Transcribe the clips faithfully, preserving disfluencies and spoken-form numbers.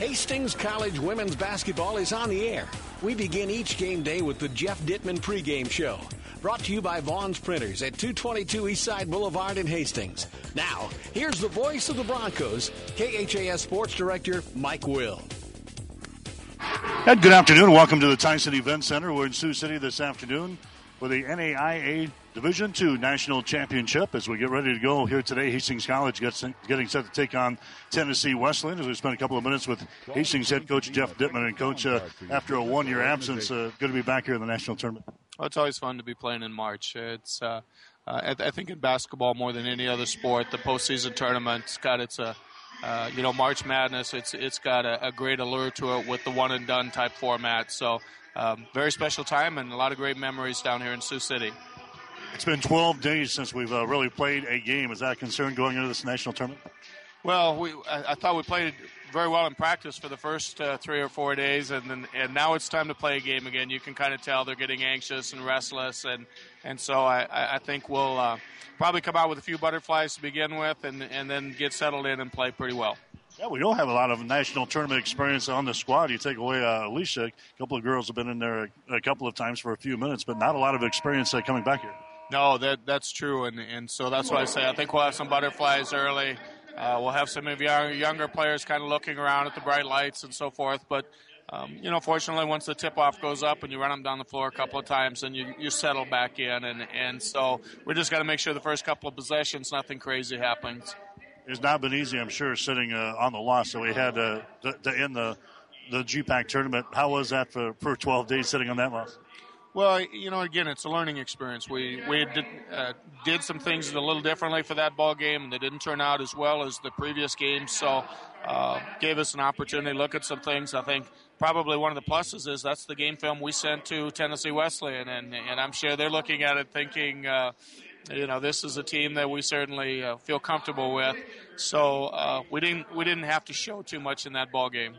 Hastings College women's basketball is on the air. We begin each game day with the Jeff Dittman pregame show. Brought to you by Vaughn's Printers at two twenty-two Eastside Boulevard in Hastings. Now, here's the voice of the Broncos, K H A S Sports Director Mike Will. And good afternoon. Welcome to the Tyson Event Center. We're in Sioux City this afternoon for the N A I A Division two National Championship. As we get ready to go here today, Hastings College gets getting set to take on Tennessee Wesleyan. As we spent a couple of minutes with Hastings head coach Jeff Dittman. And coach, uh, after a one-year absence, uh, good to be back here in the national tournament. Oh, it's always fun to be playing in March. It's uh, uh, I, I think in basketball more than any other sport, the postseason tournament's got its uh, uh, you know March Madness. It's it's got a, a great allure to it with the one and done type format. So um, very special time and a lot of great memories down here in Sioux City. It's been twelve days since we've uh, really played a game. Is that a concern going into this national tournament? Well, we I, I thought we played very well in practice for the first uh, three or four days, and then and now it's time to play a game again. You can kind of tell they're getting anxious and restless, and and so I, I think we'll uh, probably come out with a few butterflies to begin with, and and then get settled in and play pretty well. Yeah, we don't have a lot of national tournament experience on the squad. You take away uh, Alicia, a couple of girls have been in there a, a couple of times for a few minutes, but not a lot of experience uh, coming back here. No, that that's true, and and so that's why I say I think we'll have some butterflies early. Uh, we'll have some of our younger players kind of looking around at the bright lights and so forth. But, um, you know, fortunately, once the tip-off goes up and you run them down the floor a couple of times, then you, you settle back in. And, and so we just got to make sure the first couple of possessions, nothing crazy happens. It's not been easy, I'm sure, sitting uh, on the loss that we had uh, to, to end the, the G PAC tournament. How was that for, for twelve days sitting on that loss? Well, you know, again, it's a learning experience. We we did, uh, did some things a little differently for that ball game, and they didn't turn out as well as the previous games. So, uh, gave us an opportunity to look at some things. I think probably one of the pluses is that's the game film we sent to Tennessee Wesleyan, and and I'm sure they're looking at it thinking, uh, you know, this is a team that we certainly uh, feel comfortable with. So uh, we didn't we didn't have to show too much in that ball game.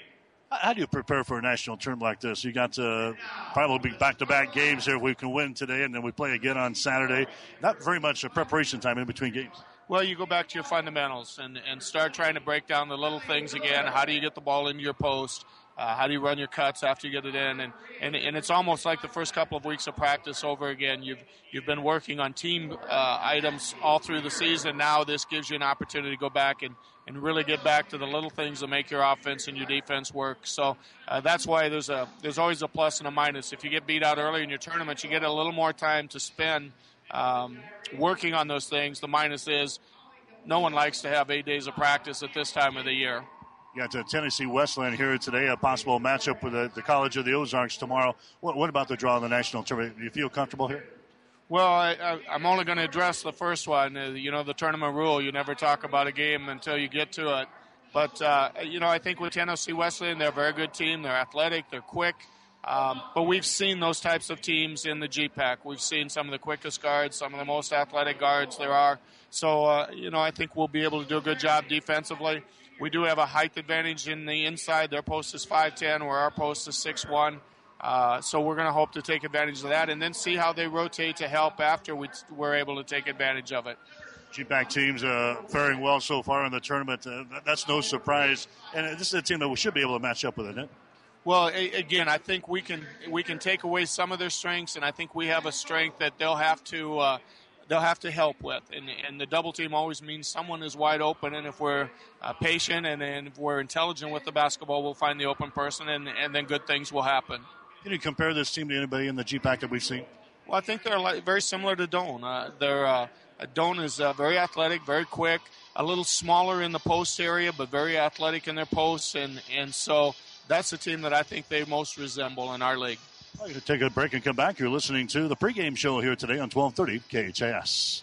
How do you prepare for a national tournament like this? You got to probably back-to-back games here if we can win today, and then we play again on Saturday. Not very much a preparation time in between games. Well, you go back to your fundamentals and, and start trying to break down the little things again. How do you get the ball into your post? Uh, how do you run your cuts after you get it in? And, and and it's almost like the first couple of weeks of practice over again. You've you've been working on team uh, items all through the season. Now this gives you an opportunity to go back and, and really get back to the little things that make your offense and your defense work. So uh, that's why there's a there's always a plus and a minus. If you get beat out early in your tournament, you get a little more time to spend um, working on those things. The minus is no one likes to have eight days of practice at this time of the year. You got uh, Tennessee Wesleyan here today, a possible matchup with the, the College of the Ozarks tomorrow. What, what about the draw in the national tournament? Do you feel comfortable here? Well, I, I, I'm only going to address the first one. Uh, you know, the tournament rule, you never talk about a game until you get to it. But, uh, you know, I think with Tennessee Wesleyan, they're a very good team. They're athletic. They're quick. Um, but we've seen those types of teams in the G PAC. We've seen some of the quickest guards, some of the most athletic guards there are. So, uh, you know, I think we'll be able to do a good job defensively. We do have a height advantage in the inside. Their post is five ten, where our post is six one. Uh, so we're going to hope to take advantage of that and then see how they rotate to help after we, we're able to take advantage of it. G PAC teams uh, faring well so far in the tournament. Uh, that's no surprise. And this is a team that we should be able to match up with, isn't it? Well, a- again, I think we can we can take away some of their strengths, and I think we have a strength that they'll have to uh, they'll have to help with. And, and the double team always means someone is wide open, and if we're uh, patient and, and if we're intelligent with the basketball, we'll find the open person, and, and then good things will happen. Can you compare this team to anybody in the G PAC that we've seen? Well, I think they're like, very similar to Doane. Uh, they're uh, Doane is uh, very athletic, very quick, a little smaller in the post area, but very athletic in their posts, and, and so that's the team that I think they most resemble in our league. Well, you can take a break and come back. You're listening to the pregame show here today on twelve thirty K H A S.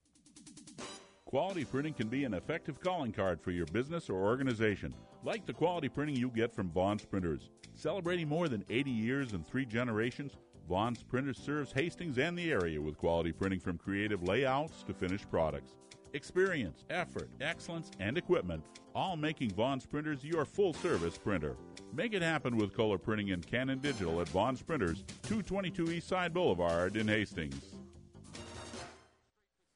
Quality printing can be an effective calling card for your business or organization, like the quality printing you get from Vaughn's Printers. Celebrating more than eighty years and three generations, Vaughn's Printers serves Hastings and the area with quality printing from creative layouts to finished products. Experience, effort, excellence, and equipment, all making Vaughn's Printers your full-service printer. Make it happen with color printing and Canon Digital at Vaughn's Printers, two twenty-two Eastside Boulevard in Hastings.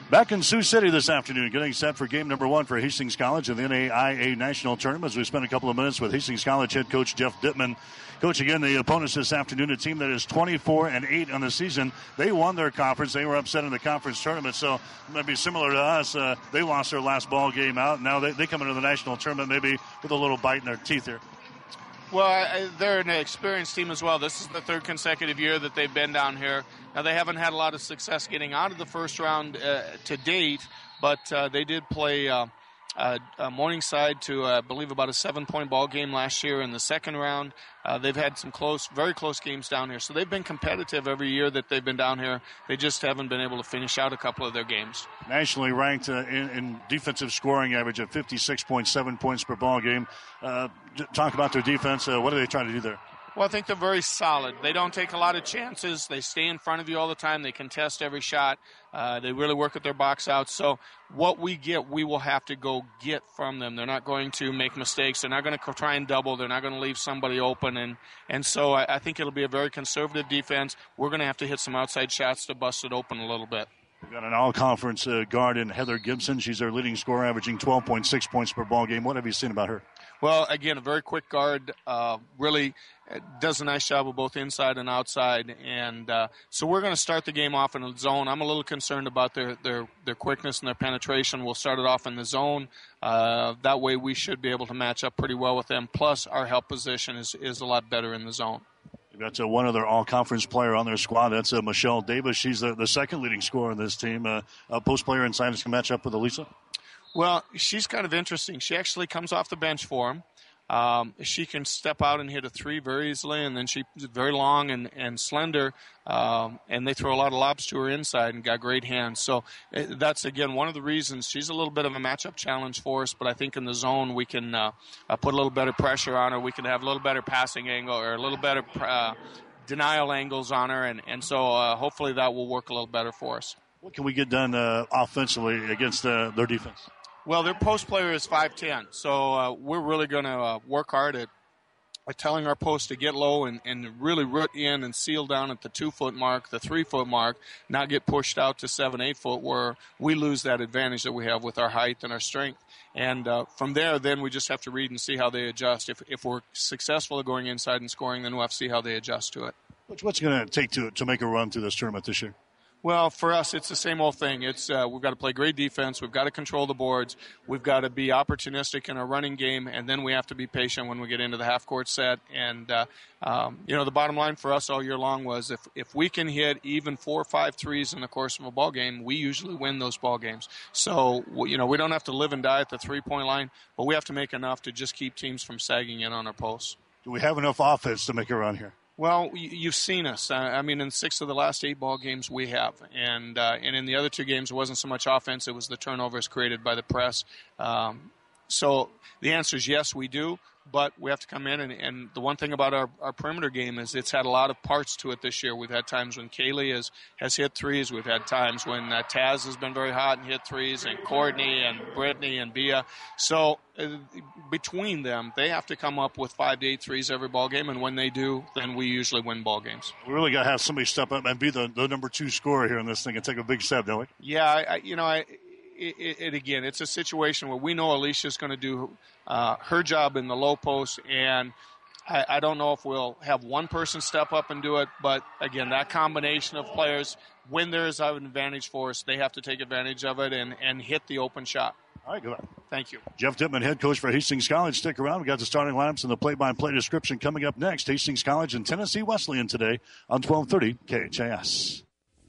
Back in Sioux City this afternoon, getting set for game number one for Hastings College in the N A I A National Tournament as we spend a couple of minutes with Hastings College head coach Jeff Dittman. Coach, again, the opponents this afternoon, a team that is twenty-four and eight on the season. They won their conference. They were upset in the conference tournament, so it might be similar to us. Uh, they lost their last ball game out. Now they, they come into the national tournament maybe with a little bite in their teeth here. Well, I, they're an experienced team as well. This is the third consecutive year that they've been down here. Now, they haven't had a lot of success getting out of the first round uh, to date, but uh, they did play uh, uh, uh, Morningside to, uh, I believe, about a seven-point ball game last year in the second round. Uh, they've had some close, very close games down here. So they've been competitive every year that they've been down here. They just haven't been able to finish out a couple of their games. Nationally ranked uh, in, in defensive scoring average at fifty-six point seven points per ball game. Uh, talk about their defense. Uh, what are they trying to do there? Well, I think they're very solid. They don't take a lot of chances. They stay in front of you all the time. They contest every shot. Uh, they really work at their box out. So what we get, we will have to go get from them. They're not going to make mistakes. They're not going to try and double. They're not going to leave somebody open. And, and so I, I think it'll be a very conservative defense. We're going to have to hit some outside shots to bust it open a little bit. We've got an all-conference uh, guard in Heather Gibson. She's their leading scorer, averaging twelve point six points per ball game. What have you seen about her? Well, again, a very quick guard, uh, really does a nice job of both inside and outside. And uh, so we're going to start the game off in a zone. I'm a little concerned about their, their, their quickness and their penetration. We'll start it off in the zone. Uh, that way we should be able to match up pretty well with them. Plus, our help position is, is a lot better in the zone. That's uh, one other all-conference player on their squad. That's uh, Michelle Davis. She's the, the second leading scorer in this team. Uh, a post player inside is going to match up with Elisa? Well, she's kind of interesting. She actually comes off the bench for him. Um, she can step out and hit a three very easily, and then she's very long and, and slender, um, and they throw a lot of lobs to her inside and got great hands. So uh, that's, again, one of the reasons. She's a little bit of a matchup challenge for us, but I think in the zone we can uh, uh, put a little better pressure on her. We can have a little better passing angle or a little better uh, denial angles on her, and, and so uh, hopefully that will work a little better for us. What can we get done uh, offensively against uh, their defense? Well, their post player is five ten, so uh, we're really going to uh, work hard at, at telling our post to get low and, and really root in and seal down at the two-foot mark, the three-foot mark, not get pushed out to seven, eight-foot where we lose that advantage that we have with our height and our strength. And uh, from there, then we just have to read and see how they adjust. If, if we're successful at going inside and scoring, then we'll have to see how they adjust to it. What's it going to take to to make a run through this tournament this year? Well, for us, it's the same old thing. It's uh, we've got to play great defense. We've got to control the boards. We've got to be opportunistic in our running game, and then we have to be patient when we get into the half-court set. And, uh, um, you know, the bottom line for us all year long was if, if we can hit even four or five threes in the course of a ball game, we usually win those ball games. So, you know, we don't have to live and die at the three-point line, but we have to make enough to just keep teams from sagging in on our posts. Do we have enough offense to make a run here? Well, you've seen us. I mean, in six of the last eight ball games we have. And uh, and in the other two games, it wasn't so much offense. It was the turnovers created by the press. Um, so the answer is yes, we do. But we have to come in, and, and the one thing about our, our perimeter game is it's had a lot of parts to it this year. We've had times when Kaylee has, has hit threes. We've had times when uh, Taz has been very hot and hit threes, and Courtney and Brittany and Bia. So uh, between them, they have to come up with five to eight threes every ball game, and when they do, then we usually win ball games. We really got to have somebody step up and be the, the number two scorer here in this thing and take a big step, don't we? Yeah, I, I, you know, I, it, it, it again, it's a situation where we know Alicia's going to do uh, her job in the low post, and I, I don't know if we'll have one person step up and do it, but again, that combination of players, when there is an advantage for us, they have to take advantage of it and, and hit the open shot. All right, good. Thank you. Jeff Dittman, head coach for Hastings College. Stick around. We got the starting lineups and the play-by-play description coming up next. Hastings College and Tennessee Wesleyan today on twelve thirty K H A S.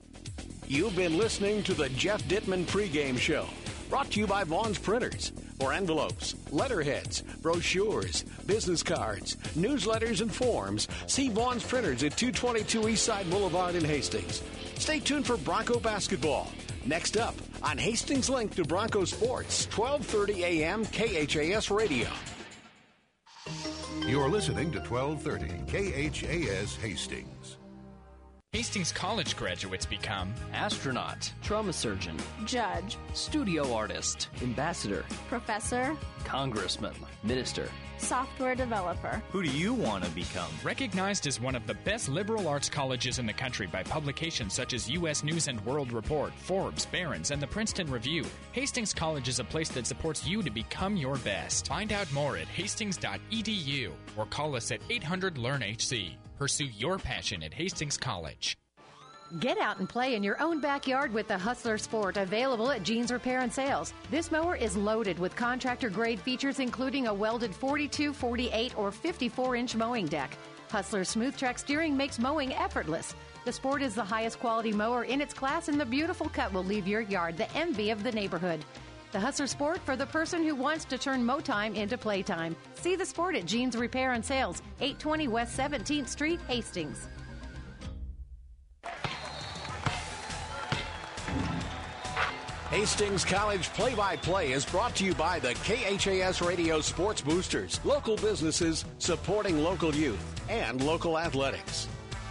You've been listening to the Jeff Dittman pregame show, brought to you by Vaughn's Printers. For envelopes, letterheads, brochures, business cards, newsletters, and forms, see Vaughn's Printers at two twenty-two Eastside Boulevard in Hastings. Stay tuned for Bronco basketball. Next up on Hastings Link to Bronco Sports, twelve thirty a.m. K H A S Radio. You're listening to twelve thirty K H A S Hastings. Hastings College graduates become astronaut, trauma surgeon, judge, studio artist, ambassador, professor, congressman, minister, software developer. Who do you want to become? Recognized as one of the best liberal arts colleges in the country by publications such as U S News and World Report, Forbes, Barron's, and the Princeton Review, Hastings College is a place that supports you to become your best. Find out more at hastings dot e d u or call us at eight hundred learn H C. Pursue your passion at Hastings College. Get out and play in your own backyard with the Hustler Sport, available at Jeans Repair and Sales. This mower is loaded with contractor-grade features, including a welded forty-two, forty-eight, or fifty-four inch mowing deck. Hustler's Smooth Track steering makes mowing effortless. The Sport is the highest quality mower in its class, and the beautiful cut will leave your yard the envy of the neighborhood. The Hustler Sport for the person who wants to turn mow time into playtime. See the Sport at Jeans Repair and Sales, eight twenty West seventeenth Street, Hastings. Hastings College Play-by-Play is brought to you by the K H A S Radio Sports Boosters, local businesses supporting local youth and local athletics.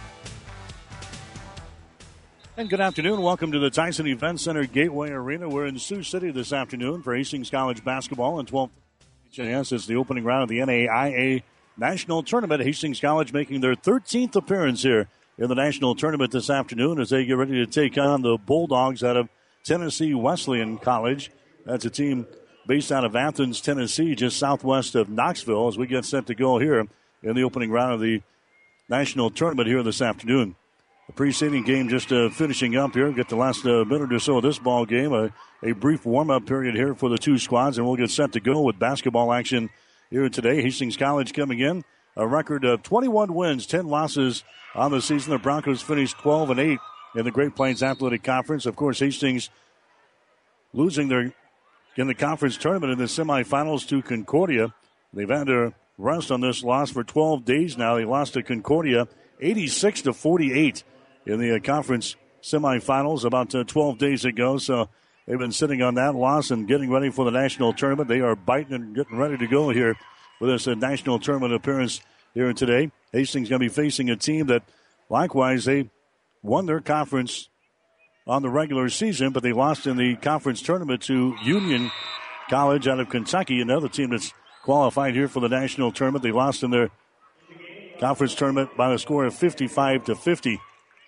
And good afternoon. Welcome to the Tyson Event Center Gateway Arena. We're in Sioux City this afternoon for Hastings College basketball. And twelfth H A S is the opening round of the N A I A National Tournament. Hastings College making their thirteenth appearance here in the National Tournament this afternoon as they get ready to take on the Bulldogs out of Tennessee Wesleyan College. That's a team based out of Athens, Tennessee, just southwest of Knoxville, as we get set to go here in the opening round of the national tournament here this afternoon. The preceding game just uh, finishing up here. Get the last uh, minute or so of this ball game. A, a brief warm-up period here for the two squads, and we'll get set to go with basketball action here today. Hastings College coming in, a record of twenty-one wins, ten losses on the season. The Broncos finished twelve and eight in the Great Plains Athletic Conference. Of course, Hastings losing their in the conference tournament in the semifinals to Concordia. They've had to rest on this loss for twelve days now. They lost to Concordia eighty-six to forty-eight in the uh, conference semifinals about uh, twelve days ago. So they've been sitting on that loss and getting ready for the national tournament. They are biting and getting ready to go here with this uh, national tournament appearance here today. Hastings going to be facing a team that, likewise, they won their conference on the regular season, but they lost in the conference tournament to Union College out of Kentucky, another team that's qualified here for the national tournament. They lost in their conference tournament by a score of fifty-five to fifty.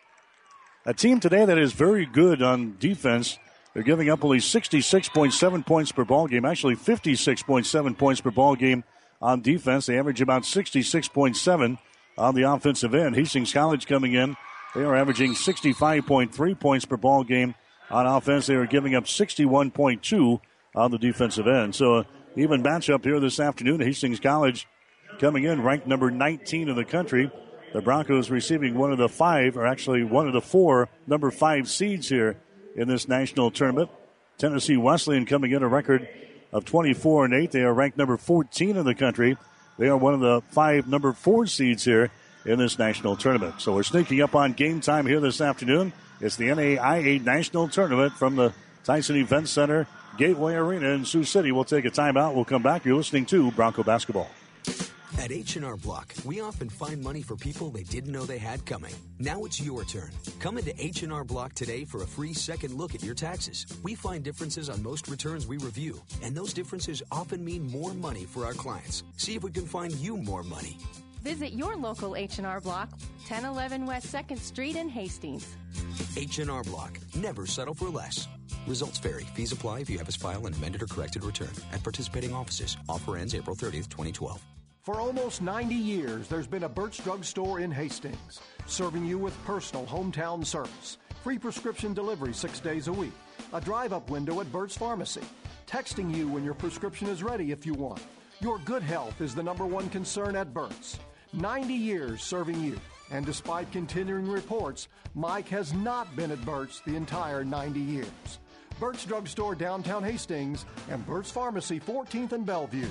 A team today that is very good on defense. They're giving up only sixty-six point seven points per ball game, actually fifty-six point seven points per ball game on defense. They average about sixty-six point seven on the offensive end. Hastings College coming in. They are averaging sixty-five point three points per ball game on offense. They are giving up sixty-one point two on the defensive end. So uh, even matchup here this afternoon. Hastings College coming in ranked number nineteen in the country. The Broncos receiving one of the five, or actually one of the four, number five seeds here in this national tournament. Tennessee Wesleyan coming in a record of twenty-four and eight. They are ranked number fourteen in the country. They are one of the five number four seeds here in this national tournament. So we're sneaking up on game time here this afternoon. It's the N A I A National Tournament from the Tyson Event Center Gateway Arena in Sioux City. We'll take a timeout. We'll come back. You're listening to Bronco Basketball. At H and R Block, we often find money for people they didn't know they had coming. Now it's your turn. Come into H and R Block today for a free second look at your taxes. We find differences on most returns we review, and those differences often mean more money for our clients. See if we can find you more money. Visit your local H and R Block, ten eleven West second Street in Hastings. H and R Block. Never settle for less. Results vary. Fees apply if you have us file an amended or corrected return at participating offices. Offer ends April thirtieth, twenty twelve. For almost ninety years, there's been a Burt's Drug Store in Hastings, serving you with personal hometown service, free prescription delivery six days a week, a drive-up window at Burt's Pharmacy, texting you when your prescription is ready if you want. Your good health is the number one concern at Burt's. ninety years serving you, and despite continuing reports, Mike has not been at Burt's the entire ninety years. Burt's Drug Store, downtown Hastings, and Burt's Pharmacy, fourteenth and Bellevue.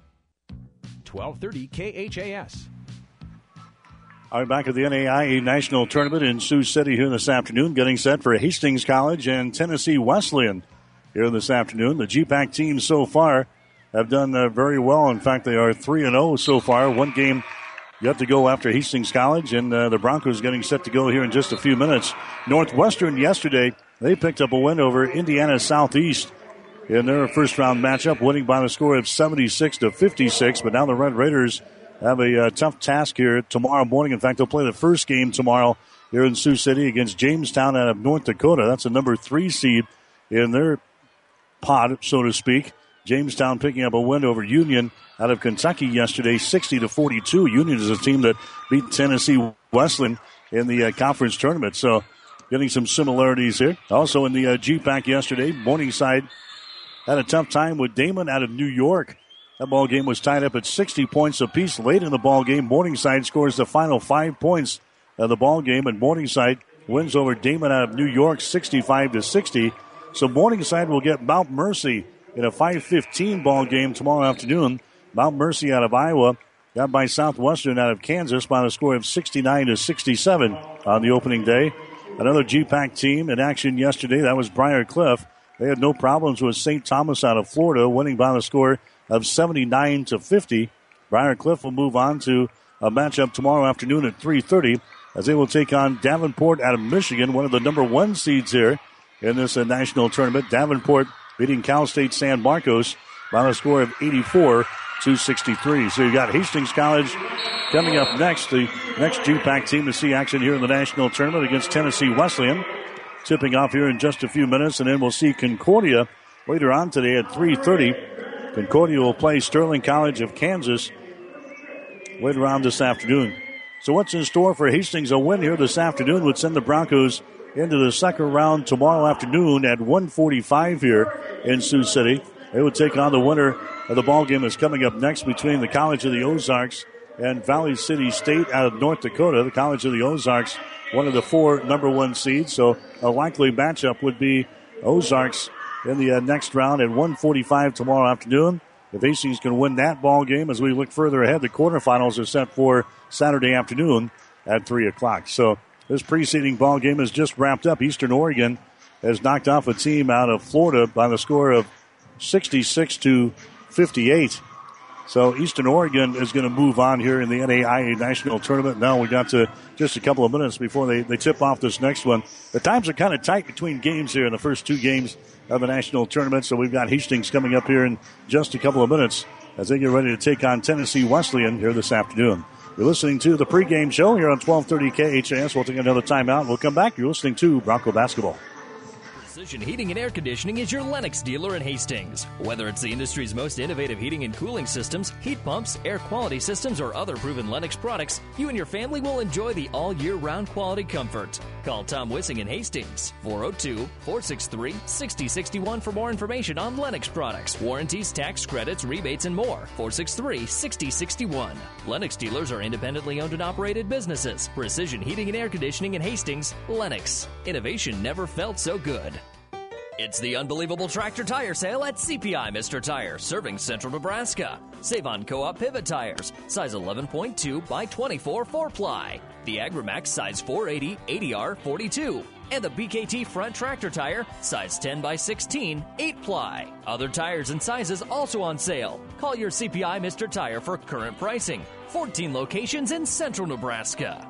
twelve thirty K H A S. All right, back at the N A I A National Tournament in Sioux City here this afternoon, getting set for Hastings College and Tennessee Wesleyan here this afternoon. The G PAC teams so far have done uh, very well. In fact, they are three and oh so far. One game yet to go after Hastings College, and uh, the Broncos getting set to go here in just a few minutes. Northwestern yesterday, they picked up a win over Indiana Southeast. in their first round matchup, winning by the score of seventy-six to fifty-six. But now the Red Raiders have a uh, tough task here tomorrow morning. In fact, they'll play the first game tomorrow here in Sioux City against Jamestown out of North Dakota. That's a number three seed in their pod, so to speak. Jamestown picking up a win over Union out of Kentucky yesterday, sixty to forty-two. Union is a team that beat Tennessee Wesleyan in the uh, conference tournament. So getting some similarities here. Also in the uh, G PAC yesterday, Morningside had a tough time with Damon out of New York. That ball game was tied up at sixty points apiece. Late in the ball game, Morningside scores the final five points of the ball game, and Morningside wins over Damon out of New York, sixty-five to sixty. So Morningside will get Mount Mercy in a five fifteen ball game tomorrow afternoon. Mount Mercy out of Iowa got by Southwestern out of Kansas by the score of sixty-nine to sixty-seven on the opening day. Another G PAC team in action yesterday, that was Briar Cliff. They had no problems with Saint Thomas out of Florida, winning by the score of seventy-nine to fifty. Briar Cliff will move on to a matchup tomorrow afternoon at three thirty as they will take on Davenport out of Michigan, one of the number one seeds here in this uh, national tournament. Davenport beating Cal State San Marcos by a score of eighty-four to sixty-three. So you've got Hastings College coming up next, the next G PAC team to see action here in the national tournament against Tennessee Wesleyan. Tipping off here in just a few minutes, and then we'll see Concordia later on today at three thirty. Concordia will play Sterling College of Kansas later on this afternoon. So what's in store for Hastings? A win here this afternoon would send the Broncos into the second round tomorrow afternoon at one forty-five here in Sioux City. They would take on the winner of the ball game that's coming up next between the College of the Ozarks and Valley City State out of North Dakota. The College of the Ozarks, one of the four number one seeds, so a likely matchup would be Ozarks in the uh, next round at one forty-five tomorrow afternoon. If Hastings can win that ball game, as we look further ahead, the quarterfinals are set for Saturday afternoon at three o'clock. So this preceding ball game is just wrapped up. Eastern Oregon has knocked off a team out of Florida by the score of sixty-six to fifty-eight. So Eastern Oregon is going to move on here in the N A I A National Tournament. Now we got to just a couple of minutes before they, they tip off this next one. The times are kind of tight between games here in the first two games of the national tournament. So we've got Hastings coming up here in just a couple of minutes as they get ready to take on Tennessee Wesleyan here this afternoon. You're listening to the pregame show here on twelve thirty K H A S. We'll take another timeout. We'll come back. You're listening to Bronco Basketball. Precision Heating and Air Conditioning is your Lennox dealer in Hastings. Whether it's the industry's most innovative heating and cooling systems, heat pumps, air quality systems, or other proven Lennox products, you and your family will enjoy the all-year-round quality comfort. Call Tom Wissing in Hastings, four oh two, four six three, six oh six one for more information on Lennox products, warranties, tax credits, rebates, and more. four six three, six oh six one. Lennox dealers are independently owned and operated businesses. Precision Heating and Air Conditioning in Hastings, Lennox. Innovation never felt so good. It's the unbelievable tractor tire sale at C P I Mister Tire, serving central Nebraska. Save on Co-op pivot tires, size eleven point two by twenty-four four-ply. The Agrimax size four eighty, eighty R forty-two. And the B K T front tractor tire, size ten by sixteen, eight-ply. Other tires and sizes also on sale. Call your C P I Mister Tire for current pricing. fourteen locations in central Nebraska.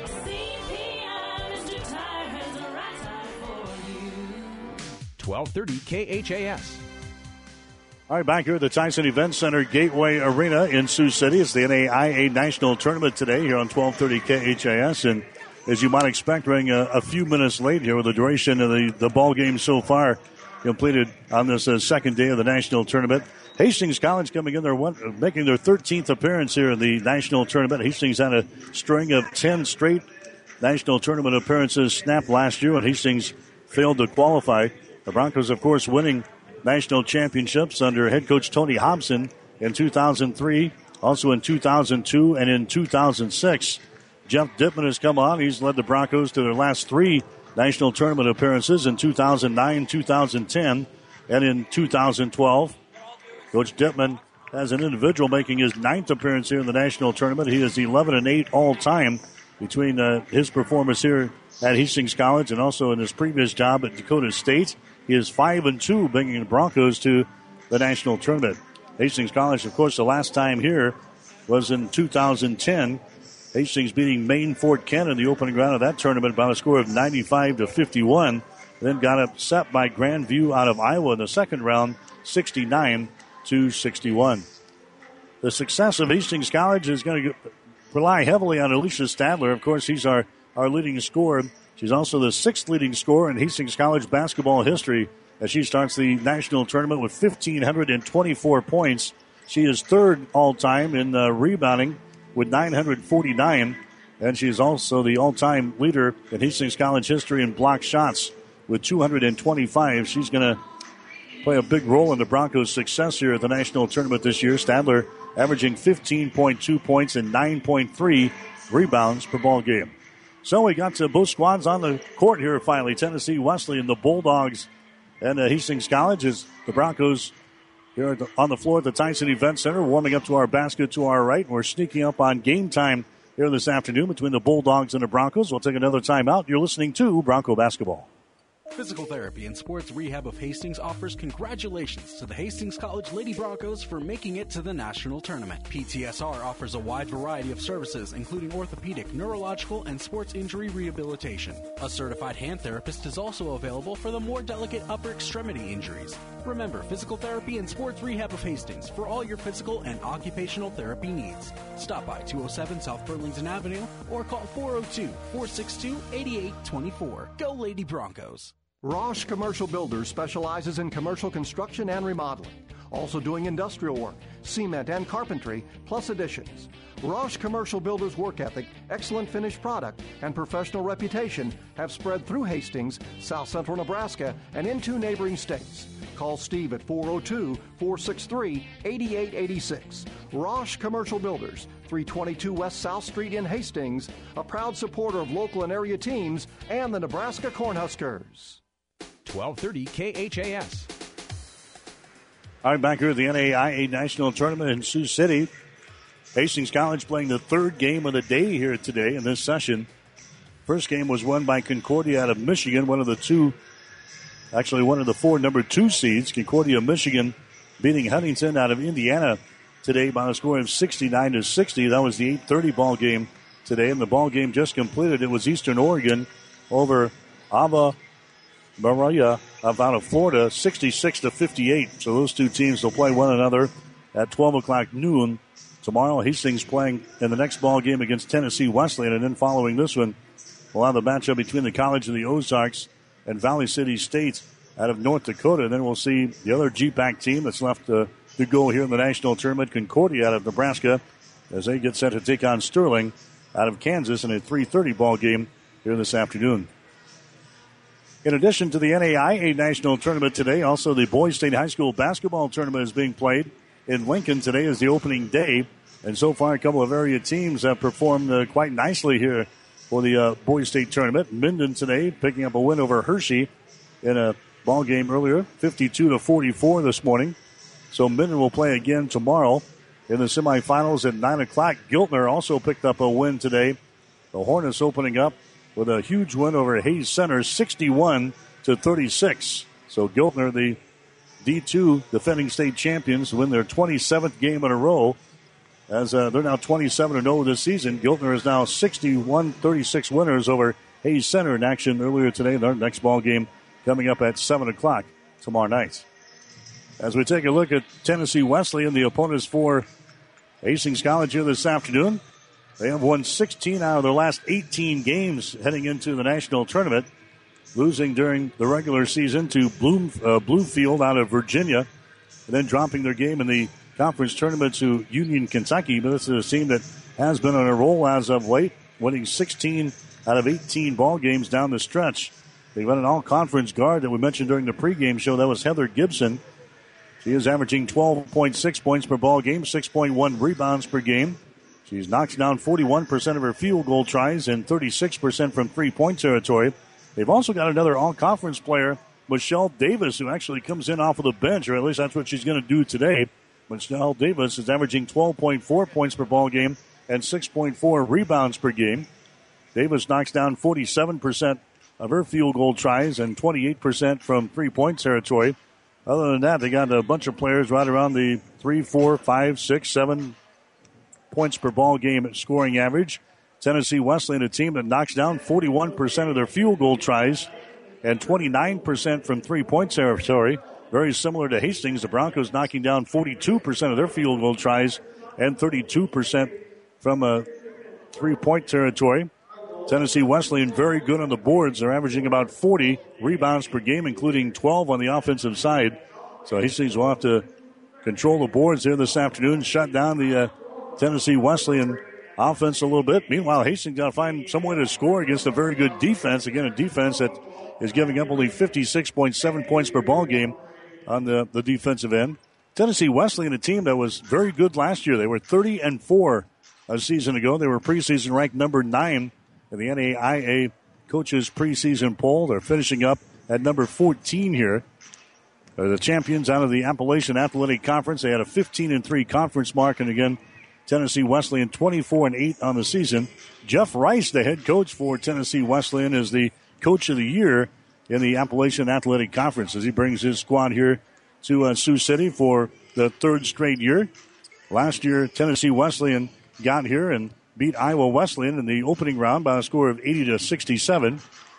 twelve thirty K H A S. All right, back here at the Tyson Event Center Gateway Arena in Sioux City. It's the N A I A National Tournament today here on twelve thirty K H A S. And as you might expect, running a, a few minutes late here with the duration of the, the ball game so far completed on this uh, second day of the national tournament. Hastings College coming in there, one, making their thirteenth appearance here in the national tournament. Hastings had a string of ten straight national tournament appearances snapped last year when Hastings failed to qualify. The Broncos, of course, winning national championships under head coach Tony Hobson in two thousand three, also in two thousand two, and in two thousand six. Jeff Dittman has come on. He's led the Broncos to their last three national tournament appearances in two thousand nine, two thousand ten, and in two thousand twelve. Coach Dittman, as an individual, making his ninth appearance here in the national tournament. He is eleven and eight all time between uh, his performance here at Hastings College and also in his previous job at Dakota State. He is five and two, bringing the Broncos to the national tournament. Hastings College, of course, the last time here was in two thousand ten. Hastings beating Maine Fort Kent in the opening round of that tournament by a score of ninety-five to fifty-one. Then got upset by Grandview out of Iowa in the second round sixty-nine to sixty-one. The success of Hastings College is going to rely heavily on Alicia Stadler. Of course, he's our, our leading scorer. She's also the sixth leading scorer in Hastings College basketball history as she starts the national tournament with one thousand five hundred twenty-four points. She is third all-time in uh, rebounding with nine hundred forty-nine, and she is also the all-time leader in Hastings College history in block shots with two hundred twenty-five. She's going to play a big role in the Broncos' success here at the national tournament this year. Stadler averaging fifteen point two points and nine point three rebounds per ball game. So we got to both squads on the court here finally. Tennessee Wesley and the Bulldogs and uh, Hastings College as the Broncos here at the, on the floor at the Tyson Event Center, warming up to our basket to our right. We're sneaking up on game time here this afternoon between the Bulldogs and the Broncos. We'll take another timeout. You're listening to Bronco Basketball. Physical Therapy and Sports Rehab of Hastings offers congratulations to the Hastings College Lady Broncos for making it to the national tournament. P T S R offers a wide variety of services, including orthopedic, neurological, and sports injury rehabilitation. A certified hand therapist is also available for the more delicate upper extremity injuries. Remember, Physical Therapy and Sports Rehab of Hastings for all your physical and occupational therapy needs. Stop by two oh seven South Burlington Avenue or call four oh two, four six two, eight eight two four. Go Lady Broncos. Roche Commercial Builders specializes in commercial construction and remodeling, also doing industrial work, cement and carpentry, plus additions. Roche Commercial Builders' work ethic, excellent finished product, and professional reputation have spread through Hastings, South Central Nebraska, and into neighboring states. Call Steve at four oh two, four six three, eight eight eight six. Roche Commercial Builders, three twenty-two West South Street in Hastings, a proud supporter of local and area teams and the Nebraska Cornhuskers. twelve thirty K H A S. All right, back here at the N A I A National Tournament in Sioux City. Hastings College playing the third game of the day here today in this session. First game was won by Concordia out of Michigan, one of the two, actually one of the four number two seeds. Concordia, Michigan, beating Huntington out of Indiana today by a score of sixty-nine to sixty. That was the eight thirty ball game today, and the ball game just completed. It was Eastern Oregon over Ava Maria out of Florida, sixty-six to fifty-eight. So those two teams will play one another at twelve o'clock noon tomorrow. Hastings playing in the next ball game against Tennessee Wesleyan, and then following this one, we'll have the matchup between the College of the Ozarks and Valley City State out of North Dakota. And then we'll see the other G PAC team that's left to, to go here in the national tournament, Concordia out of Nebraska, as they get set to take on Sterling out of Kansas in a three thirty ball game here this afternoon. In addition to the N A I A National Tournament today, also the Boys State High School Basketball Tournament is being played in Lincoln. Today is the opening day, and so far a couple of area teams have performed uh, quite nicely here for the uh, Boys State Tournament. Minden today picking up a win over Hershey in a ball game earlier, fifty-two to forty-four this morning. So Minden will play again tomorrow in the semifinals at nine o'clock. Giltner also picked up a win today. The Hornets opening up with a huge win over Hayes Center, sixty-one to thirty-six. So Giltner, the D two defending state champions, win their twenty-seventh game in a row. As uh, they're now twenty-seven and oh this season. Giltner is now sixty-one thirty-six winners over Hayes Center in action earlier today. Their next ball game coming up at seven o'clock tomorrow night. As we take a look at Tennessee Wesleyan, the opponents for Hastings College here this afternoon. They have won sixteen out of their last eighteen games heading into the national tournament, losing during the regular season to Bloom, uh, Bluefield out of Virginia, and then dropping their game in the conference tournament to Union, Kentucky. But this is a team that has been on a roll as of late, winning sixteen out of eighteen ball games down the stretch. They've got an all-conference guard that we mentioned during the pregame show. That was Heather Gibson. She is averaging twelve point six points per ball game, six point one rebounds per game. She's knocked down forty-one percent of her field goal tries and thirty-six percent from three-point territory. They've also got another all-conference player, Michelle Davis, who actually comes in off of the bench, or at least that's what she's going to do today. Michelle Davis is averaging twelve point four points per ball game and six point four rebounds per game. Davis knocks down forty-seven percent of her field goal tries and twenty-eight percent from three-point territory. Other than that, they got a bunch of players right around the three, four, five, six, seven points per ball game scoring average. Tennessee Wesleyan, a team that knocks down forty-one percent of their field goal tries and twenty-nine percent from three-point territory. very similar to Hastings. The Broncos knocking down forty-two percent of their field goal tries and thirty-two percent from a three-point territory. Tennessee Wesleyan very good on the boards. They're averaging about forty rebounds per game, including twelve on the offensive side. So Hastings will have to control the boards here this afternoon, shut down the uh, Tennessee Wesleyan offense a little bit. Meanwhile, Hastings got to find some way to score against a very good defense. Again, a defense that is giving up only fifty-six point seven points per ball game on the, the defensive end. Tennessee Wesleyan, a team that was very good last year. They were thirty and four a season ago. They were preseason ranked number nine in the N A I A coaches preseason poll. They're finishing up at number fourteen here. They're the champions out of the Appalachian Athletic Conference. They had a fifteen and three conference mark, and again, Tennessee Wesleyan twenty-four and eight on the season. Jeff Rice, the head coach for Tennessee Wesleyan, is the coach of the year in the Appalachian Athletic Conference as he brings his squad here to uh, Sioux City for the third straight year. Last year, Tennessee Wesleyan got here and beat Iowa Wesleyan in the opening round by a score of eighty to sixty-seven.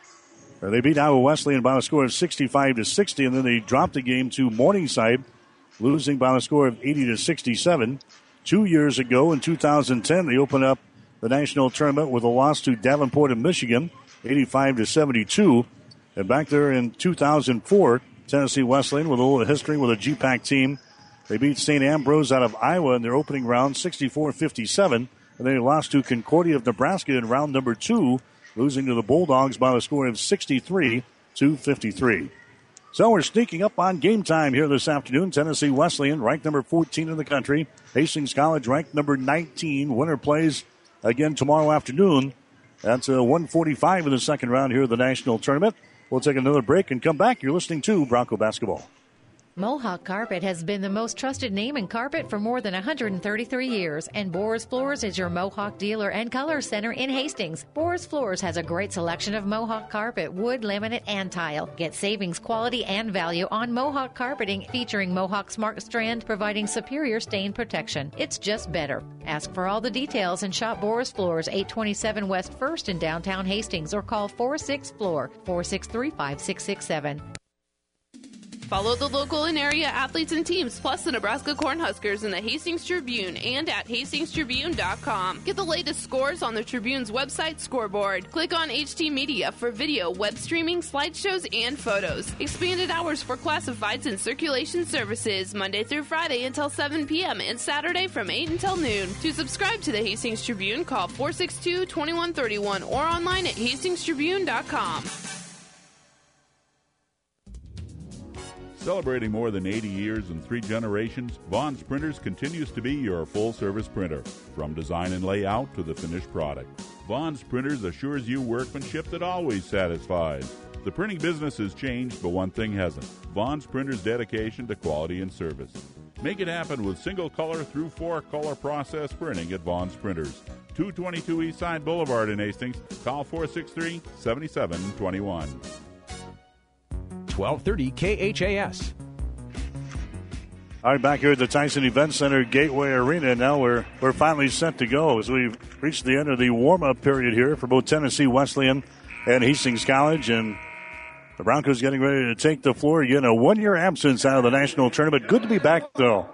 Or they beat Iowa Wesleyan by a score of sixty-five to sixty, and then they dropped the game to Morningside, losing by a score of eighty to sixty-seven. Two years ago, in two thousand ten, they opened up the national tournament with a loss to Davenport of Michigan, eighty-five to seventy-two. And back there in two thousand four, Tennessee Wesleyan with a little history with a G PAC team. They beat Saint Ambrose out of Iowa in their opening round, sixty-four fifty-seven. And they lost to Concordia of Nebraska in round number two, losing to the Bulldogs by a score of sixty-three to fifty-three. So we're sneaking up on game time here this afternoon. Tennessee Wesleyan ranked number fourteen in the country. Hastings College ranked number nineteen. Winner plays again tomorrow afternoon. That's a one forty-five in the second round here of the national tournament. We'll take another break and come back. You're listening to Bronco Basketball. Mohawk Carpet has been the most trusted name in carpet for more than one hundred thirty-three years, and Boris Floors is your Mohawk dealer and color center in Hastings. Boris Floors has a great selection of Mohawk carpet, wood, laminate, and tile. Get savings, quality, and value on Mohawk carpeting featuring Mohawk Smart Strand, providing superior stain protection. It's just better. Ask for all the details and shop Boris Floors, eight twenty-seven West first in downtown Hastings, or call four six floor, four six three, five six six seven. Follow the local and area athletes and teams, plus the Nebraska Cornhuskers in the Hastings Tribune and at hastings tribune dot com. Get the latest scores on the Tribune's website scoreboard. Click on H T Media for video, web streaming, slideshows, and photos. Expanded hours for classifieds and circulation services, Monday through Friday until seven p.m. and Saturday from eight until noon. To subscribe to the Hastings Tribune, call four six two, two one three one or online at hastings tribune dot com. Celebrating more than eighty years and three generations, Vaughn's Printers continues to be your full-service printer, from design and layout to the finished product. Vaughn's Printers assures you workmanship that always satisfies. The printing business has changed, but one thing hasn't: Vaughn's Printers' dedication to quality and service. Make it happen with single-color through four-color process printing at Vaughn's Printers. two twenty-two Eastside Boulevard in Hastings. Call four six three, seven seven two one. twelve thirty K H A S. All right, back here at the Tyson Event Center Gateway Arena. Now we're we're finally set to go as we've reached the end of the warm-up period here for both Tennessee Wesleyan and Hastings College. And the Broncos getting ready to take the floor again. A one-year absence out of the national tournament. Good to be back, though.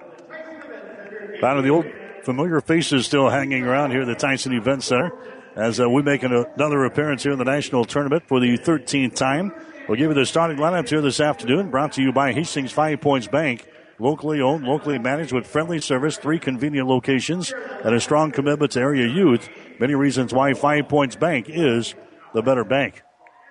A lot of the old familiar faces still hanging around here at the Tyson Event Center as uh, we make an, another appearance here in the national tournament for the thirteenth time. We'll give you the starting lineups here this afternoon, brought to you by Hastings Five Points Bank. Locally owned, locally managed with friendly service, three convenient locations, and a strong commitment to area youth. Many reasons why Five Points Bank is the better bank.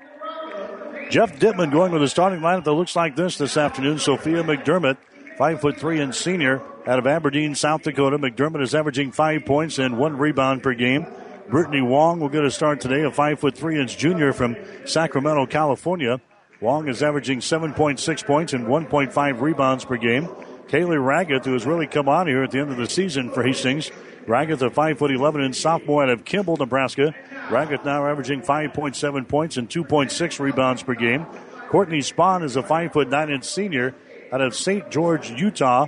Jeff Dittman going with a starting lineup that looks like this this afternoon. Sophia McDermott, five foot three and senior out of Aberdeen, South Dakota. McDermott is averaging five points and one rebound per game. Brittany Wong will get a start today, a five foot three inch junior from Sacramento, California. Wong is averaging seven point six points and one point five rebounds per game. Kaylee Raggett, who has really come on here at the end of the season for Hastings. Raggett, a five foot eleven inch sophomore out of Kimball, Nebraska. Raggett now averaging five point seven points and two point six rebounds per game. Courtney Spahn is a five foot nine inch senior out of Saint George, Utah.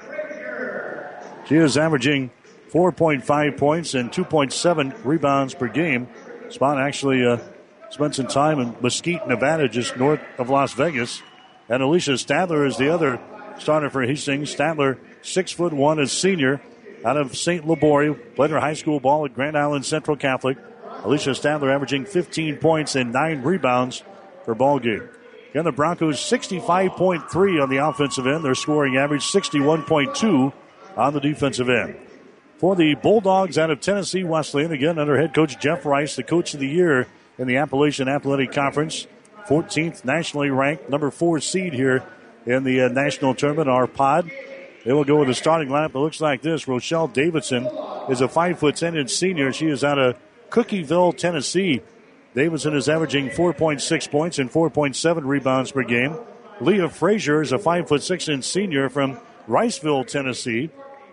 She is averaging four point five points and two point seven rebounds per game. Spahn actually uh, spent some time in Mesquite, Nevada, just north of Las Vegas. And Alicia Stadler is the other starter for Hastings. Stadler, six foot one, is senior out of Saint Laborie. Played her high school ball at Grand Island Central Catholic. Alicia Stadler averaging fifteen points and nine rebounds per ball game. Again, the Broncos sixty-five point three on the offensive end. Their scoring average sixty-one point two on the defensive end. For the Bulldogs out of Tennessee Wesleyan, again under head coach Jeff Rice, the coach of the year in the Appalachian Athletic Conference. fourteenth nationally ranked, number four seed here in the uh, national tournament, our pod. They will go with a starting lineup that looks like this. Rochelle Davidson is a five foot ten inch senior. She is out of Cookieville, Tennessee. Davidson is averaging four point six points and four point seven rebounds per game. Leah Frazier is a five foot six inch senior from Riceville, Tennessee.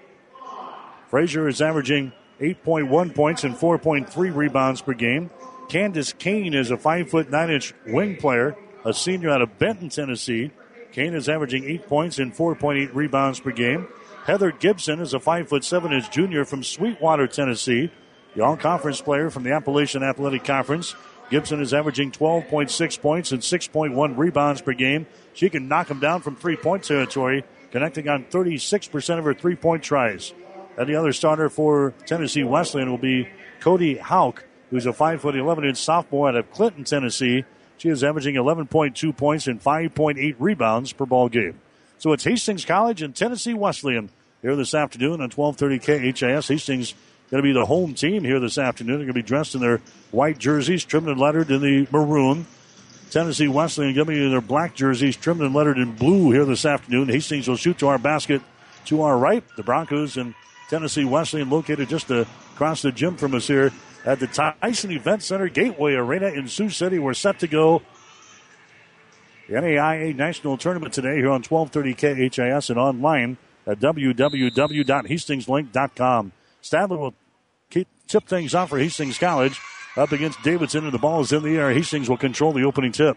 Frazier is averaging eight point one points and four point three rebounds per game. Candace Kane is a five foot nine inch wing player, a senior out of Benton, Tennessee. Kane is averaging eight points and four point eight rebounds per game. Heather Gibson is a five foot seven inch junior from Sweetwater, Tennessee. The all-conference player from the Appalachian Athletic Conference. Gibson is averaging twelve point six points and six point one rebounds per game. She can knock them down from three-point territory, connecting on thirty-six percent of her three-point tries. And the other starter for Tennessee Wesleyan will be Cody Hauk, who's a five foot eleven inch sophomore out of Clinton, Tennessee. She is averaging eleven point two points and five point eight rebounds per ball game. So it's Hastings College and Tennessee Wesleyan here this afternoon on twelve thirty K H A S. Hastings going to be the home team here this afternoon. They're going to be dressed in their white jerseys, trimmed and lettered in the maroon. Tennessee Wesleyan going to be in their black jerseys, trimmed and lettered in blue here this afternoon. Hastings will shoot to our basket to our right. The Broncos and Tennessee Wesleyan located just across the gym from us here at the Tyson Event Center Gateway Arena in Sioux City. We're set to go. The N A I A National Tournament today here on twelve thirty K H A S and online at w w w dot hastings link dot com. Stadler will keep, tip things off for Hastings College up against Davidson, and the ball is in the air. Hastings will control the opening tip.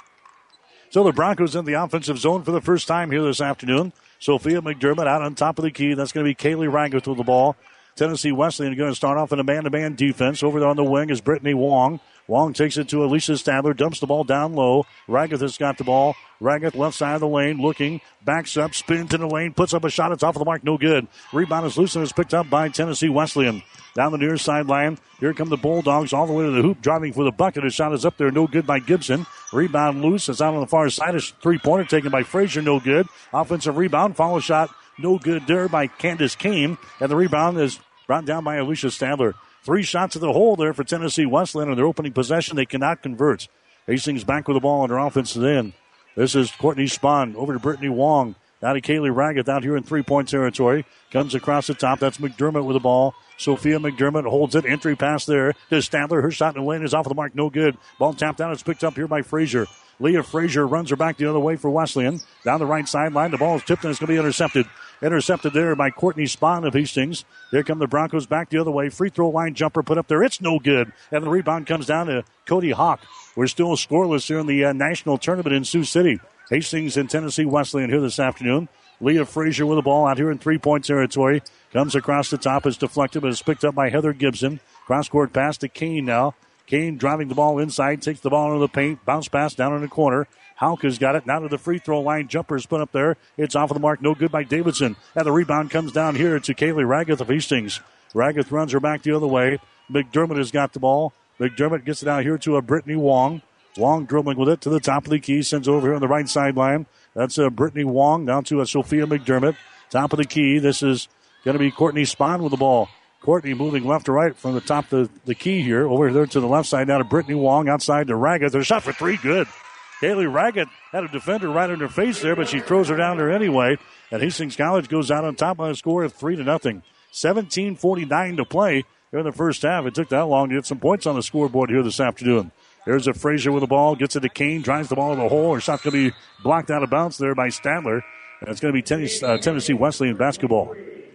So the Broncos in the offensive zone for the first time here this afternoon. Sophia McDermott out on top of the key. That's going to be Kaylee Raggett with the ball. Tennessee Wesleyan going to start off in a man-to-man defense. Over there on the wing is Brittany Wong. Wong takes it to Alicia Stadler, dumps the ball down low. Raggett has got the ball. Raggett left side of the lane, looking, backs up, spins in the lane, puts up a shot. It's off of the mark, no good. Rebound is loose and is picked up by Tennessee Wesleyan. Down the near sideline, here come the Bulldogs all the way to the hoop, driving for the bucket. A shot is up there, no good by Gibson. Rebound loose, it's out on the far side. A three-pointer taken by Frazier, no good. Offensive rebound, follow shot, no good there by Candace Kane. And the rebound is brought down by Alicia Stadler. Three shots at the hole there for Tennessee Wesleyan on their opening possession. They cannot convert. Hastings back with the ball on their offensive end. This is Courtney Spahn over to Brittany Wong. Now to Kaylee Raggett out here in three-point territory. Comes across the top. That's McDermott with the ball. Sophia McDermott holds it. Entry pass there to Stadler. Her shot in the lane is off of the mark. No good. Ball tapped out. It's picked up here by Frazier. Leah Frazier runs her back the other way for Wesleyan. Down the right sideline. The ball is tipped and it's going to be intercepted. Intercepted there by Courtney Spahn of Hastings. Here come the Broncos back the other way. Free throw line jumper put up there. It's no good. And the rebound comes down to Cody Hawk. We're still scoreless here in the uh, national tournament in Sioux City. Hastings and Tennessee Wesleyan here this afternoon. Leah Frazier with the ball out here in three-point territory. Comes across the top, is deflected, but is picked up by Heather Gibson. Cross-court pass to Kane now. Kane driving the ball inside, takes the ball into the paint. Bounce pass down in the corner. Houck has got it. Now to the free throw line. Jumper is put up there. It's off of the mark. No good by Davidson. And the rebound comes down here to Kaylee Raggett of Hastings. Raggett runs her back the other way. McDermott has got the ball. McDermott gets it out here to a Brittany Wong. Wong dribbling with it to the top of the key. Sends over here on the right sideline. That's a Brittany Wong down to a Sophia McDermott. Top of the key. This is going to be Courtney Spahn with the ball. Courtney moving left to right from the top of the key here. Over there to the left side now to Brittany Wong. Outside to Raggett. There's a shot for three. Good. Kaylee Raggett had a defender right in her face there, but she throws her down there anyway. And Hastings College goes out on top on a score of three to nothing. seventeen forty-nine to play here in the first half. It took that long to get some points on the scoreboard here this afternoon. There's a Frazier with the ball, gets it to Kane, drives the ball in the hole. Her shot's going to be blocked out of bounds there by Stadler. And it's going to be Tennessee, uh, Tennessee Wesleyan basketball.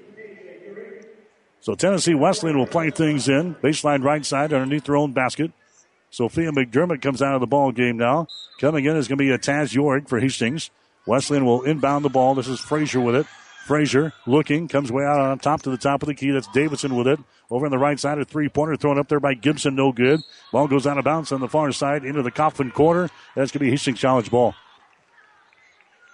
So Tennessee Wesleyan will play things in. Baseline right side underneath their own basket. Sophia McDermott comes out of the ball game now. Coming in is going to be a Taz York for Hastings. Wesleyan will inbound the ball. This is Frazier with it. Frazier looking, comes way out on top to the top of the key. That's Davidson with it. Over on the right side, a three-pointer thrown up there by Gibson, no good. Ball goes out of bounds on the far side into the Coffin corner. That's going to be Hastings College ball.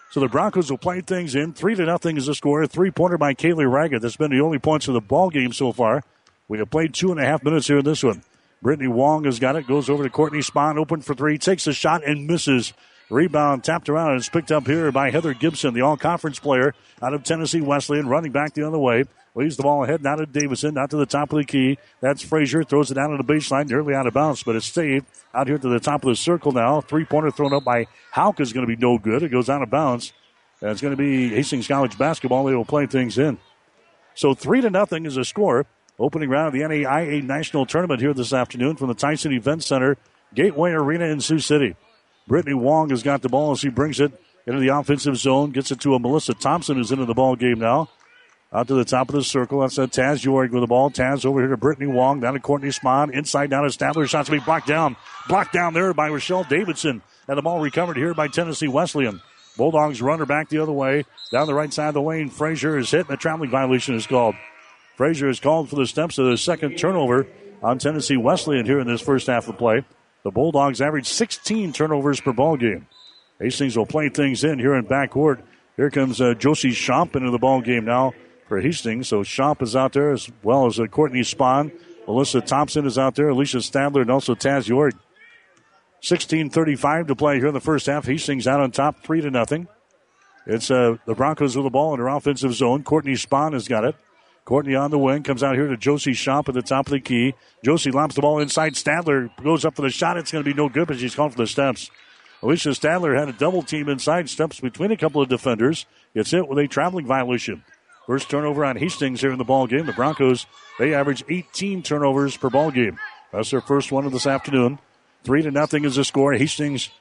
So the Broncos will play things in. Three to nothing is the score. A three-pointer by Kaylee Raggett. That's been the only points of the ball game so far. We have played two and a half minutes here in this one. Brittany Wong has got it. Goes over to Courtney Spahn. Open for three. Takes a shot and misses. Rebound tapped around and it's picked up here by Heather Gibson, the all-conference player out of Tennessee Wesleyan, running back the other way. Leaves the ball ahead, now to Davison, not to the top of the key. That's Frazier. Throws it down to the baseline, nearly out of bounds, but it's saved. Out here to the top of the circle now. Three-pointer thrown up by Houck is going to be no good. It goes out of bounds. And it's going to be Hastings College basketball. They will play things in. So three to nothing is a score. Opening round of the N A I A National Tournament here this afternoon from the Tyson Event Center, Gateway Arena in Sioux City. Brittany Wong has got the ball as she brings it into the offensive zone. Gets it to a Melissa Thompson who's into the ball game now. Out to the top of the circle. That's a Taz York with the ball. Taz over here to Brittany Wong. Down to Courtney Spahn. Inside down to Stadler. Shots to be blocked down. Blocked down there by Rochelle Davidson. And the ball recovered here by Tennessee Wesleyan. Bulldogs run her back the other way. Down the right side of the lane. Frazier is hit and a traveling violation is called. Frazier is called for the steps of the second turnover on Tennessee Wesleyan here in this first half of play. The Bulldogs average sixteen turnovers per ball game. Hastings will play things in here in backcourt. Here comes uh, Josie Schomp into the ball game now for Hastings. So Schomp is out there as well as uh, Courtney Spahn. Melissa Thompson is out there. Alicia Stadler and also Taz York. sixteen thirty-five to play here in the first half. Hastings out on top, three to nothing. It's uh, the Broncos with the ball in their offensive zone. Courtney Spahn has got it. Courtney on the wing, comes out here to Josie Schomp at the top of the key. Josie lobs the ball inside. Stadler goes up for the shot. It's going to be no good, but she's called for the steps. Alicia Stadler had a double team inside, steps between a couple of defenders. Gets hit with a traveling violation. First turnover on Hastings here in the ball game. The Broncos, they average eighteen turnovers per ball game. That's their first one of this afternoon. Three to nothing is the score. Hastings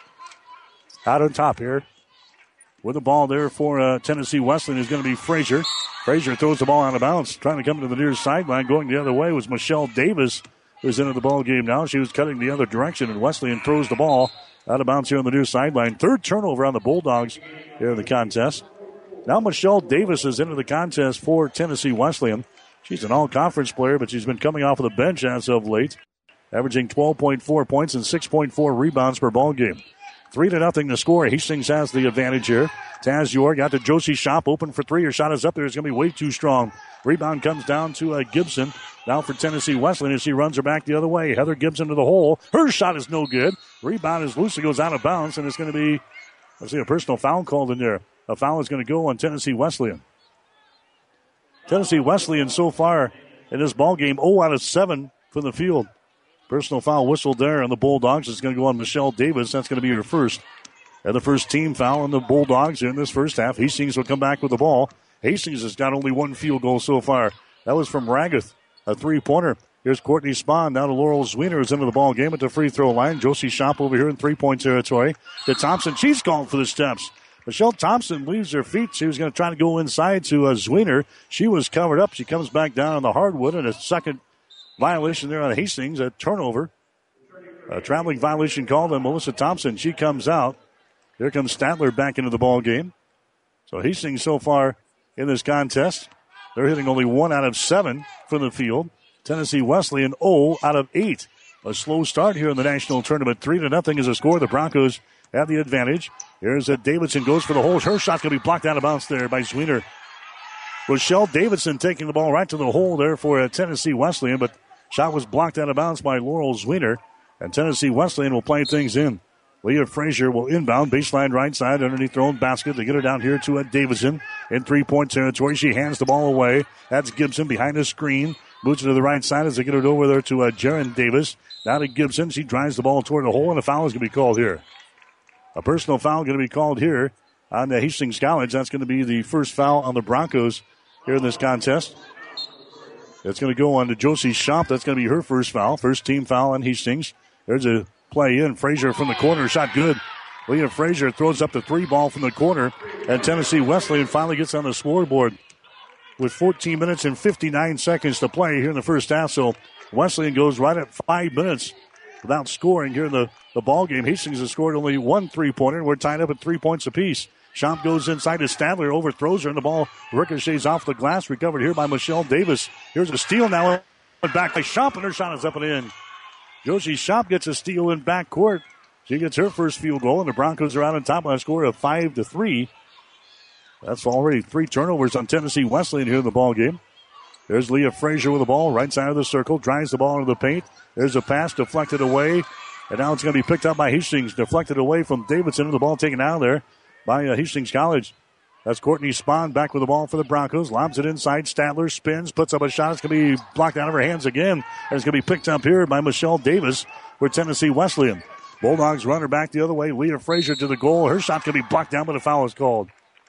out on top here. With the ball there for uh, Tennessee Wesleyan is going to be Frazier. Frazier throws the ball out of bounds. Trying to come to the near sideline. Going the other way was Michelle Davis, who's into the ball game now. She was cutting the other direction, and Wesleyan throws the ball out of bounds here on the near sideline. Third turnover on the Bulldogs here in the contest. Now Michelle Davis is into the contest for Tennessee Wesleyan. She's an all-conference player, but she's been coming off of the bench as of late, averaging twelve point four points and six point four rebounds per ball game. Three to nothing to score. Hastings has the advantage here. Taz York got to Josie Schomp. Open for three. Her shot is up there. It's going to be way too strong. Rebound comes down to uh, Gibson. Now for Tennessee Wesleyan as she runs her back the other way. Heather Gibson to the hole. Her shot is no good. Rebound is loose. It goes out of bounds, and it's going to be, let's see, a personal foul called in there. A foul is going to go on Tennessee Wesleyan. Tennessee Wesleyan so far in this ball game, zero out of seven from the field. Personal foul whistled there on the Bulldogs. It's going to go on Michelle Davis. That's going to be her first. And the first team foul on the Bulldogs in this first half. Hastings will come back with the ball. Hastings has got only one field goal so far. That was from Raggeth, a three-pointer. Here's Courtney Spahn. Now to Laurel Zwiener is into the ball game at the free throw line. Josie Schomp over here in three-point territory. To Thompson. She's called for the steps. Michelle Thompson leaves her feet. She was going to try to go inside to uh, Zwiener. She was covered up. She comes back down on the hardwood, and a second violation there on Hastings, a turnover. A traveling violation called on Melissa Thompson. She comes out. Here comes Stadler back into the ball game. So Hastings so far in this contest, they're hitting only one out of seven from the field. Tennessee Wesleyan zero out of eight. A slow start here in the national tournament. Three to nothing is a score. The Broncos have the advantage. Here's a Davidson goes for the hole. Her shot's going to be blocked out of bounds there by Zwiener. Rochelle Davidson taking the ball right to the hole there for a Tennessee Wesleyan, but shot was blocked out of bounds by Laurel Zwiener. And Tennessee Wesleyan will play things in. Leah Frazier will inbound, baseline right side, underneath their own basket. They get her down here to a Davidson in three-point territory. She hands the ball away. That's Gibson behind the screen. Moves it to the right side as they get it over there to uh, Jaron Davis. Now to Gibson. She drives the ball toward the hole, and a foul is going to be called here. A personal foul going to be called here on the Hastings College. That's going to be the first foul on the Broncos here in this contest. It's going to go on to Josie Schomp. That's going to be her first foul. First team foul on Hastings. There's a play in. Frazier from the corner. Shot good. Leah Frazier throws up the three ball from the corner. And Tennessee Wesleyan finally gets on the scoreboard with fourteen minutes and fifty-nine seconds to play here in the first half. So Wesleyan goes right at five minutes without scoring here in the, the ball game. Hastings has scored only one three-pointer. We're tied up at three points apiece. Schomp goes inside to Stadler, overthrows her, and the ball ricochets off the glass. Recovered here by Michelle Davis. Here's a steal now. Back by Schomp, and her shot is up and in. Josie Schomp gets a steal in backcourt. She gets her first field goal, and the Broncos are out on top on a score of five to three. That's already three turnovers on Tennessee Wesleyan here in the ball game. There's Leah Frazier with the ball, right side of the circle, drives the ball into the paint. There's a pass deflected away, and now it's going to be picked up by Hastings, deflected away from Davidson, and the ball taken out of there by uh, Hastings College. That's Courtney Spahn back with the ball for the Broncos. Lobs it inside. Statler spins, puts up a shot. It's going to be blocked out of her hands again. And it's going to be picked up here by Michelle Davis for Tennessee Wesleyan. Bulldogs run her back the other way. Leah Frazier to the goal. Her shot going to be blocked down, but a foul is called.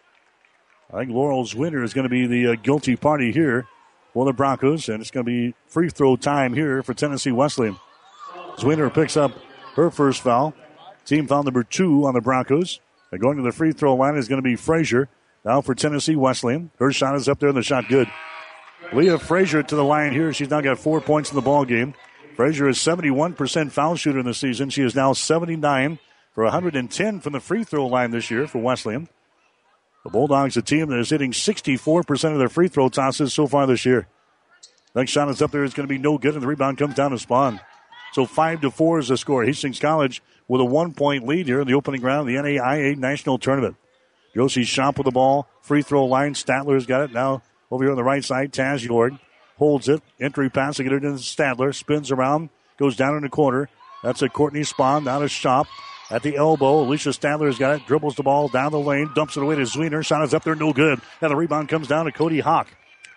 I think Laurel Zwinner is going to be the uh, guilty party here for the Broncos, and it's going to be free throw time here for Tennessee Wesleyan. Zwinner picks up her first foul. Team foul number two on the Broncos. And going to the free throw line is going to be Frazier. Now for Tennessee Wesleyan. Her shot is up there, and the shot good. Leah Frazier to the line here. She's now got four points in the ball game. Frazier is seventy-one percent foul shooter in the season. She is now seventy-nine for one hundred ten from the free throw line this year for Wesleyan. The Bulldogs, a team that is hitting sixty-four percent of their free throw tosses so far this year. Next shot is up there. It's going to be no good, and the rebound comes down to Spahn. So five to four is the score. Hastings College with a one-point lead here in the opening round of the N A I A National Tournament. Josie Schomp with the ball. Free throw line. Statler's got it. Now over here on the right side, Taz York holds it. Entry pass to get it into Statler. Spins around. Goes down in the corner. That's a Courtney Spahn. Down to Schomp. At the elbow, Alicia Statler's got it. Dribbles the ball down the lane. Dumps it away to Zwiener. Shot is up there. No good. And the rebound comes down to Cody Hawk.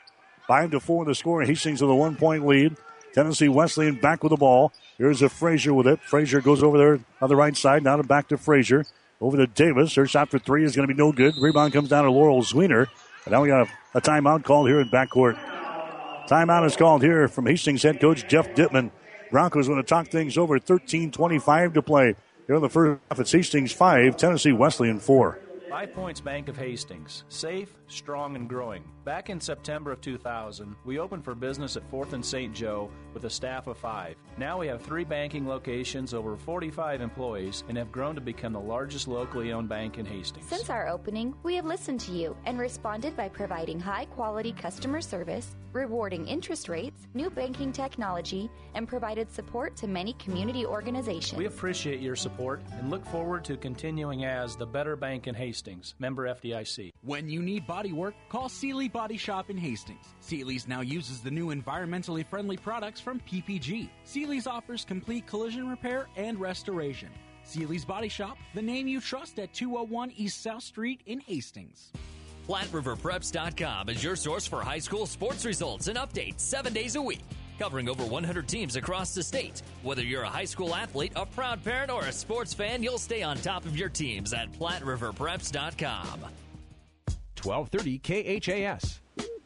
Five to four the score. Hastings with a one-point lead. Tennessee Wesleyan back with the ball. Here's a Frazier with it. Frazier goes over there on the right side. Now to back to Frazier. Over to Davis. Her shot for three is going to be no good. Rebound comes down to Laurel Zwiener. And now we got a, a timeout called here in backcourt. Timeout is called here from Hastings head coach Jeff Dittman. Broncos want to talk things over. thirteen twenty-five to play. Here in the first half, it's Hastings five, Tennessee Wesleyan four. Five Points Bank of Hastings. Safe, strong, and growing. Back in September of two thousand, we opened for business at fourth and Saint Joe with a staff of five. Now we have three banking locations, over forty-five employees, and have grown to become the largest locally owned bank in Hastings. Since our opening, we have listened to you and responded by providing high-quality customer service, rewarding interest rates, new banking technology, and provided support to many community organizations. We appreciate your support and look forward to continuing as the better bank in Hastings. Member F D I C. When you need body work, call Seeley Body Shop in Hastings. Seeley's now uses the new environmentally friendly products from P P G. Seeley's offers complete collision repair and restoration. Seeley's Body Shop, the name you trust at two oh one East South Street in Hastings. Platte River Preps dot com is your source for high school sports results and updates seven days a week. Covering over one hundred teams across the state. Whether you're a high school athlete, a proud parent, or a sports fan, you'll stay on top of your teams at Platte River Preps dot com. twelve thirty K H A S.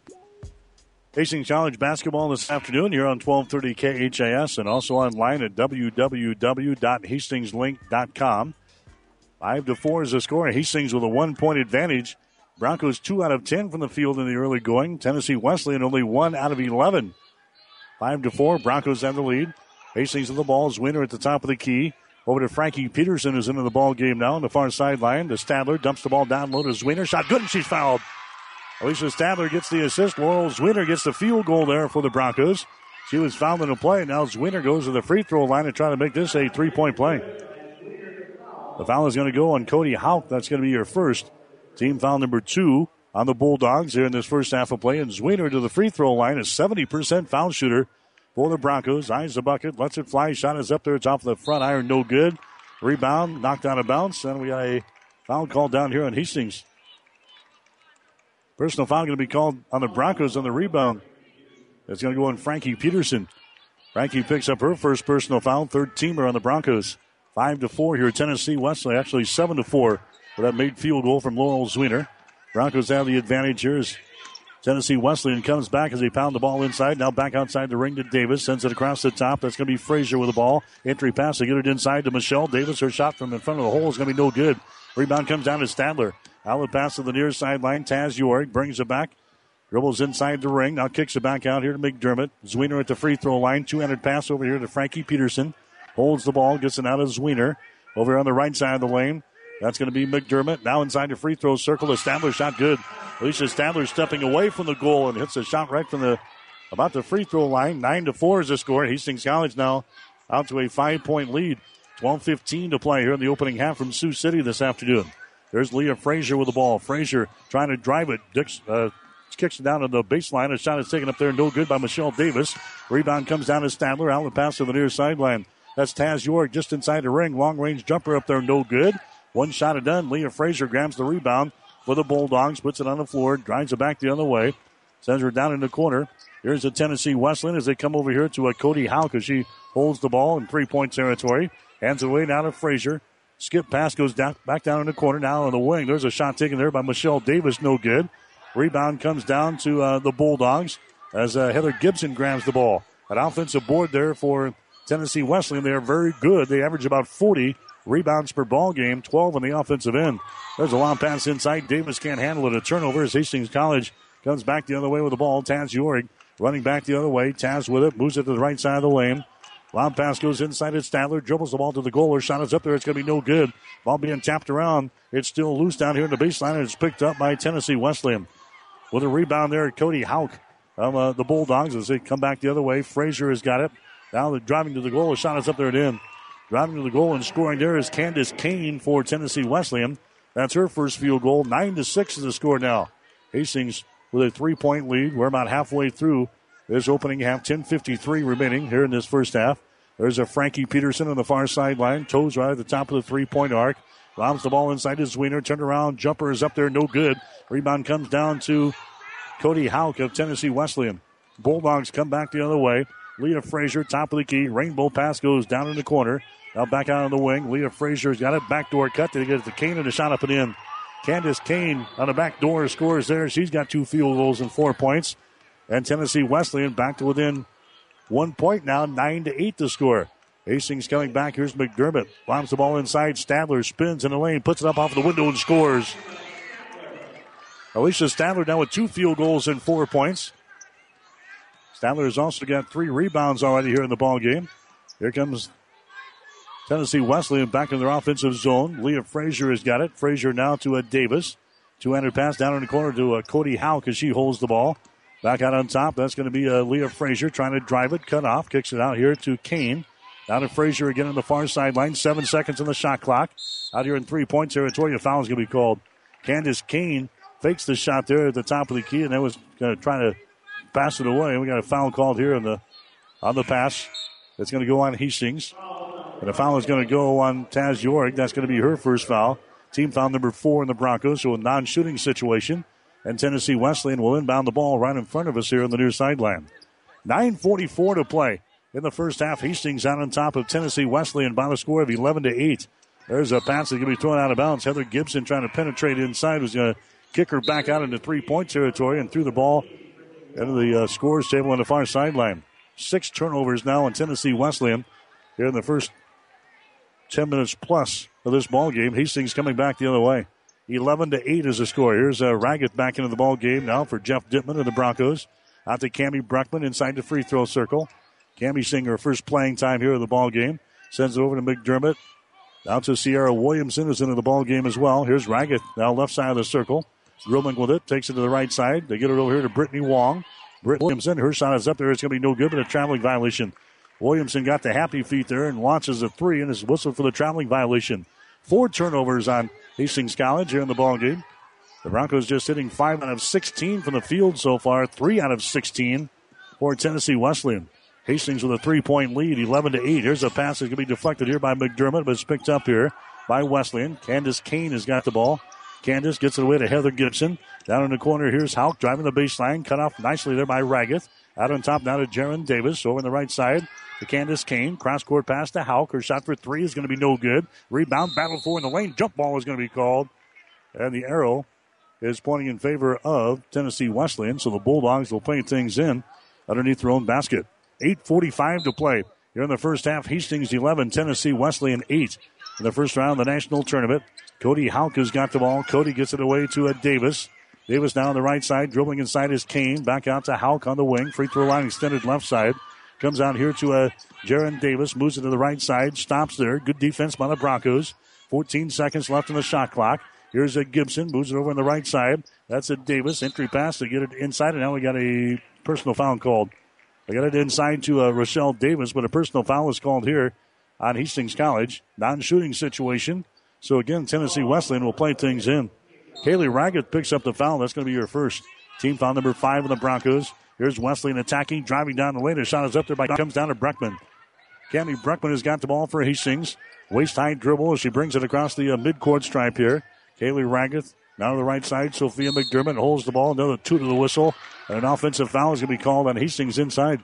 Hastings College basketball this afternoon here on twelve thirty K H A S and also online at w w w dot hastings link dot com. Five to four is the score. Hastings with a one-point advantage. Broncos two out of ten from the field in the early going. Tennessee Wesleyan only one out of eleven. Five to four. Broncos have the lead. Hastings with the ball. Zwiener at the top of the key. Over to Frankie Peterson, who's into the ball game now on the far sideline. The Stadler dumps the ball down low to Zwiener. Shot good, and she's fouled. Alicia Stadler gets the assist. Laurel Zwiener gets the field goal there for the Broncos. She was fouled in the play. Now Zwiener goes to the free throw line and try to make this a three-point play. The foul is going to go on Cody Houck. That's going to be your first. Team foul number two on the Bulldogs here in this first half of play. And Zwiener to the free throw line, a seventy percent foul shooter for the Broncos. Eyes the bucket, lets it fly. Shot is up there. It's off the front iron, no good. Rebound, knocked out of bounds. And we got a foul called down here on Hastings. Personal foul going to be called on the Broncos on the rebound. It's going to go on Frankie Peterson. Frankie picks up her first personal foul, third teamer on the Broncos. Five to four here at Tennessee Wesleyan. Actually seven to four for that made field goal from Laurel Zwiener. Broncos have the advantage here as Tennessee Wesleyan comes back as they pound the ball inside. Now back outside the ring to Davis. Sends it across the top. That's going to be Frazier with the ball. Entry pass to get it inside to Michelle Davis. Her shot from in front of the hole is going to be no good. Rebound comes down to Stadler. Outlet pass to the near sideline. Taz York brings it back. Dribbles inside the ring. Now kicks it back out here to McDermott. Zwiener at the free throw line. Two-handed pass over here to Frankie Peterson. Holds the ball. Gets it out of Zwiener. Over on the right side of the lane. That's going to be McDermott. Now inside the free throw circle. The Stadler shot good. Alicia Stadler stepping away from the goal and hits a shot right from the about the free throw line. Nine to four is the score. Hastings College now out to a five-point lead. twelve fifteen to play here in the opening half from Sioux City this afternoon. There's Leah Frazier with the ball. Frazier trying to drive it. Dix, uh, kicks it down to the baseline. A shot is taken up there, no good by Michelle Davis. Rebound comes down to Stadler. Outlet pass to the near sideline. That's Taz York just inside the ring. Long-range jumper up there, no good. One shot it done. Leah Frazier grabs the rebound for the Bulldogs, puts it on the floor, drives it back the other way. Sends her down in the corner. Here's the Tennessee Wesleyan as they come over here to a Cody Houck as she holds the ball in three-point territory. Hands it away down to Frazier. Skip pass goes down, back down in the corner. Now on the wing. There's a shot taken there by Michelle Davis. No good. Rebound comes down to uh, the Bulldogs as uh, Heather Gibson grabs the ball. An offensive board there for Tennessee Wesleyan. They are very good. They average about forty rebounds per ball game, twelve on the offensive end. There's a long pass inside. Davis can't handle it. A turnover as Hastings College comes back the other way with the ball. Taz York running back the other way. Taz with it. Moves it to the right side of the lane. Long pass goes inside at Stadler. Dribbles the ball to the goal. Her shot is up there. It's going to be no good. Ball being tapped around. It's still loose down here in the baseline, and it's picked up by Tennessee Wesleyan. With a rebound there, Cody Houck of uh, the Bulldogs as they come back the other way. Frazier has got it. Now they're driving to the goal. The shot is up there and in. Driving to the goal and scoring there is Candace Kane for Tennessee Wesleyan. That's her first field goal. Nine to six is the score now. Hastings with a three-point lead. We're about halfway through this opening half. ten fifty-three remaining here in this first half. There's a Frankie Peterson on the far sideline. Toes right at the top of the three-point arc. Lobs the ball inside to Zwiener. Turned around. Jumper is up there. No good. Rebound comes down to Cody Houck of Tennessee Wesleyan. Bulldogs come back the other way. Leah Frazier, top of the key. Rainbow pass goes down in the corner. Now back out on the wing. Leah Frazier's got it. Backdoor cut. They get it to Kane and a shot up and in. Candace Kane on the back door scores there. She's got two field goals and four points. And Tennessee Wesleyan back to within one point now. Nine to eight to score. Hastings coming back. Here's McDermott. Bombs the ball inside. Stadler spins in the lane. Puts it up off the window and scores. Alicia Stadler now with two field goals and four points. Stadler has also got three rebounds already here in the ball game. Here comes Tennessee Wesleyan back in their offensive zone. Leah Frazier has got it. Frazier now to a Davis. Two-handed pass down in the corner to a Cody Houck as she holds the ball. Back out on top. That's going to be a Leah Frazier trying to drive it. Cut off. Kicks it out here to Kane. Down to Frazier again on the far sideline. Seven seconds on the shot clock. Out here in three-point territory. A foul is going to be called. Candace Kane fakes the shot there at the top of the key, and then was going to try to pass it away. We got a foul called here on the on the pass. That's going to go on Hastings. And a foul is going to go on Taz York. That's going to be her first foul. Team foul number four in the Broncos, so a non-shooting situation. And Tennessee Wesleyan will inbound the ball right in front of us here on the near sideline. nine forty-four to play in the first half. Hastings out on top of Tennessee Wesleyan by the score of eleven to eight. There's a pass that's going to be thrown out of bounds. Heather Gibson trying to penetrate inside was going to kick her back out into three-point territory and threw the ball into the uh, scores table on the far sideline. Six turnovers now on Tennessee Wesleyan here in the first ten minutes plus of this ball game. Hastings coming back the other way. eleven to eight is the score. Here's uh, Raggett back into the ball game now for Jeff Dittman of the Broncos. Out to Cammie Bruckman inside the free throw circle. Cammie seeing her first playing time here in the ball game. Sends it over to McDermott. Out to Sierra Williamson, who's into the ball game as well. Here's Raggett now left side of the circle. Dribbling with it, takes it to the right side. They get it over here to Brittany Wong. Britt Williamson, her shot is up there. It's going to be no good, but a traveling violation. Williamson got the happy feet there and launches a three, and is whistled for the traveling violation. Four turnovers on Hastings College here in the ball game. The Broncos just hitting five out of sixteen from the field so far. Three out of sixteen for Tennessee Wesleyan. Hastings with a three-point lead, eleven to eight. Here's a pass that's going to be deflected here by McDermott, but it's picked up here by Wesleyan. Candace Kane has got the ball. Candace gets it away to Heather Gibson. Down in the corner, here's Houck driving the baseline. Cut off nicely there by Raggett. Out on top now to Jaron Davis. Over on the right side to Candace Kane. Cross-court pass to Houck. Her shot for three is going to be no good. Rebound, battle for in the lane. Jump ball is going to be called. And the arrow is pointing in favor of Tennessee Wesleyan. So the Bulldogs will play things in underneath their own basket. eight forty-five to play. Here in the first half, Hastings eleven, Tennessee Wesleyan eight. In the first round of the national tournament, Cody Houck has got the ball. Cody gets it away to a Davis. Davis now on the right side, dribbling inside is Kane. Back out to Houck on the wing. Free throw line extended left side. Comes out here to a Jaron Davis. Moves it to the right side. Stops there. Good defense by the Broncos. fourteen seconds left on the shot clock. Here's a Gibson. Moves it over on the right side. That's a Davis. Entry pass to get it inside. And now we got a personal foul called. They got it inside to uh, Rochelle Davis, but a personal foul is called here on Hastings College. Non-shooting situation. So again, Tennessee Wesleyan will play things in. Kaylee Raggett picks up the foul. That's going to be her first. Team foul number five of the Broncos. Here's Wesleyan attacking, driving down the lane. The shot is up there, by comes down to Breckman. Cammie Breckman has got the ball for Hastings. Waist-high dribble as she brings it across the uh, midcourt stripe here. Kaylee Raggett now to the right side. Sophia McDermott holds the ball. Another two to the whistle. And an offensive foul is going to be called on Hastings inside.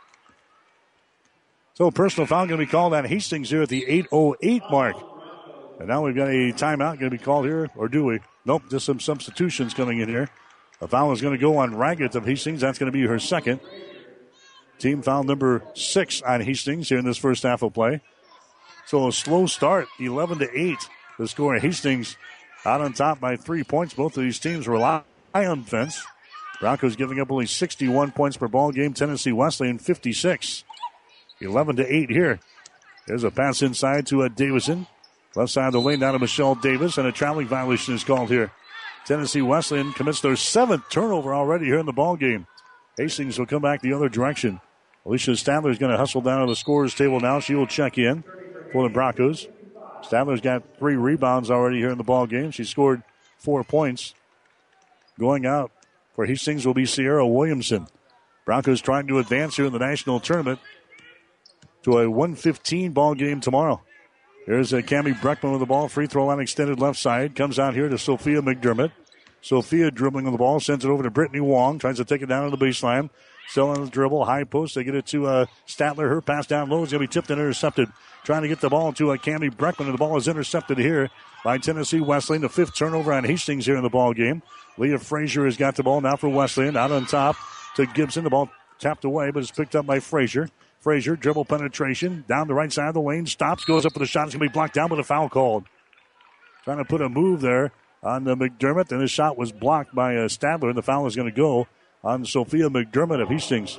So personal foul going to be called on Hastings here at the eight oh eight mark. And now we've got a timeout going to be called here, or do we? Nope, just some substitutions coming in here. A foul is going to go on Raggett of Hastings. That's going to be her second. Team foul number six on Hastings here in this first half of play. So a slow start, eleven to eight. The score, Hastings out on top by three points. Both of these teams rely on defense. Broncos giving up only sixty-one points per ball game. Tennessee Wesleyan fifty-six. eleven to eight here. There's a pass inside to a Davison. Left side of the lane down to Michelle Davis, and a traveling violation is called here. Tennessee Wesleyan commits their seventh turnover already here in the ball game. Hastings will come back the other direction. Alicia Stadler is going to hustle down to the scorer's table now. She will check in for the Broncos. Stadler's got three rebounds already here in the ball game. She scored four points. Going out for Hastings will be Sierra Williamson. Broncos trying to advance here in the national tournament to a one fifteen ball game tomorrow. Here's a Cammie Breckman with the ball. Free throw line extended left side. Comes out here to Sophia McDermott. Sophia dribbling on the ball. Sends it over to Brittany Wong. Tries to take it down to the baseline. Still on the dribble. High post. They get it to uh, Statler. Her pass down low is going to be tipped and intercepted. Trying to get the ball to uh, Cammie Breckman. And the ball is intercepted here by Tennessee Wesleyan. The fifth turnover on Hastings here in the ball game. Leah Frazier has got the ball now for Wesleyan. Out on top to Gibson. The ball tapped away, but it's picked up by Frazier. Frazier, dribble penetration, down the right side of the lane, stops, goes up for the shot. It's going to be blocked down with a foul called. Trying to put a move there on the McDermott, and his shot was blocked by uh, Stadler, and the foul is going to go on Sophia McDermott of Hastings.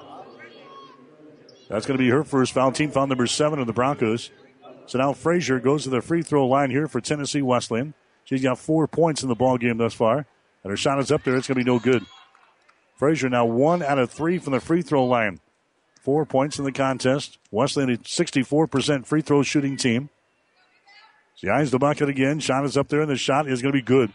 That's going to be her first foul, team foul number seven of the Broncos. So now Frazier goes to the free throw line here for Tennessee Wesleyan. She's got four points in the ball game thus far, and her shot is up there. It's going to be no good. Frazier now one out of three from the free throw line. Four points in the contest. Wesleyan, a sixty-four percent free throw shooting team. She eyes the bucket again. Shot is up there, and the shot is going to be good.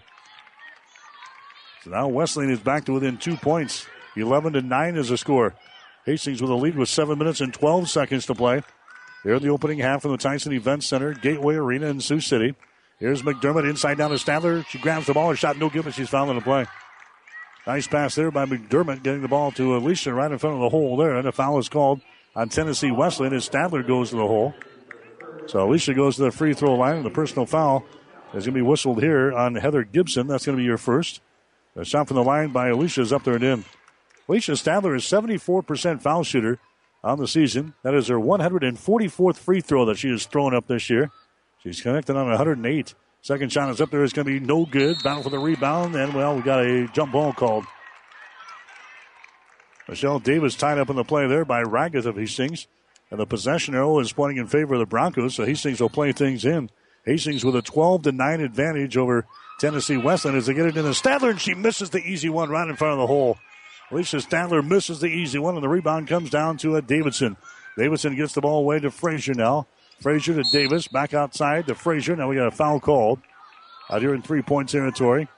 So now Wesleyan is back to within two points. eleven to nine is the score. Hastings with a lead with seven minutes and twelve seconds to play. Here in the opening half from the Tyson Event Center, Gateway Arena in Sioux City. Here's McDermott inside down to Stadler. She grabs the ball. Her shot no good, but she's fouling the play. Nice pass there by McDermott, getting the ball to Alicia right in front of the hole there. And a foul is called on Tennessee Wesleyan as Stadler goes to the hole. So Alicia goes to the free throw line, and the personal foul is going to be whistled here on Heather Gibson. That's going to be your first. The shot from the line by Alicia is up there and in. Alicia Stadler is seventy-four percent foul shooter on the season. That is her one hundred forty-fourth free throw that she has thrown up this year. She's connected on one hundred eight. Second shot is up there. It's going to be no good. Battle for the rebound. And, well, we got a jump ball called. Michelle Davis tied up in the play there by Raggett of Hastings. And the possession arrow is pointing in favor of the Broncos, so Hastings will play things in. Hastings with a twelve to nine advantage over Tennessee Wesleyan as they get it into Stadler, and she misses the easy one right in front of the hole. Alicia Stadler misses the easy one, and the rebound comes down to a Davidson. Davidson gets the ball away to Frazier now. Frazier to Davis, back outside to Frazier. Now we got a foul called out here in three-point territory.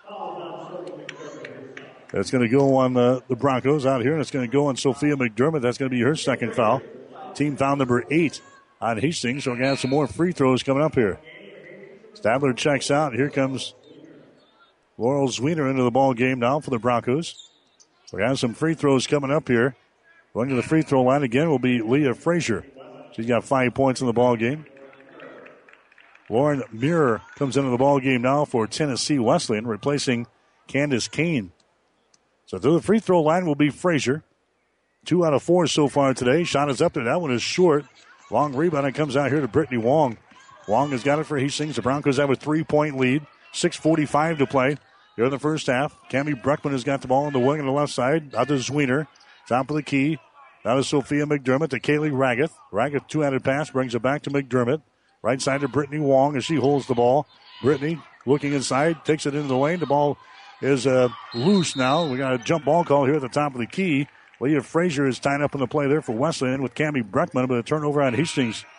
That's going to go on the, the Broncos out here, and it's going to go on Sophia McDermott. That's going to be her second foul. Team foul number eight on Hastings, so we're going to have some more free throws coming up here. Stadler checks out. Here comes Laurel Zwiener into the ball game now for the Broncos. We're going to have some free throws coming up here. Going to the free throw line again will be Leah Frazier. She's got five points in the ball game. Lauren Muir comes into the ball game now for Tennessee Wesleyan, replacing Candace Kane. So through the free throw line will be Frazier. Two out of four so far today. Shot is up there. That one is short. Long rebound. It comes out here to Brittany Wong. Wong has got it for Hastings. The Broncos have a three-point lead. six forty-five to play here in the first half. Cammie Breckman has got the ball on the wing on the left side. Out to Zwiener. Top of the key. Now to Sophia McDermott to Kaylee Raggett. Raggett, two-handed pass, brings it back to McDermott. Right side to Brittany Wong as she holds the ball. Brittany looking inside, takes it into the lane. The ball is uh, loose now. We got a jump ball call here at the top of the key. Leah Frazier is tied up in the play there for Wesleyan with Cammie Breckman, but a turnover on Hastings.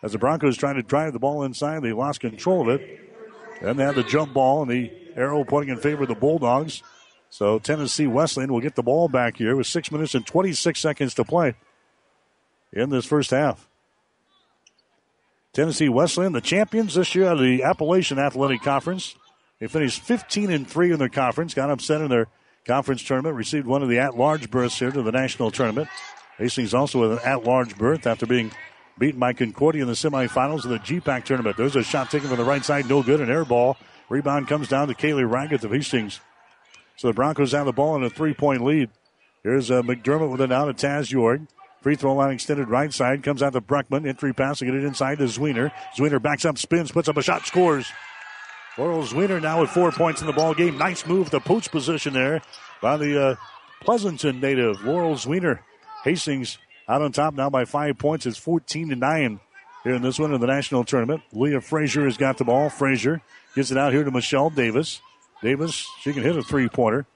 as the Broncos tried to drive the ball inside. They lost control of it. And they had the jump ball and the arrow pointing in favor of the Bulldogs. So Tennessee Wesleyan will get the ball back here with six minutes and twenty-six seconds to play in this first half. Tennessee Wesleyan, the champions this year out of the Appalachian Athletic Conference. They finished fifteen and three in their conference, got upset in their conference tournament, received one of the at-large berths here to the national tournament. Hastings also with an at-large berth after being beaten by Concordia in the semifinals of the G PAC tournament. There's a shot taken from the right side, no good, an air ball. Rebound comes down to Kaylee Raggett of Hastings. So the Broncos have the ball in a three-point lead. Here's uh, McDermott with it now to Taz York. Free throw line extended right side. Comes out to Breckman. Entry pass to get it inside to Zwiener. Zwiener backs up, spins, puts up a shot, scores. Laurel Zwiener now with four points in the ball game. Nice move to poach position there by the uh, Pleasanton native, Laurel Zwiener. Hastings out on top now by five points. It's fourteen to nine here in this one in the national tournament. Leah Frazier has got the ball. Frazier gets it out here to Michelle Davis. Davis, she can hit a three-pointer.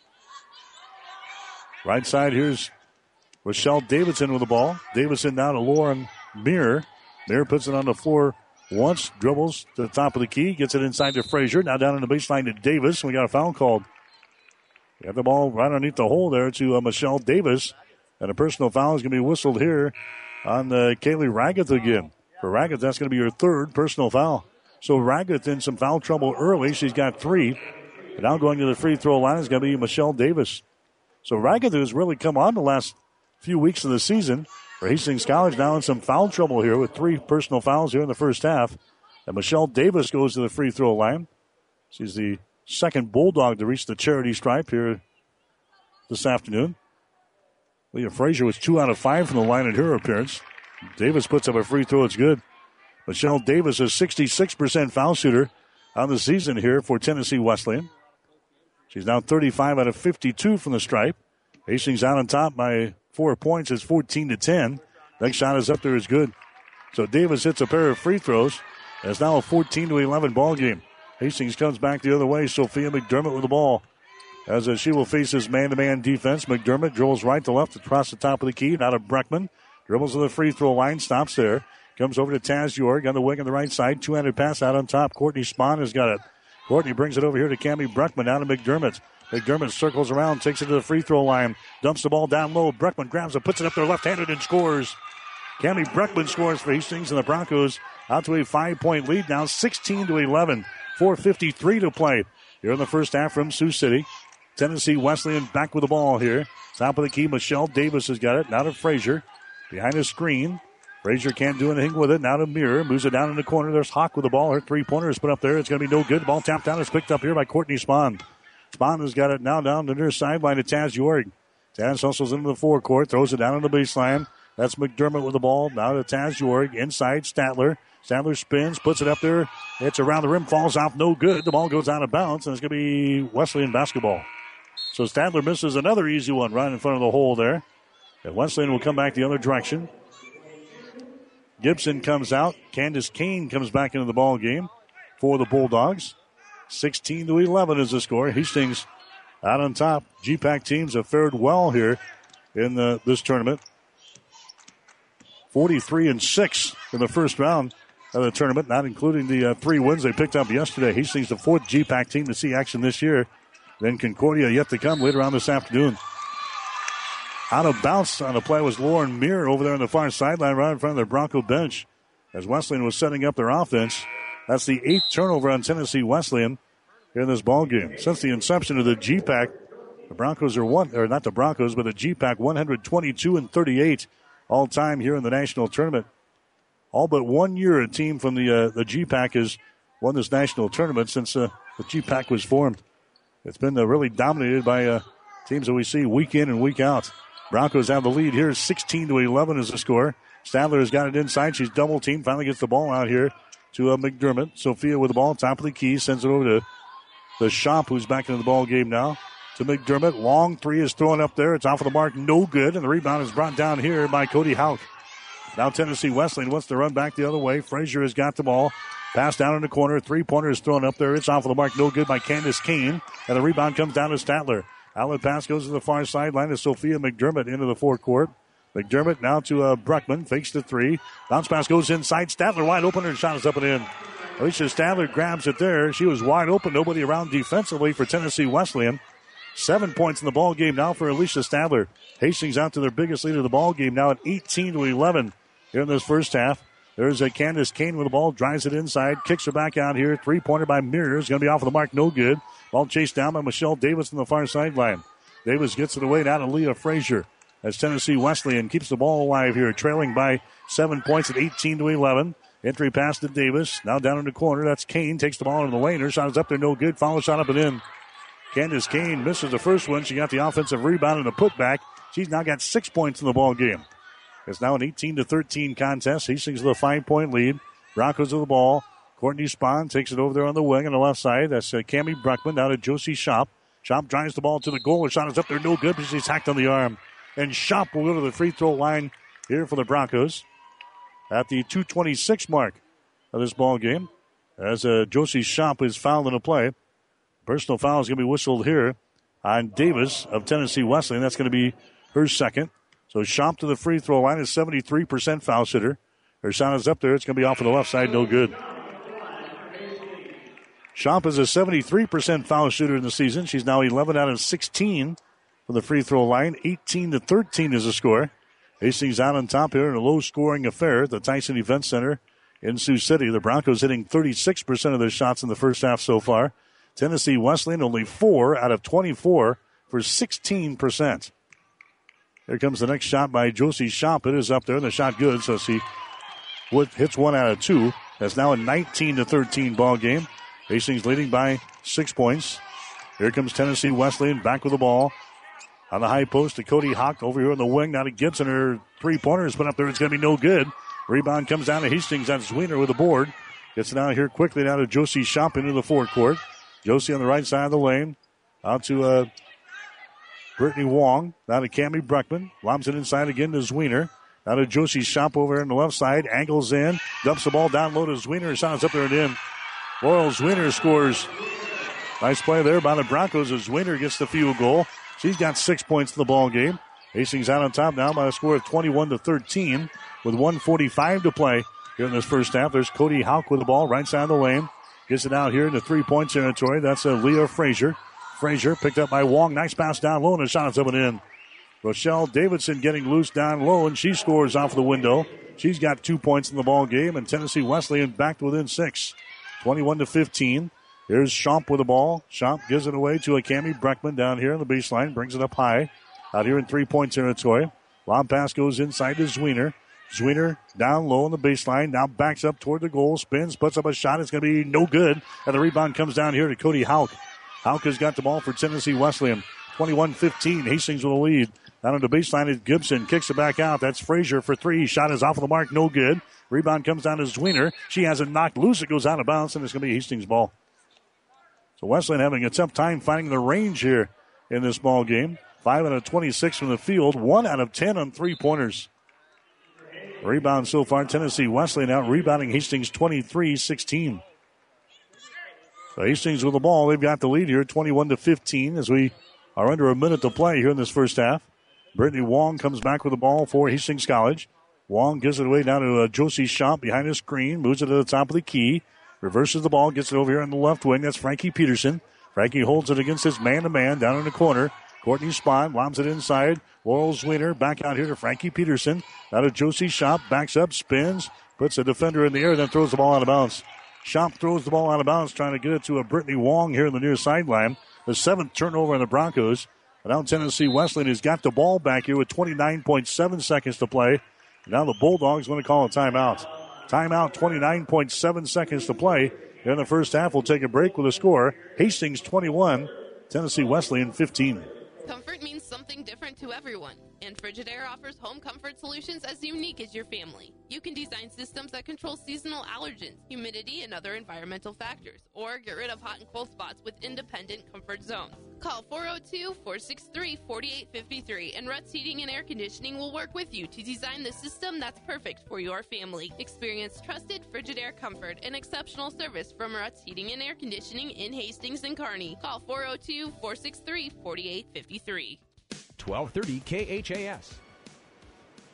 Right side, here's Rochelle Davidson with the ball. Davidson down to Lauren Muir. Muir puts it on the floor once, dribbles to the top of the key, gets it inside to Frazier. Now down in the baseline to Davis. We got a foul called. Got the ball right underneath the hole there to uh, Michelle Davis. And a personal foul is going to be whistled here on uh, Kaylee Raggett again. For Raggett, that's going to be her third personal foul. So Raggett in some foul trouble early. She's got three. And now going to the free throw line is going to be Michelle Davis. So Raggett has really come on the last few weeks of the season for Hastings College. Now in some foul trouble here with three personal fouls here in the first half. And Michelle Davis goes to the free throw line. She's the second Bulldog to reach the charity stripe here this afternoon. Leah Frazier was two out of five from the line in her appearance. Davis puts up a free throw. It's good. Michelle Davis is sixty-six percent foul shooter on the season here for Tennessee Wesleyan. She's now thirty-five out of fifty-two from the stripe. Hastings out on top by four points. It's fourteen to ten. Next shot is up there is good. So Davis hits a pair of free throws. And it's now a fourteen to eleven ball game. Hastings comes back the other way. Sophia McDermott with the ball. As uh, she will face his man-to-man defense. McDermott dribbles right to left across the top of the key. Now to Breckman. Dribbles to the free throw line. Stops there. Comes over to Taz York on the wing on the right side. Two-handed pass out on top. Courtney Spahn has got it. Courtney brings it over here to Cammie Breckman. Down to McDermott. McDermott circles around. Takes it to the free throw line. Dumps the ball down low. Breckman grabs it. Puts it up there left-handed and scores. Cammie Breckman scores for Hastings. And the Broncos out to a five-point lead now. sixteen to eleven. four fifty-three to play here in the first half from Sioux City. Tennessee Wesleyan back with the ball here. Top of the key, Michelle Davis has got it. Now to Frazier. Behind the screen. Frazier can't do anything with it. Now to Muir. Moves it down in the corner. There's Hawk with the ball. Her three-pointer is put up there. It's going to be no good. Ball tapped down. It's picked up here by Courtney Spahn. Spahn has got it now down the near sideline to Taz York. Taz hustles into the forecourt. Throws it down on the baseline. That's McDermott with the ball. Now to Taz York. Inside, Statler. Statler spins. Puts it up there. It's around the rim. Falls off. No good. The ball goes out of bounds. And it's going to be Wesleyan basketball. So Stadler misses another easy one right in front of the hole there. And Wesleyan will come back the other direction. Gibson comes out. Candace Kane comes back into the ball game for the Bulldogs. sixteen to eleven is the score. Hastings out on top. G PAC teams have fared well here in the, this tournament. forty-three and six in the first round of the tournament, not including the uh, three wins they picked up yesterday. Hastings, the fourth G PAC team to see action this year. Then Concordia yet to come later on this afternoon. Out of bounds on the play was Lauren Muir over there on the far sideline right in front of the Bronco bench as Wesleyan was setting up their offense. That's the eighth turnover on Tennessee Wesleyan here in this ball game. Since the inception of the G PAC, the Broncos are one, or not the Broncos, but the G PAC one twenty-two and thirty-eight all time here in the national tournament. All but one year a team from the uh, the G PAC has won this national tournament since uh, the G PAC was formed. It's been uh, really dominated by uh, teams that we see week in and week out. Broncos have the lead here. sixteen to eleven is the score. Stadler has got it inside. She's double teamed. Finally gets the ball out here to uh, McDermott. Sophia with the ball. Top of the key. Sends it over to the Shop, who's back into the ball game now. To McDermott. Long three is thrown up there. It's off of the mark. No good. And the rebound is brought down here by Cody Houck. Now Tennessee Wesleyan wants to run back the other way. Frazier has got the ball. Pass down in the corner. Three-pointer is thrown up there. It's off of the mark. No good by Candace Kane. And the rebound comes down to Statler. Outlet pass goes to the far sideline to Sophia McDermott into the forecourt. McDermott now to uh, Bruckman. Fakes the three. Bounce pass goes inside. Stadler wide open. Her shot is up and in. Alicia Stadler grabs it there. She was wide open. Nobody around defensively for Tennessee Wesleyan. Seven points in the ball game now for Alicia Stadler. Hastings out to their biggest lead of the ball game now at eighteen to eleven here in this first half. There's a Candace Kane with the ball. Drives it inside. Kicks her back out here. Three-pointer by Mears. Going to be off of the mark. No good. Ball chased down by Michelle Davis on the far sideline. Davis gets it away now to Leah Frazier as Tennessee Wesleyan keeps the ball alive here, trailing by seven points at eighteen to eleven. Entry pass to Davis. Now down in the corner. That's Kane. Takes the ball into the lane. Her shot is up there. No good. Follow shot up and in. Candace Kane misses the first one. She got the offensive rebound and a putback. She's now got six points in the ball game. It's now an eighteen to thirteen contest. Hastings with a five-point lead. Broncos with the ball. Courtney Spahn takes it over there on the wing on the left side. That's uh, Cammie Bruckman down to Josie Shop. Shop drives the ball to the goal. Her shot is up there. No good, but she's hacked on the arm. And Shop will go to the free throw line here for the Broncos at the two twenty-six mark of this ball game. As uh, Josie Shop is fouled in a play. Personal foul is going to be whistled here on Davis of Tennessee Wesleyan. That's going to be her second. So Shop to the free throw line is seventy-three percent foul sitter. Her shot is up there. It's going to be off on the left side. No good. Shop is a seventy-three percent foul shooter in the season. She's now eleven out of sixteen from the free throw line. eighteen to thirteen is the score. Hastings out on top here in a low-scoring affair at the Tyson Event Center in Sioux City. The Broncos hitting thirty-six percent of their shots in the first half so far. Tennessee Wesleyan only four out of twenty-four for sixteen percent. Here comes the next shot by Josie Shop. It is up there, and the shot good, so she hits one out of two. That's now a nineteen to thirteen ball game. Hastings leading by six points. Here comes Tennessee Wesleyan back with the ball. On the high post to Cody Hawk over here on the wing. Now to Gibson. Her three-pointer has been up there. It's going to be no good. Rebound comes down to Hastings. That's Zwiener with the board. Gets it out here quickly now to Josie Shop into the forecourt. Josie on the right side of the lane. Out to uh, Brittany Wong. Now to Cammie Bruckman. Lobs it inside again to Zwiener. Now to Josie Shop over here on the left side. Angles in. Dumps the ball down low to Zwiener. Shot up there and in. Laurel Zwiener scores. Nice play there by the Broncos as Zwiener gets the field goal. She's got six points in the ball game. Hastings out on top now by a score of twenty-one to thirteen with one forty-five to play here in this first half. There's Cody Houck with the ball right side of the lane. Gets it out here in the three-point territory. That's uh, Leah Frazier. Frazier picked up by Wong. Nice pass down low, and the shot is up and in. Rochelle Davidson getting loose down low, and she scores off the window. She's got two points in the ball game, and Tennessee Wesleyan back to within six. twenty-one to fifteen. Here's Schomp with the ball. Schomp gives it away to a Cammie Bruckman down here on the baseline. Brings it up high. Out here in three-point territory. Lob pass goes inside to Zwiener. Zwiener down low on the baseline. Now backs up toward the goal. Spins. Puts up a shot. It's going to be no good. And the rebound comes down here to Cody Houck. Houck has got the ball for Tennessee Wesleyan. twenty-one fifteen. Hastings with a lead. Down on the baseline is Gibson. Kicks it back out. That's Frazier for three. Shot is off of the mark. No good. Rebound comes down to Zwiener. She has it knocked loose. It goes out of bounds, and it's going to be Hastings' ball. So Wesleyan having a tough time finding the range here in this ball game. five out of twenty-six from the field. one out of ten on three-pointers. Rebound so far, Tennessee Wesleyan out rebounding Hastings twenty-three sixteen. So Hastings with the ball. They've got the lead here, twenty-one to fifteen, as we are under a minute to play here in this first half. Brittany Wong comes back with the ball for Hastings College. Wong gives it away down to uh, Josie Schomp behind the screen. Moves it to the top of the key. Reverses the ball. Gets it over here on the left wing. That's Frankie Peterson. Frankie holds it against his man-to-man down in the corner. Courtney Spahn lobs it inside. Laurel Zwiener back out here to Frankie Peterson. Now to Josie Schomp. Backs up, spins, puts a defender in the air, then throws the ball out of bounds. Schomp throws the ball out of bounds, trying to get it to a Brittany Wong here in the near sideline. The seventh turnover on the Broncos. And now Tennessee Wesleyan has got the ball back here with twenty-nine point seven seconds to play. Now the Bulldogs going to call a timeout. Timeout, twenty-nine point seven seconds to play. Here in the first half, we'll take a break with a score. Hastings twenty-one, Tennessee Wesleyan fifteen. Comfort means something different to everyone, and Frigidaire offers home comfort solutions as unique as your family. You can design systems that control seasonal allergens, humidity, and other environmental factors, or get rid of hot and cold spots with independent comfort zones. Call four oh two, four six three, four eight five three, and Ruts Heating and Air Conditioning will work with you to design the system that's perfect for your family. Experience trusted Frigidaire comfort and exceptional service from Ruts Heating and Air Conditioning in Hastings and Kearney. Call four oh two, four six three, four eight five three. twelve thirty K H A S.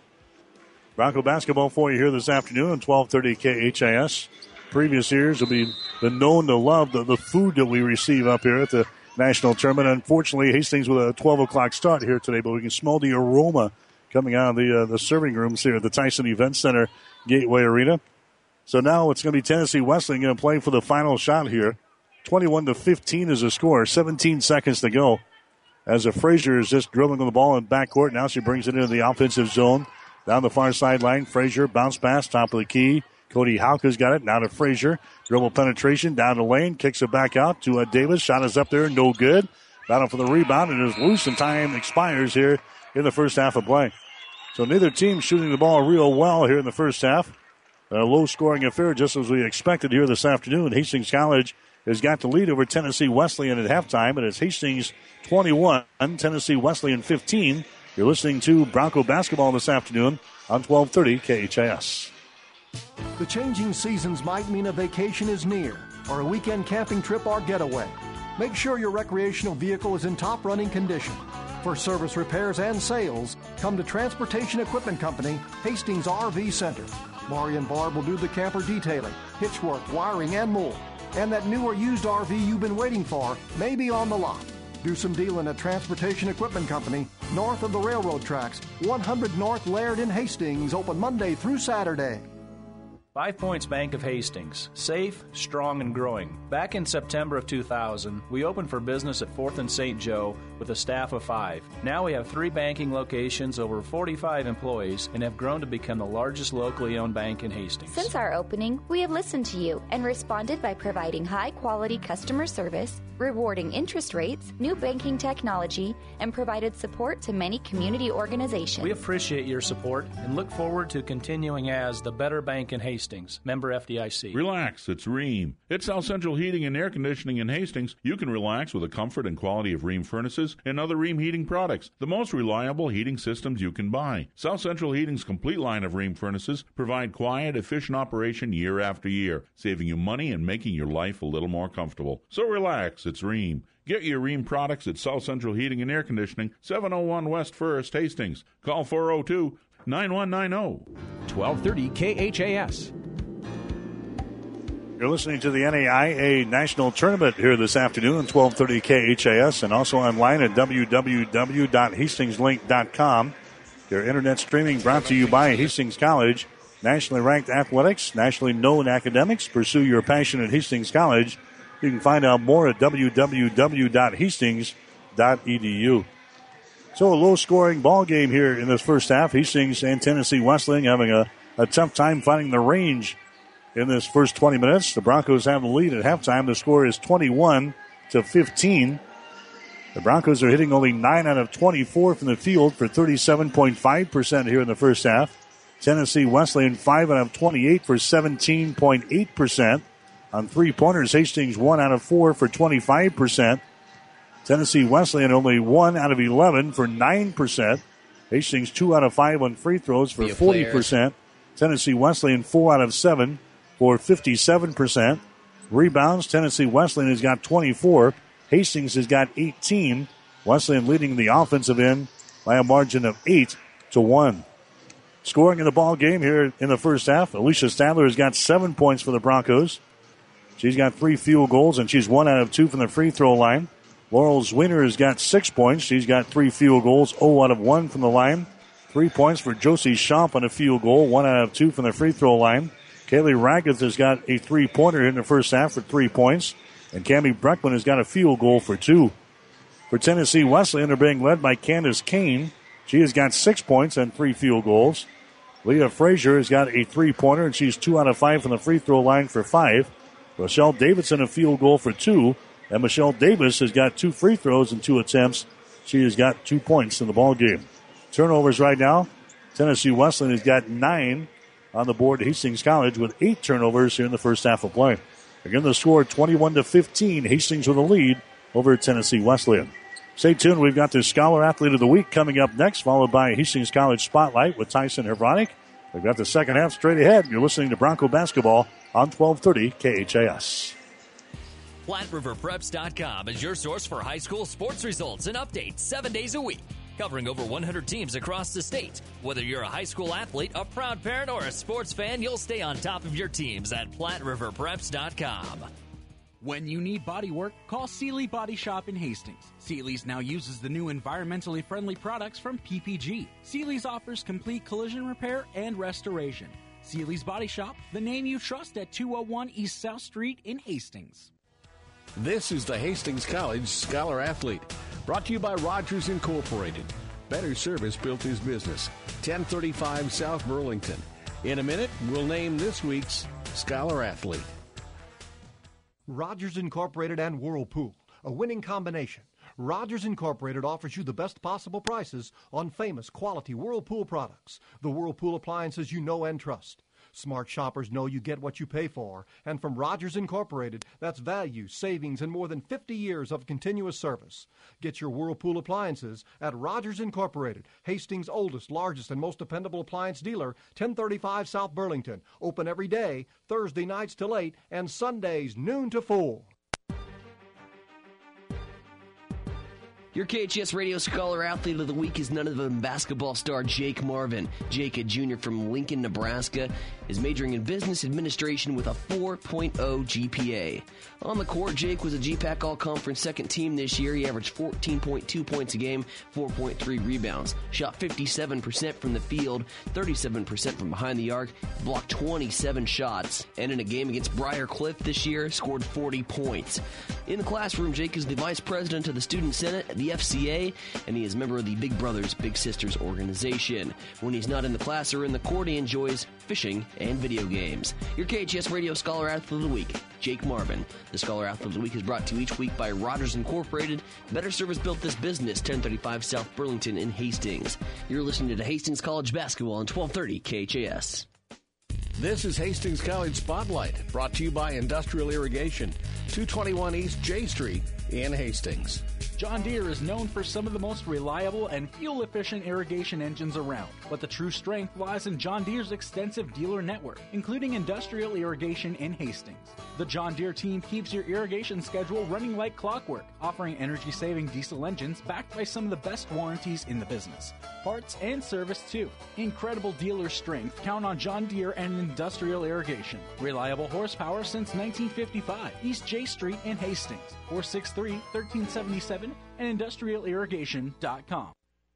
Bronco basketball for you here this afternoon on twelve thirty K H I S. Previous years will be been known to love the, the food that we receive up here at the national tournament. Unfortunately, Hastings with a twelve o'clock start here today, but we can smell the aroma coming out of the uh, the serving rooms here at the Tyson Event Center Gateway Arena. So now it's going to be Tennessee Wesleyan going to play for the final shot here. twenty-one to fifteen is the score. seventeen seconds to go. As a Frazier is just dribbling the ball in backcourt. Now she brings it into the offensive zone. Down the far sideline, Frazier bounce pass, top of the key. Cody Hauka's got it. Now to Frazier. Dribble penetration down the lane. Kicks it back out to uh, Davis. Shot is up there. No good. Battle for the rebound. It is loose and time expires here in the first half of play. So neither team shooting the ball real well here in the first half. A low-scoring affair just as we expected here this afternoon. Hastings College has got the lead over Tennessee Wesleyan at halftime. And it's Hastings twenty-one, Tennessee Wesleyan fifteen. You're listening to Bronco basketball this afternoon on twelve thirty K H I S. The changing seasons might mean a vacation is near, or a weekend camping trip or getaway. Make sure your recreational vehicle is in top running condition. For service repairs and sales, come to Transportation Equipment Company, Hastings R V Center. Laurie and Barb will do the camper detailing, hitch work, wiring, and more. And that new or used R V you've been waiting for may be on the lot. Do some dealing at Transportation Equipment Company, north of the railroad tracks, one hundred North Laird in Hastings, open Monday through Saturday. Five Points Bank of Hastings, safe, strong, and growing. Back in September of two thousand, we opened for business at fourth and Saint Joe with a staff of five. Now we have three banking locations, over forty-five employees, and have grown to become the largest locally owned bank in Hastings. Since our opening, we have listened to you and responded by providing high-quality customer service, rewarding interest rates, new banking technology, and provided support to many community organizations. We appreciate your support and look forward to continuing as the better bank in Hastings. Member F D I C. Relax, it's Ream. It's South Central Heating and Air Conditioning in Hastings. You can relax with the comfort and quality of Ream furnaces and other Ream heating products, the most reliable heating systems you can buy. South Central Heating's complete line of Ream furnaces provide quiet, efficient operation year after year, saving you money and making your life a little more comfortable. So relax, it's Ream. Get your Ream products at South Central Heating and Air Conditioning, seven oh one West First, Hastings. Call four oh two, nine one nine oh. twelve thirty K H A S. You're listening to the N A I A National Tournament here this afternoon on twelve thirty K H A S and also online at w w w dot hastings link dot com. Your internet streaming brought to you by Hastings College. Nationally ranked athletics, nationally known academics. Pursue your passion at Hastings College. You can find out more at w w w dot hastings dot e d u. So a low-scoring ball game here in this first half. Hastings and Tennessee Wesleyan having a, a tough time finding the range in this first twenty minutes. The Broncos have the lead at halftime. The score is twenty-one to fifteen. The Broncos are hitting only nine out of twenty-four from the field for thirty-seven point five percent here in the first half. Tennessee Wesleyan five out of twenty-eight for seventeen point eight percent. On three-pointers, Hastings one out of four for twenty-five percent. Tennessee Wesleyan only one out of eleven for nine percent. Hastings two out of five on free throws for forty percent. Tennessee Wesleyan four out of seven for fifty-seven percent. Rebounds, Tennessee Wesleyan has got twenty-four. Hastings has got eighteen. Wesleyan leading the offensive end by a margin of eight to one. Scoring in the ball game here in the first half, Alicia Stadler has got seven points for the Broncos. She's got three field goals, and she's one out of two from the free throw line. Laurel Zwinner has got six points. She's got three field goals, zero out of one from the line. Three points for Josie Schomp on a field goal, one out of two from the free throw line. Kaylee Raggeth has got a three-pointer in the first half for three points. And Cammie Breckman has got a field goal for two. For Tennessee Wesleyan, they're being led by Candace Kane. She has got six points and three field goals. Leah Frazier has got a three-pointer, and she's two out of five from the free throw line for five. Rochelle Davidson a field goal for two. And Michelle Davis has got two free throws and two attempts. She has got two points in the ball game. Turnovers right now. Tennessee Wesleyan has got nine on the board. Hastings College with eight turnovers here in the first half of play. Again, the score twenty-one to fifteen. Hastings with a lead over Tennessee Wesleyan. Stay tuned. We've got the Scholar Athlete of the Week coming up next, followed by Hastings College Spotlight with Tyson Hevronic. We've got the second half straight ahead. You're listening to Bronco Basketball on twelve thirty K H A S. Flat River Preps dot com is your source for high school sports results and updates seven days a week. covering over one hundred teams across the state. Whether you're a high school athlete, a proud parent, or a sports fan, you'll stay on top of your teams at Platte River Preps dot com. When you need body work, call Seeley Body Shop in Hastings. Seeley's now uses the new environmentally friendly products from P P G. Seeley's offers complete collision repair and restoration. Seeley's Body Shop, the name you trust at two oh one East South Street in Hastings. This is the Hastings College Scholar Athlete, brought to you by Rogers Incorporated. Better service built his business. ten thirty-five South Burlington. In a minute, we'll name this week's Scholar Athlete. Rogers Incorporated and Whirlpool, a winning combination. Rogers Incorporated offers you the best possible prices on famous quality Whirlpool products, the Whirlpool appliances you know and trust. Smart shoppers know you get what you pay for, and from Rogers Incorporated, that's value, savings, and more than fifty years of continuous service. Get your Whirlpool appliances at Rogers Incorporated, Hastings' oldest, largest, and most dependable appliance dealer, ten thirty-five South Burlington. Open every day, Thursday nights till eight, and Sundays noon to four. Your K H S Radio Scholar Athlete of the Week is none other than basketball star Jake Marvin. Jake, a junior from Lincoln, Nebraska, is majoring in business administration with a four point oh G P A. On the court, Jake was a G PAC All-Conference second team this year. He averaged fourteen point two points a game, four point three rebounds, shot fifty-seven percent from the field, thirty-seven percent from behind the arc, blocked twenty-seven shots, and in a game against Briar Cliff this year, scored forty points. In the classroom, Jake is the vice president of the Student Senate at the F C A, and he is a member of the Big Brothers Big Sisters organization. When he's not in the class or in the court, he enjoys fishing and video games. Your K H S Radio Scholar Athlete of the Week, Jake Marvin. The Scholar Athlete of the Week is brought to you each week by Rogers Incorporated. Better service built this business, ten thirty-five South Burlington in Hastings. You're listening to Hastings College Basketball on twelve thirty K H A S. This is Hastings College Spotlight, brought to you by Industrial Irrigation, two twenty-one East J Street in Hastings. John Deere is known for some of the most reliable and fuel-efficient irrigation engines around, but the true strength lies in John Deere's extensive dealer network, including industrial irrigation in Hastings. The John Deere team keeps your irrigation schedule running like clockwork, offering energy-saving diesel engines backed by some of the best warranties in the business. Parts and service, too. Incredible dealer strength. Count on John Deere and industrial irrigation. Reliable horsepower since nineteen fifty-five. East J Street in Hastings. four six three, one three seven seven and industrial irrigation dot com.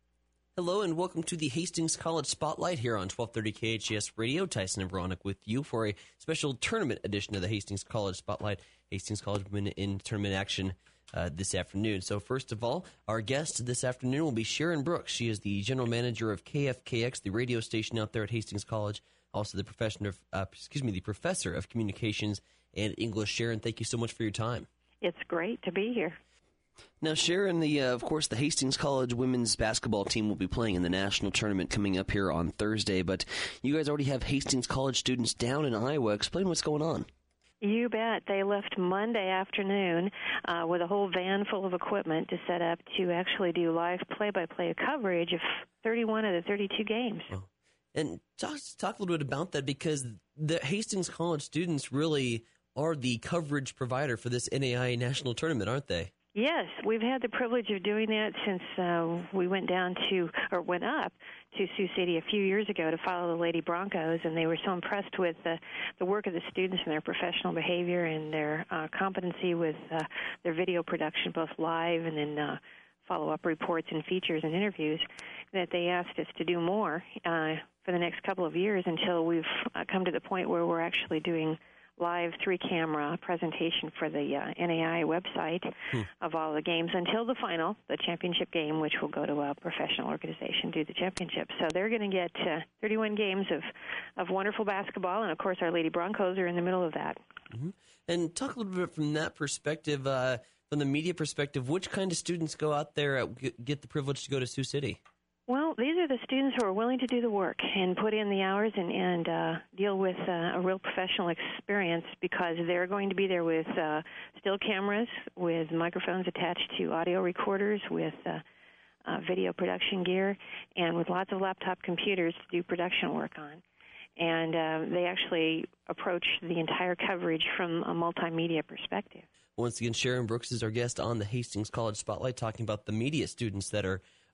Hello and welcome to the Hastings College Spotlight here on twelve thirty K H A S Radio. Tyson and Veronica with you for a special tournament edition of the Hastings College Spotlight. Hastings College women in tournament action uh, this afternoon. So first of all, our guest this afternoon will be Sharon Brooks. She is the general manager of K F K X, the radio station out there at Hastings College. Also the professor of, uh, excuse me, the professor of communications and English. Sharon, thank you so much for your time. It's great to be here. Now, Sharon, the uh, of course, the Hastings College women's basketball team will be playing in the national tournament coming up here on Thursday, but you guys already have Hastings College students down in Iowa. Explain what's going on. You bet. They left Monday afternoon uh, with a whole van full of equipment to set up to actually do live play-by-play coverage of thirty-one of the thirty-two games. Oh. And talk, talk a little bit about that, because the Hastings College students really are the coverage provider for this N A I A national tournament, aren't they? Yes, we've had the privilege of doing that since uh, we went down to, or went up to Sioux City a few years ago to follow the Lady Broncos, and they were so impressed with the, the work of the students and their professional behavior and their uh, competency with uh, their video production, both live and then uh, follow-up reports and features and interviews, that they asked us to do more uh, for the next couple of years until we've uh, come to the point where we're actually doing live three-camera presentation for the uh, N A I A website hmm. of all the games until the final, the championship game, which will go to a professional organization, do the championship. So they're going to get uh, thirty-one games of, of wonderful basketball, and, of course, our Lady Broncos are in the middle of that. Mm-hmm. And talk a little bit from that perspective, uh, from the media perspective, which kind of students go out there and get the privilege to go to Sioux City? Well, these are the students who are willing to do the work and put in the hours and, and uh, deal with uh, a real professional experience, because they're going to be there with uh, still cameras, with microphones attached to audio recorders, with uh, uh, video production gear, and with lots of laptop computers to do production work on. And uh, they actually approach the entire coverage from a multimedia perspective. Once again, Sharon Brooks is our guest on the Hastings College Spotlight, talking about the media students that are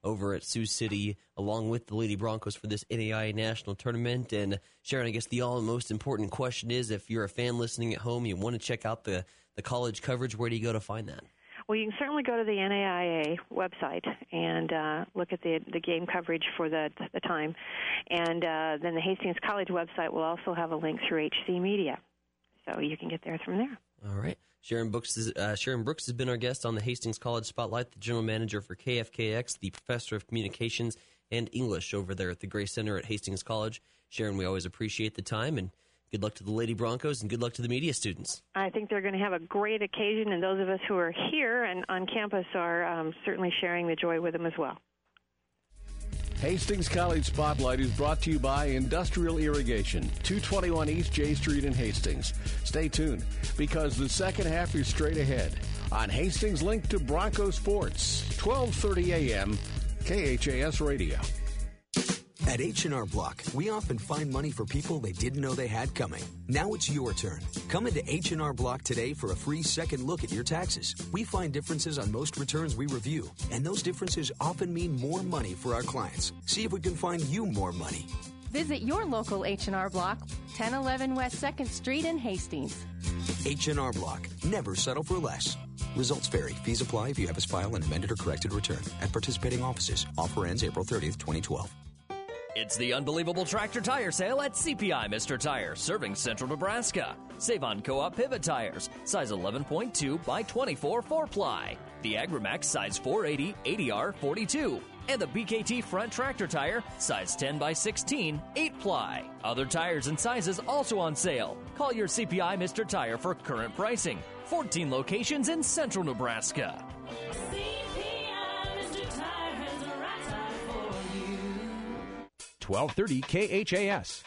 over at Sioux City along with the Lady Broncos for this N A I A National Tournament. And Sharon, I guess the all most important question is, if you're a fan listening at home, you want to check out the, the college coverage, where do you go to find that? Well, you can certainly go to the N A I A website and uh, look at the the game coverage for the the time, and uh, then the Hastings College website will also have a link through H C Media, so you can get there from there. All right. Sharon Brooks, is, uh, Sharon Brooks has been our guest on the Hastings College Spotlight, the general manager for K F K X, the professor of communications and English over there at the Gray Center at Hastings College. Sharon, we always appreciate the time, and good luck to the Lady Broncos, and good luck to the media students. I think they're going to have a great occasion, and those of us who are here and on campus are um, certainly sharing the joy with them as well. Hastings College Spotlight is brought to you by Industrial Irrigation, two twenty-one East J Street in Hastings. Stay tuned, because the second half is straight ahead on Hastings Link to Bronco Sports, twelve thirty a.m., K H A S Radio. At H and R Block, we often find money for people they didn't know they had coming. Now it's your turn. Come into H and R Block today for a free second look at your taxes. We find differences on most returns we review, and those differences often mean more money for our clients. See if we can find you more money. Visit your local H and R Block, ten eleven West second Street in Hastings. H and R Block. Never settle for less. Results vary. Fees apply if you have us file an amended or corrected return at participating offices. Offer ends April thirtieth, twenty twelve. It's the unbelievable tractor tire sale at C P I Mister Tire, serving Central Nebraska. Save on Co-op pivot tires, size eleven point two by twenty-four four-ply. The AgriMax size four eighty, eighty R forty-two. And the B K T front tractor tire, size ten by sixteen, eight-ply. Other tires and sizes also on sale. Call your C P I Mister Tire for current pricing. fourteen locations in Central Nebraska. twelve thirty K H A S.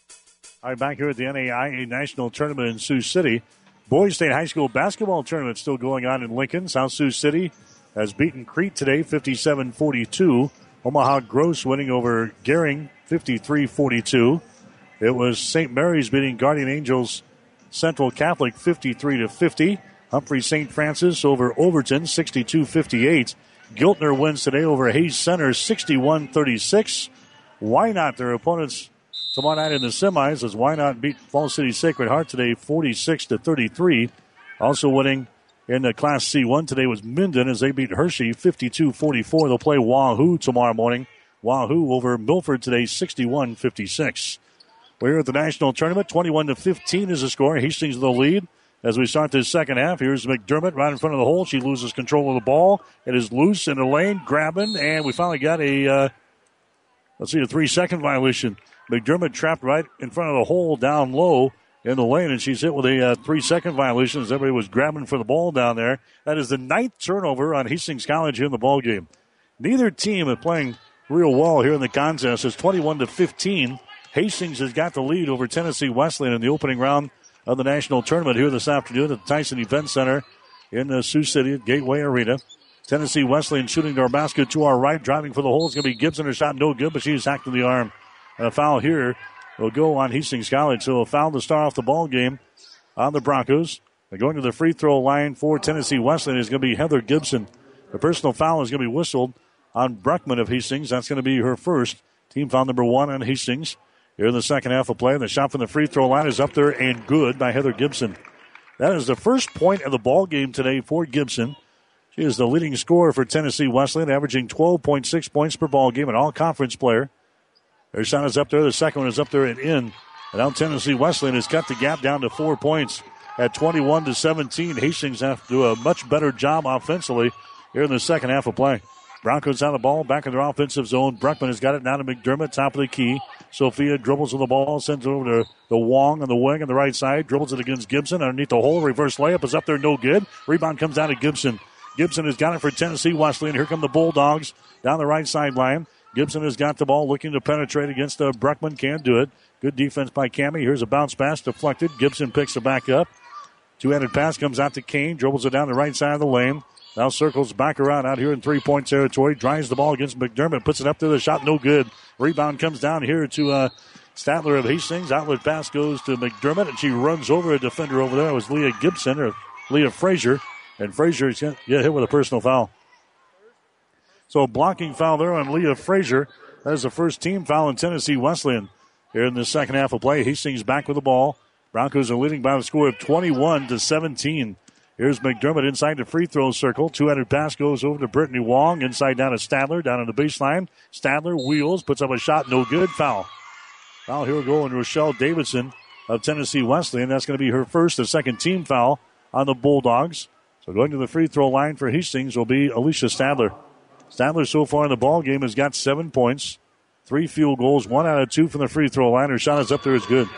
All right, back here at the N A I A National Tournament in Sioux City. Boys State High School basketball tournament still going on in Lincoln. South Sioux City has beaten Crete today, fifty-seven forty-two. Omaha Gross winning over Gering, fifty-three forty-two. It was Saint Mary's beating Guardian Angels Central Catholic, fifty-three to fifty. Humphrey Saint Francis over Overton, sixty-two fifty-eight. Giltner wins today over Hayes Center, sixty-one thirty-six. Wynot, their opponents tomorrow night in the semis, as Wynot beat Falls City Sacred Heart today, forty-six to thirty-three. Also winning in the Class C one today was Minden as they beat Hershey, fifty-two forty-four. They'll play Wahoo tomorrow morning. Wahoo over Milford today, sixty-one fifty-six. We're here at the national tournament. twenty-one to fifteen is the score. Hastings in the lead as we start this second half. Here's McDermott right in front of the hole. She loses control of the ball. It is loose in the lane, grabbing, and we finally got a... Uh, Let's see, a three-second violation. McDermott trapped right in front of the hole down low in the lane, and she's hit with a uh, three-second violation as everybody was grabbing for the ball down there. That is the ninth turnover on Hastings College here in the ballgame. Neither team is playing real well here in the contest. It's twenty-one to fifteen. Hastings has got the lead over Tennessee Wesleyan in the opening round of the national tournament here this afternoon at the Tyson Event Center in uh, Sioux City at Gateway Arena. Tennessee Wesleyan shooting to our basket to our right, driving for the hole. It's going to be Gibson. Her shot no good, but she's hacked in the arm. And a foul here will go on Hastings College. So a foul to start off the ball game on the Broncos. They're going to the free throw line for Tennessee Wesleyan is going to be Heather Gibson. The personal foul is going to be whistled on Bruckman of Hastings. That's going to be her first. Team foul number one on Hastings. Here in the second half of play. The shot from the free throw line is up there and good by Heather Gibson. That is the first point of the ball game today for Gibson. She is the leading scorer for Tennessee Wesleyan, averaging twelve point six points per ball game, an all-conference player. Her shot is up there. The second one is up there and in. And now Tennessee Wesleyan has cut the gap down to four points at twenty-one to seventeen. Hastings have to do a much better job offensively here in the second half of play. Broncos have the ball back in their offensive zone. Bruckman has got it now to McDermott, top of the key. Sophia dribbles with the ball, sends it over to the Wong on the wing on the right side. Dribbles it against Gibson underneath the hole. Reverse layup is up there, no good. Rebound comes down to Gibson. Gibson has got it for Tennessee Wesleyan. Here come the Bulldogs down the right sideline. Gibson has got the ball looking to penetrate against uh, Bruckman. Can't do it. Good defense by Cammie. Here's a bounce pass deflected. Gibson picks it back up. Two-handed pass comes out to Kane. Dribbles it down the right side of the lane. Now circles back around out here in three-point territory. Drives the ball against McDermott. Puts it up there. The shot no good. Rebound comes down here to uh, Statler of Hastings. Outlet pass goes to McDermott, and she runs over a defender over there. It was Leah Gibson or Leah Frazier. And Frazier is going to get hit with a personal foul. So blocking foul there on Leah Frazier. That is the first team foul in Tennessee Wesleyan here in the second half of play. Hastings back with the ball. Broncos are leading by the score of twenty-one to seventeen. Here's McDermott inside the free throw circle. Two-headed pass goes over to Brittany Wong. Inside down to Stadler, down on the baseline. Stadler wheels, puts up a shot, no good. Foul. Foul here going Rochelle Davidson of Tennessee Wesleyan. That's going to be her first and second team foul on the Bulldogs. So going to the free throw line for Hastings will be Alicia Stadler. Stadler so far in the ball game has got seven points, three field goals, one out of two from the free throw line. Her shot is up there, is good.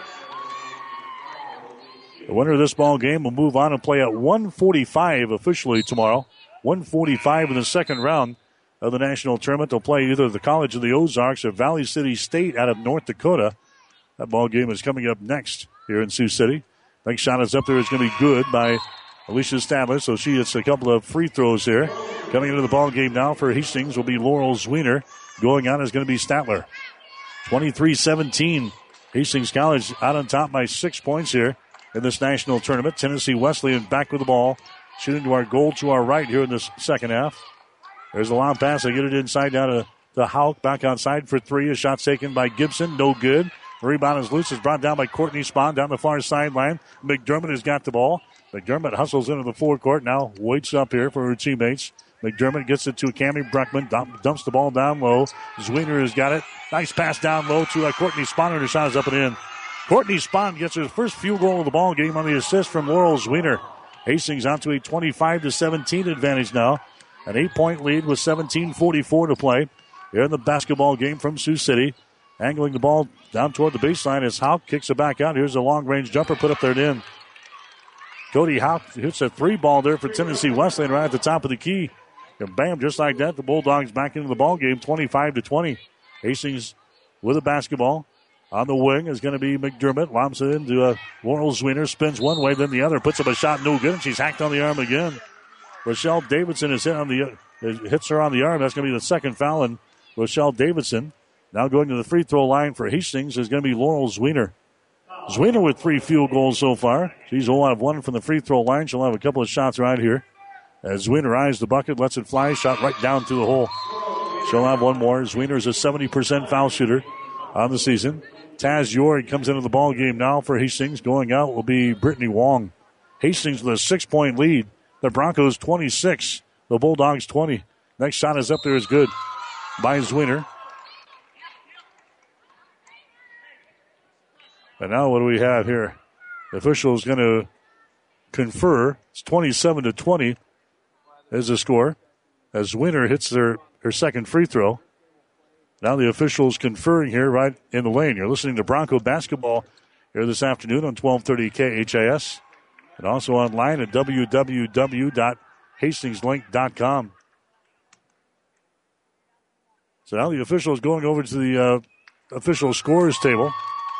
The winner of this ball game will move on and play at one forty-five officially tomorrow. one forty-five in the second round of the national tournament. They'll play either the College of the Ozarks or Valley City State out of North Dakota. That ball game is coming up next here in Sioux City. Next shot is up there, is going to be good by Alicia Stadler, so she hits a couple of free throws here. Coming into the ball game now for Hastings will be Laurel Zwiener. Going on is going to be Stadler. twenty-three seventeen. Hastings College out on top by six points here in this national tournament. Tennessee Wesleyan back with the ball. Shooting to our goal to our right here in this second half. There's a long pass. They get it inside down to, to Hauk. Back outside for three. A shot taken by Gibson. No good. The rebound is loose. It's brought down by Courtney Spahn down the far sideline. McDermott has got the ball. McDermott hustles into the forecourt. Now waits up here for her teammates. McDermott gets it to Cammie Bruckman. Dump, dumps the ball down low. Zwiener has got it. Nice pass down low to uh, Courtney Spahn. And her shot is up and in. Courtney Spahn gets her first field goal of the ball game on the assist from Laurel Zwiener. Hastings out to a twenty-five to seventeen advantage now. An eight-point lead with seventeen forty-four to play here in the basketball game from Sioux City. Angling the ball down toward the baseline as Hauk kicks it back out. Here's a long-range jumper put up there and in. Cody Hauk hits a three ball there for Tennessee Wesleyan right at the top of the key. And bam, just like that, the Bulldogs back into the ball game, twenty-five to twenty. Hastings with a basketball. On the wing is going to be McDermott. Lobs it into uh, Laurel Zwiener. Spins one way, then the other. Puts up a shot, no good, and she's hacked on the arm again. Rochelle Davidson is hit on the, uh, hits her on the arm. That's going to be the second foul on Rochelle Davidson. Now going to the free throw line for Hastings is going to be Laurel Zwiener. Zwiener with three field goals so far. She's zero out of one from the free throw line. She'll have a couple of shots right here. As Zwiener eyes the bucket, lets it fly, shot right down through the hole. She'll have one more. Zwiener is a seventy percent foul shooter on the season. Taz Yord comes into the ball game now for Hastings. Going out will be Brittany Wong. Hastings with a six-point lead. The Broncos twenty-six. The Bulldogs twenty. Next shot is up there, is good by Zwiener. And now what do we have here? The official is going to confer. It's twenty-seven to twenty is the score. As Zwiener hits their, her second free throw. Now the officials conferring here right in the lane. You're listening to Bronco basketball here this afternoon on twelve thirty K H A S. And also online at w w w dot hastings link dot com. So now the official is going over to the uh, official scores table.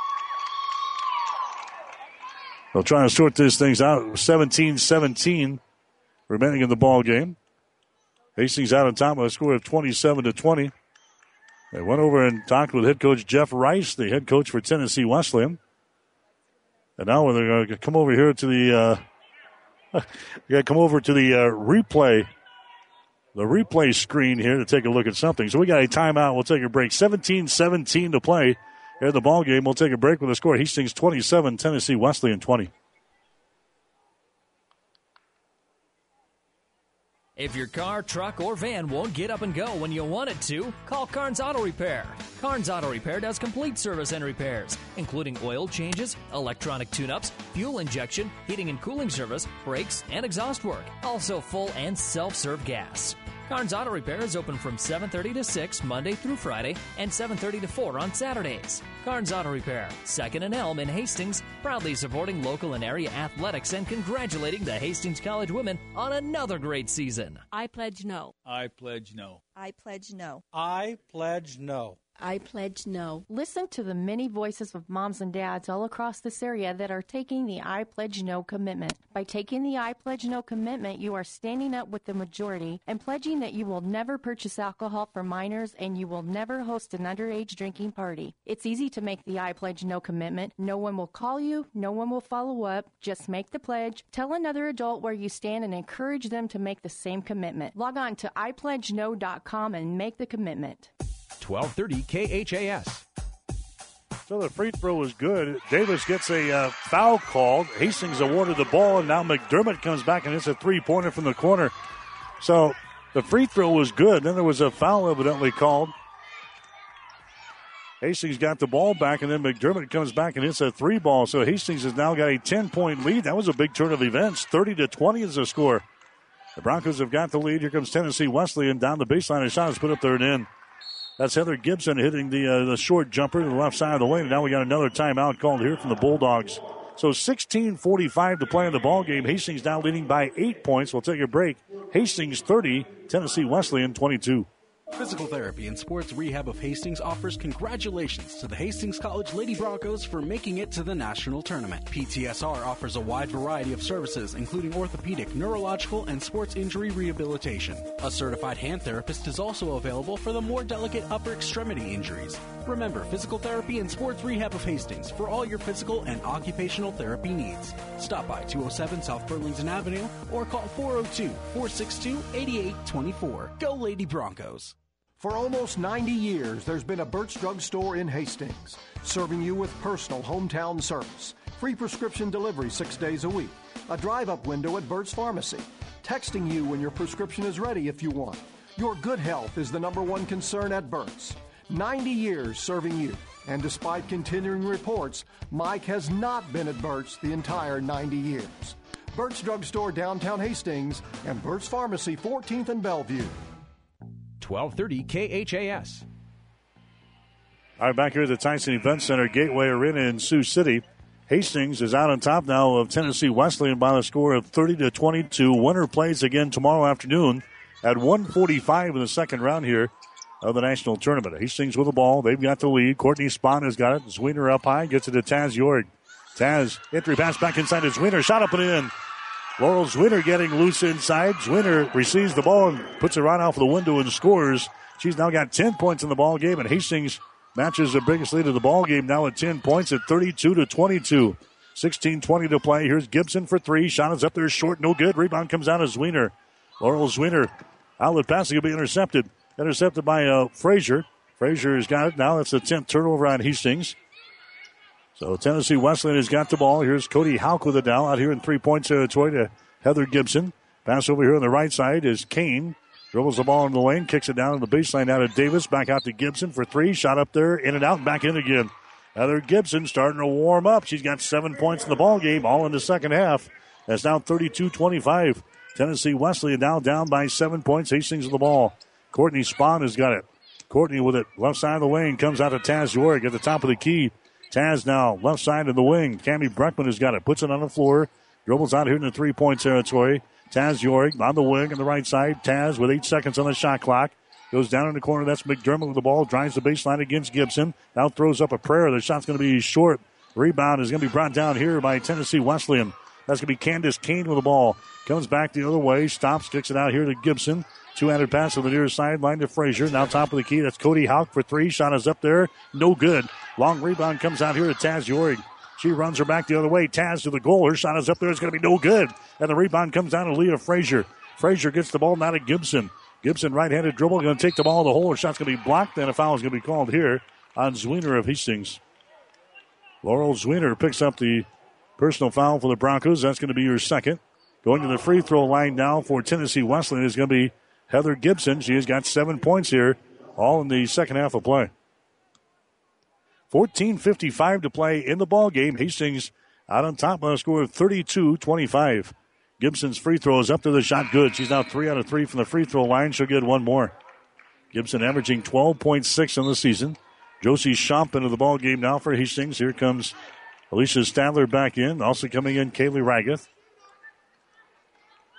They'll try to sort these things out. seventeen seventeen remaining in the ball game. Hastings out on top with a score of twenty-seven to twenty. They went over and talked with head coach Jeff Rice, the head coach for Tennessee Wesleyan. And now they're going to come over here to the uh, we got to come over to the uh, replay, the replay screen here to take a look at something. So we got a timeout. We'll take a break. seventeen seventeen to play here in the ball game. We'll take a break with a score. Hastings twenty-seven, Tennessee Wesleyan twenty. If your car, truck, or van won't get up and go when you want it to, call Carnes Auto Repair. Carnes Auto Repair does complete service and repairs, including oil changes, electronic tune-ups, fuel injection, heating and cooling service, brakes, and exhaust work. Also full and self-serve gas. Carnes Auto Repair is open from seven thirty to six Monday through Friday and seven thirty to four on Saturdays. Carnes Auto Repair, second and Elm in Hastings, proudly supporting local and area athletics and congratulating the Hastings College women on another great season. I pledge no. I pledge no. I pledge no. I pledge no. I pledge no. Listen to the many voices of moms and dads all across this area that are taking the I Pledge No commitment. By taking the I Pledge No commitment, you are standing up with the majority and pledging that you will never purchase alcohol for minors and you will never host an underage drinking party. It's easy to make the I Pledge No commitment. No one will call you. No one will follow up. Just make the pledge. Tell another adult where you stand and encourage them to make the same commitment. Log on to i pledge no dot com and make the commitment. twelve thirty K H A S. So the free throw was good. Davis gets a uh, foul called. Hastings awarded the ball, and now McDermott comes back and hits a three-pointer from the corner. So the free throw was good. Then there was a foul evidently called. Hastings got the ball back, and then McDermott comes back and hits a three ball. So Hastings has now got a ten-point lead. That was a big turn of events. thirty to twenty is the score. The Broncos have got the lead. Here comes Tennessee Wesleyan down the baseline. A shot is put up there and in. That's Heather Gibson hitting the uh, the short jumper to the left side of the lane. And now we got another timeout called here from the Bulldogs. So sixteen forty-five to play in the ball game. Hastings now leading by eight points. We'll take a break. Hastings thirty, Tennessee Wesleyan twenty-two. Physical Therapy and Sports Rehab of Hastings offers congratulations to the Hastings College Lady Broncos for making it to the national tournament. P T S R offers a wide variety of services, including orthopedic, neurological, and sports injury rehabilitation. A certified hand therapist is also available for the more delicate upper extremity injuries. Remember, Physical Therapy and Sports Rehab of Hastings for all your physical and occupational therapy needs. Stop by two oh seven South Burlington Avenue or call four oh two, four six two, eight eight two four. Go Lady Broncos. For almost ninety years, there's been a Burt's Drug Store in Hastings, serving you with personal hometown service, free prescription delivery six days a week, a drive-up window at Burt's Pharmacy, texting you when your prescription is ready if you want. Your good health is the number one concern at Burt's. ninety years serving you, and despite continuing reports, Mike has not been at Burt's the entire ninety years. Burt's Drug Store, downtown Hastings, and Burt's Pharmacy, fourteenth and Bellevue. twelve thirty K H A S. All right, back here at the Tyson Event Center, Gateway Arena in Sioux City. Hastings is out on top now of Tennessee Wesleyan by a score of thirty to twenty-two. Winner plays again tomorrow afternoon at one forty-five in the second round here of the national tournament. Hastings with the ball. They've got the lead. Courtney Spahn has got it. Zwiener up high. Gets it to Taz York. Taz, entry pass back inside to Zwiener. Shot up and in. Laurel Zwiener getting loose inside. Zwiener receives the ball and puts it right off the window and scores. She's now got ten points in the ball game, and Hastings matches the biggest lead of the ball game now at ten points at thirty-two to twenty-two. sixteen twenty to play. Here's Gibson for three. Shot is up there short, no good. Rebound comes out of Zwiener. Laurel Zwiener, outlet pass will be intercepted. Intercepted by uh, Frazier. Frazier has got it now. It's the tenth turnover on Hastings. So Tennessee Wesleyan has got the ball. Here's Cody Houck with it now out here in three-point territory to Heather Gibson. Pass over here on the right side is Kane. Dribbles the ball in the lane, kicks it down on the baseline out of Davis. Back out to Gibson for three. Shot up there, in and out, and back in again. Heather Gibson starting to warm up. She's got seven points in the ball game, all in the second half. That's now thirty-two twenty-five. Tennessee Wesleyan now down by seven points. Hastings with the ball. Courtney Spahn has got it. Courtney with it, left side of the lane, comes out to Taz York at the top of the key. Taz now, left side of the wing. Cammie Breckman has got it. Puts it on the floor. Dribbles out here in the three-point territory. Taz York on the wing on the right side. Taz with eight seconds on the shot clock. Goes down in the corner. That's McDermott with the ball. Drives the baseline against Gibson. Now throws up a prayer. The shot's going to be short. Rebound is going to be brought down here by Tennessee Wesleyan. That's going to be Candace Kane with the ball. Comes back the other way. Stops. Kicks it out here to Gibson. Two-handed pass on the near sideline to Frazier. Now top of the key. That's Cody Houck for three. Shot is up there. No good. Long rebound comes out here to Taz York. She runs her back the other way. Taz to the goal. Her shot is up there. It's going to be no good. And the rebound comes down to Leah Frazier. Frazier gets the ball now to Gibson. Gibson right-handed dribble. Going to take the ball to the hole. Her shot's going to be blocked. And a foul is going to be called here on Zwiener of Hastings. Laurel Zwiener picks up the personal foul for the Broncos. That's going to be your second. Going to the free throw line now for Tennessee Wesleyan is going to be Heather Gibson. She has got seven points here, all in the second half of play. fourteen fifty-five to play in the ball game. Hastings out on top by a score of thirty-two twenty-five. Gibson's free throw is up to the shot good. She's now three out of three from the free throw line. She'll get one more. Gibson averaging twelve point six in the season. Josie Schomp into the ball game now for Hastings. Here comes Alicia Stadler back in. Also coming in, Kaylee Raggeth.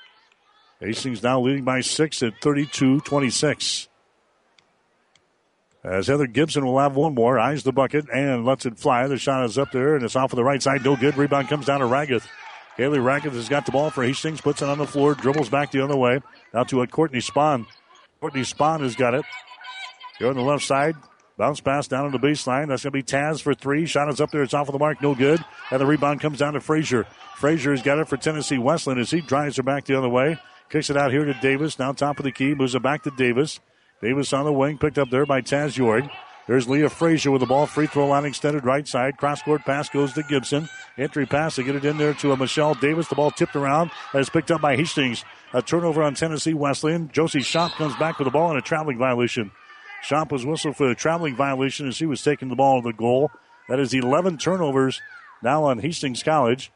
Hastings now leading by six at thirty-two twenty-six. As Heather Gibson will have one more. Eyes the bucket and lets it fly. The shot is up there, and it's off of the right side. No good. Rebound comes down to Raggeth. Kaylee Raggeth has got the ball for Hastings. Puts it on the floor. Dribbles back the other way. Now to a Courtney Spahn. Courtney Spahn has got it. Here on the left side. Bounce pass down on the baseline. That's going to be Taz for three. Shot is up there. It's off of the mark. No good. And the rebound comes down to Frazier. Frazier has got it for Tennessee Wesleyan as he drives her back the other way. Kicks it out here to Davis. Now top of the key. Moves it back to Davis. Davis on the wing. Picked up there by Taz Yorg. There's Leah Frazier with the ball. Free throw line extended right side. Cross-court pass goes to Gibson. Entry pass to get it in there to a Michelle Davis. The ball tipped around. That is picked up by Hastings. A turnover on Tennessee Wesleyan. Josie Schomp comes back with the ball and a traveling violation. Schomp was whistled for a traveling violation as he was taking the ball to the goal. That is eleven turnovers now on Hastings College.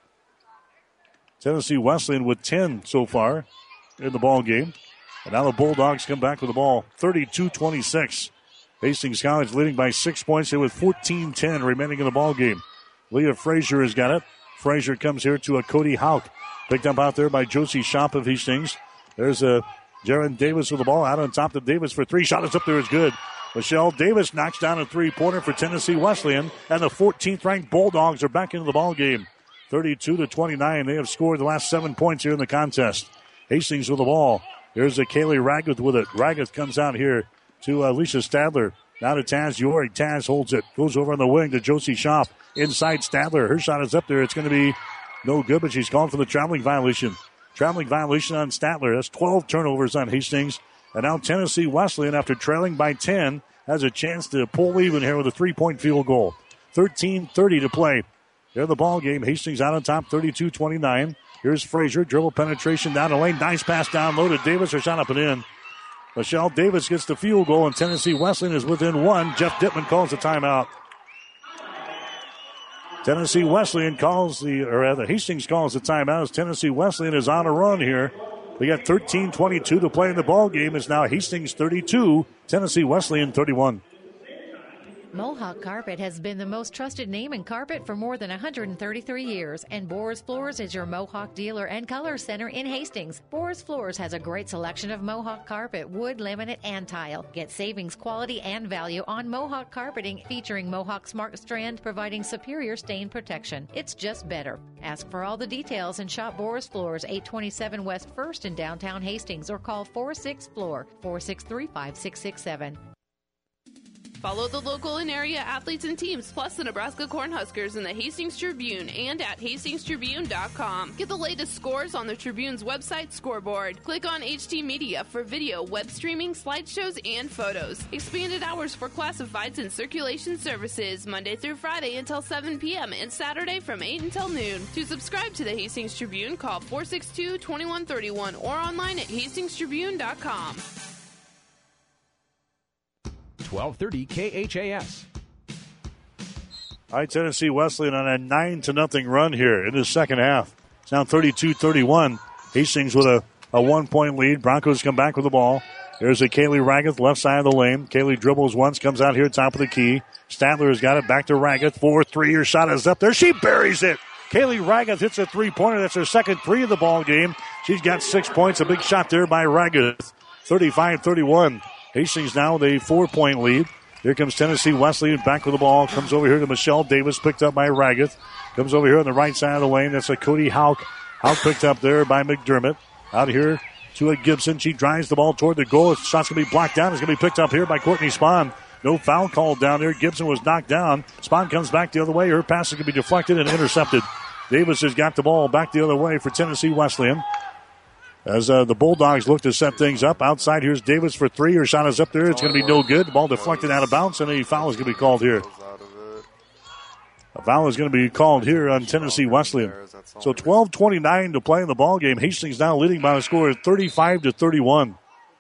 Tennessee Wesleyan with ten so far in the ball game. And now the Bulldogs come back with the ball. thirty-two twenty-six. Hastings College leading by six points here with fourteen ten remaining in the ball game. Leah Frazier has got it. Frazier comes here to a Cody Hauk. Picked up out there by Josie Schomp of Hastings. There's a Jaron Davis with the ball out on top to Davis for three. Shot is up there is good. Michelle Davis knocks down a three-pointer for Tennessee Wesleyan, and the fourteenth-ranked Bulldogs are back into the ball game. thirty-two to twenty-nine. They have scored the last seven points here in the contest. Hastings with the ball. Here's a Kaylee Raggeth with it. Raggeth comes out here to uh, Alicia Stadler. Now to Taz York. Taz holds it. Goes over on the wing to Josie Schomp. Inside Stadler. Her shot is up there. It's going to be no good, but she's called for the traveling violation. Traveling violation on Stadler. That's twelve turnovers on Hastings. And now Tennessee Wesleyan, after trailing by ten, has a chance to pull even here with a three-point field goal. thirteen thirty to play. They're the ball game. Hastings out on top, thirty-two twenty-nine. Here's Frazier. Dribble penetration down the lane. Nice pass down low to Davis. Her shot up and in. Michelle Davis gets the field goal, and Tennessee Wesleyan is within one. Jeff Dittman calls the timeout. Tennessee Wesleyan calls the, or rather, Hastings calls the timeout as Tennessee Wesleyan is on a run here. We got thirteen twenty-two to play in the ball game. It's now Hastings thirty-two, Tennessee Wesleyan thirty-one. Mohawk Carpet has been the most trusted name in carpet for more than one hundred thirty-three years, and Boris Floors is your Mohawk dealer and color center in Hastings. Boris Floors has a great selection of Mohawk carpet, wood, laminate, and tile. Get savings, quality, and value on Mohawk carpeting featuring Mohawk Smart Strand, providing superior stain protection. It's just better. Ask for all the details and shop Boris Floors, eight twenty-seven West first in downtown Hastings, or call four six floor, four six three, five six six seven. Follow the local and area athletes and teams, plus the Nebraska Cornhuskers in the Hastings Tribune and at hastings tribune dot com. Get the latest scores on the Tribune's website scoreboard. Click on H D Media for video, web streaming, slideshows, and photos. Expanded hours for classifieds and circulation services, Monday through Friday until seven p.m. and Saturday from eight until noon. To subscribe to the Hastings Tribune, call four six two, two one three one or online at hastings tribune dot com. twelve thirty K H A S. All right, Tennessee Wesleyan on a nine to nothing run here in the second half. It's now thirty-two thirty-one. Hastings with a, a one-point lead. Broncos come back with the ball. There's a Kaylee Raggeth, left side of the lane. Kaylee dribbles once, comes out here top of the key. Stadler has got it back to Raggeth. Four, three, her shot is up there. She buries it. Kaylee Raggeth hits a three-pointer. That's her second three of the ball game. She's got six points. A big shot there by Raggeth. thirty-five thirty-one. Hastings now with a four-point lead. Here comes Tennessee Wesleyan back with the ball. Comes over here to Michelle Davis, picked up by Raggeth. Comes over here on the right side of the lane. That's a Cody Hauk. Hauk picked up there by McDermott. Out here to a Gibson. She drives the ball toward the goal. Shot's going to be blocked down. It's going to be picked up here by Courtney Spahn. No foul called down there. Gibson was knocked down. Spahn comes back the other way. Her pass is going to be deflected and intercepted. Davis has got the ball back the other way for Tennessee Wesleyan. As uh, the Bulldogs look to set things up. Outside, here's Davis for three. Her shot is up there. It's going to be no good. The ball deflected out of bounds, and a foul is going to be called here. A foul is going to be called here on Tennessee Wesleyan. So twelve twenty-nine to play in the ball game. Hastings now leading by a score of thirty-five to thirty-one.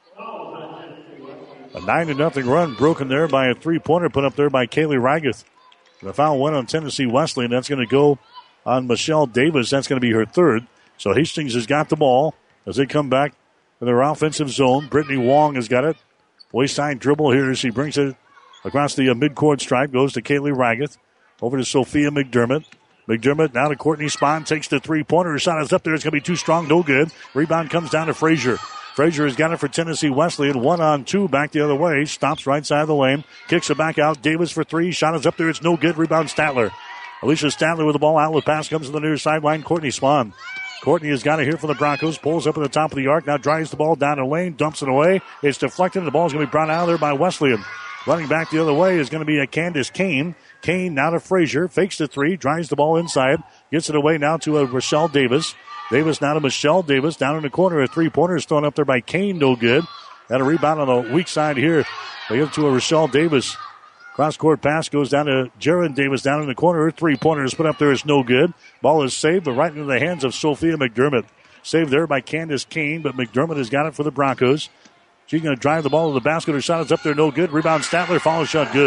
A nine to nothing run broken there by a three-pointer put up there by Kaylee Raggeth. The foul went on Tennessee Wesleyan. That's going to go on Michelle Davis. That's going to be her third. So Hastings has got the ball. As they come back to their offensive zone, Brittany Wong has got it. Wayside dribble here. She brings it across the uh, midcourt stripe. Goes to Kaylee Raggeth. Over to Sophia McDermott. McDermott now to Courtney Spahn. Takes the three-pointer. Her shot is up there. It's going to be too strong. No good. Rebound comes down to Frazier. Frazier has got it for Tennessee Wesleyan. One on two, back the other way. Stops right side of the lane. Kicks it back out. Davis for three. Shot is up there. It's no good. Rebound Statler. Alicia Statler with the ball. Outlet pass comes to the near sideline. Courtney Spahn. Courtney has got it here for the Broncos. Pulls up at the top of the arc. Now drives the ball down the lane. Dumps it away. It's deflected. The ball is going to be brought out of there by Wesleyan. Running back the other way is going to be a Candace Kane. Kane now to Frazier. Fakes the three. Drives the ball inside. Gets it away now to a Rochelle Davis. Davis now to Michelle Davis. Down in the corner. A three-pointer is thrown up there by Kane. No good. Got a rebound on the weak side here. They give it to a Rochelle Davis. Cross-court pass goes down to Jaron Davis down in the corner. Three-pointer is put up there. Is no good. Ball is saved, but right into the hands of Sophia McDermott. Saved there by Candace Kane, but McDermott has got it for the Broncos. She's going to drive the ball to the basket. Her shot is up there. No good. Rebound Statler. Follow shot good.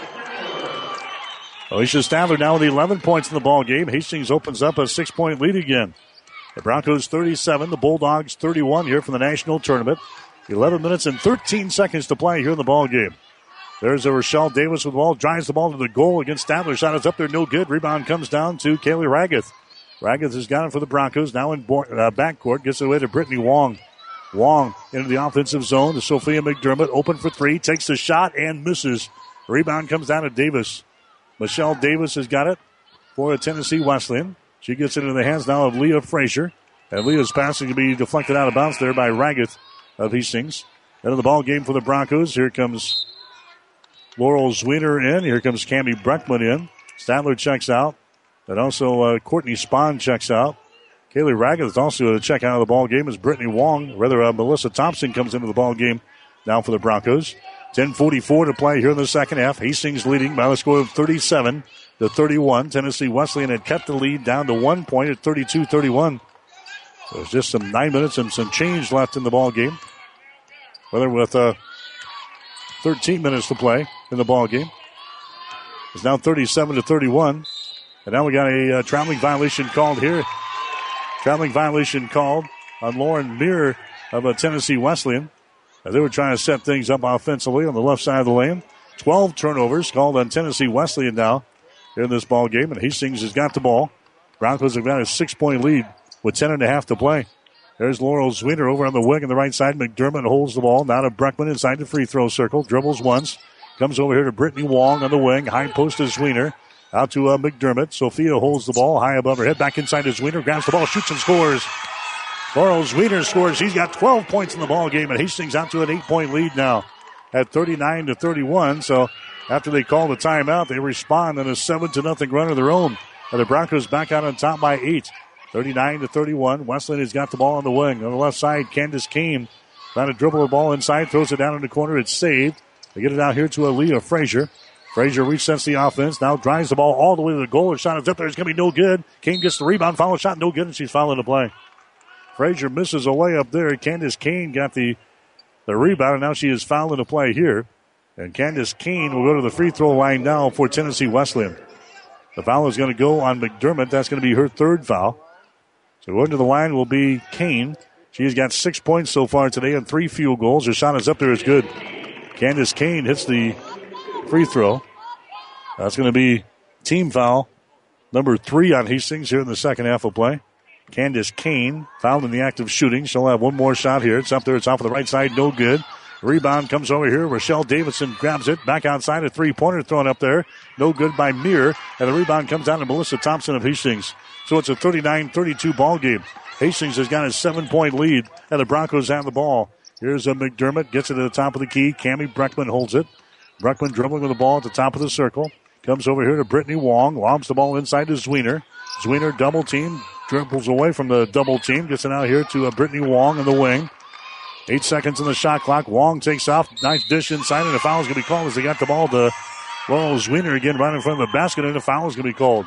Alicia Statler now with eleven points in the ball game. Hastings opens up a six-point lead again. The Broncos thirty-seven, the Bulldogs thirty-one here from the national tournament. eleven minutes and thirteen seconds to play here in the ball game. There's a Rochelle Davis with the ball. Drives the ball to the goal against Statler. Shot is up there. No good. Rebound comes down to Kaylee Raggeth. Raggeth has got it for the Broncos. Now in uh, backcourt. Gets it away to Brittany Wong. Wong into the offensive zone to Sophia McDermott. Open for three. Takes the shot and misses. Rebound comes down to Davis. Michelle Davis has got it for Tennessee Wesleyan. She gets it into the hands now of Leah Frazier. And Leah's passing to be deflected out of bounds there by Raggeth of Hastings. Into the ball game for the Broncos. Here comes Laurel Zwiener in. Here comes Cammie Breckman in. Statler checks out. And also uh, Courtney Spahn checks out. Kaylee Raggett is also a check out of the ball game as Brittany Wong, rather uh, Melissa Thompson comes into the ball game now for the Broncos. ten forty-four to play here in the second half. Hastings leading by a score of thirty-seven to thirty-one. Tennessee Wesleyan had cut the lead down to one point at thirty-two thirty-one. There's just some nine minutes and some change left in the ball game. Whether with uh, thirteen minutes to play in the ball game. It's now thirty-seven to thirty-one. And now we got a uh, traveling violation called here. Traveling violation called on Lauren Muir of uh, Tennessee Wesleyan. Uh, they were trying to set things up offensively on the left side of the lane. twelve turnovers called on Tennessee Wesleyan now here in this ball game. And Hastings has got the ball. Broncos have got a six-point lead with ten and a half to play. There's Laurel Zwiener over on the wing on the right side. McDermott holds the ball. Now to Breckman inside the free throw circle. Dribbles once. Comes over here to Brittany Wong on the wing. High post to Zwiener. Out to uh, McDermott. Sophia holds the ball high above her head. Back inside to Zwiener. Grabs the ball, shoots and scores. Laurel Zwiener scores. He's got twelve points in the ball game, and Hastings out to an eight-point lead now at thirty-nine to thirty-one. So after they call the timeout, they respond in a seven to nothing run of their own. And the Broncos back out on top by eight. thirty-nine to thirty-one. Wesleyan has got the ball on the wing. On the left side, Candace Kane trying to dribble the ball inside. Throws it down in the corner. It's saved. They get it out here to Aaliyah Frazier. Frazier resets the offense. Now drives the ball all the way to the goal. Her shot is up there. It's going to be no good. Kane gets the rebound. Follow shot. No good. And she's fouling the play. Frazier misses a way up there. Candace Kane got the, the rebound. And now she is fouling the play here. And Candace Kane will go to the free throw line now for Tennessee Wesleyan. The foul is going to go on McDermott. That's going to be her third foul. So going to the line will be Kane. She's got six points so far today and three field goals. Her shot is up there. It's good. Candace Kane hits the free throw. That's going to be team foul number three on Hastings here in the second half of play. Candace Kane fouled in the act of shooting. She'll have one more shot here. It's up there. It's off of the right side. No good. Rebound comes over here. Rochelle Davidson grabs it. Back outside. A three-pointer thrown up there. No good by Muir. And the rebound comes down to Melissa Thompson of Hastings. So it's a thirty-nine thirty-two ball game. Hastings has got a seven-point lead, and the Broncos have the ball. Here's a McDermott. Gets it to the top of the key. Cammie Breckman holds it. Breckman dribbling with the ball at the top of the circle. Comes over here to Brittany Wong. Lobs the ball inside to Zwiener. Zwiener double team. Dribbles away from the double team. Gets it out here to uh, Brittany Wong on the wing. Eight seconds in the shot clock. Wong takes off. Nice dish inside, and the foul is going to be called as they got the ball to Laurel Zwiener again right in front of the basket, and the foul is going to be called.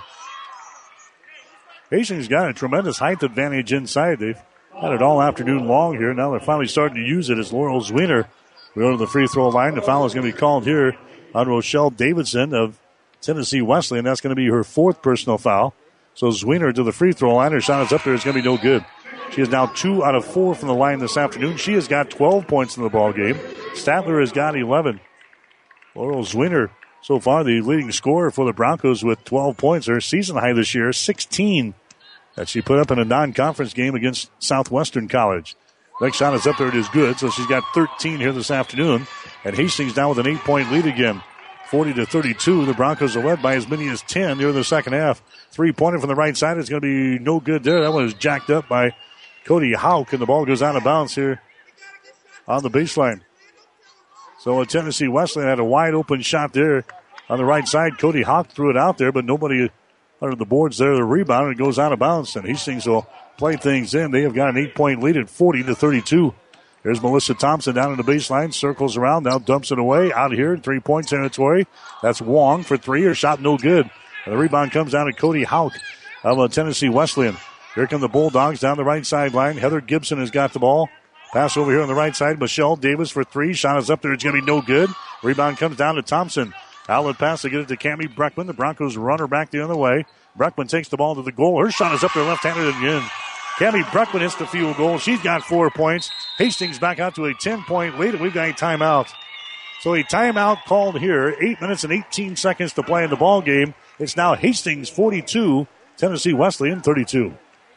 Hastings got a tremendous height advantage inside. They've had it all afternoon long here. Now they're finally starting to use it as Laurel Zwiener will go to the free throw line. The foul is going to be called here on Rochelle Davidson of Tennessee Wesleyan. That's going to be her fourth personal foul. So Zwiener to the free throw line. Her shot is up there. It's going to be no good. She is now two out of four from the line this afternoon. She has got twelve points in the ball game. Statler has got eleven. Laurel Zwiener, so far the leading scorer for the Broncos with twelve points. Her season high this year, sixteen, that she put up in a non-conference game against Southwestern College. Next shot is up there. It is good. So she's got thirteen here this afternoon. And Hastings down with an eight-point lead again. forty to thirty-two. The Broncos are led by as many as ten here in the second half. Three-pointer from the right side is going to be no good there. That one is jacked up by Cody Houck, and the ball goes out of bounds here on the baseline. So Tennessee Wesleyan had a wide-open shot there on the right side. Cody Houck threw it out there, but nobody under the boards there. The rebound, and it goes out of bounds, and Hastings will play things in. They have got an eight-point lead at forty to thirty-two. There's Melissa Thompson down in the baseline, circles around, now dumps it away out here in three-point territory. That's Wong for three. Her shot no good. And the rebound comes down to Cody Houck of uh, Tennessee Wesleyan. Here come the Bulldogs down the right sideline. Heather Gibson has got the ball. Pass over here on the right side. Michelle Davis for three. Shot is up there. It's going to be no good. Rebound comes down to Thompson. Outlet pass to get it to Cammie Breckman. The Broncos run her back the other way. Breckman takes the ball to the goal. Her shot is up there left-handed again. Cammie Breckman hits the field goal. She's got four points. Hastings back out to a ten-point lead, and we've got a timeout. So a timeout called here. Eight minutes and eighteen seconds to play in the ball game. It's now Hastings forty-two, Tennessee Wesleyan thirty-two.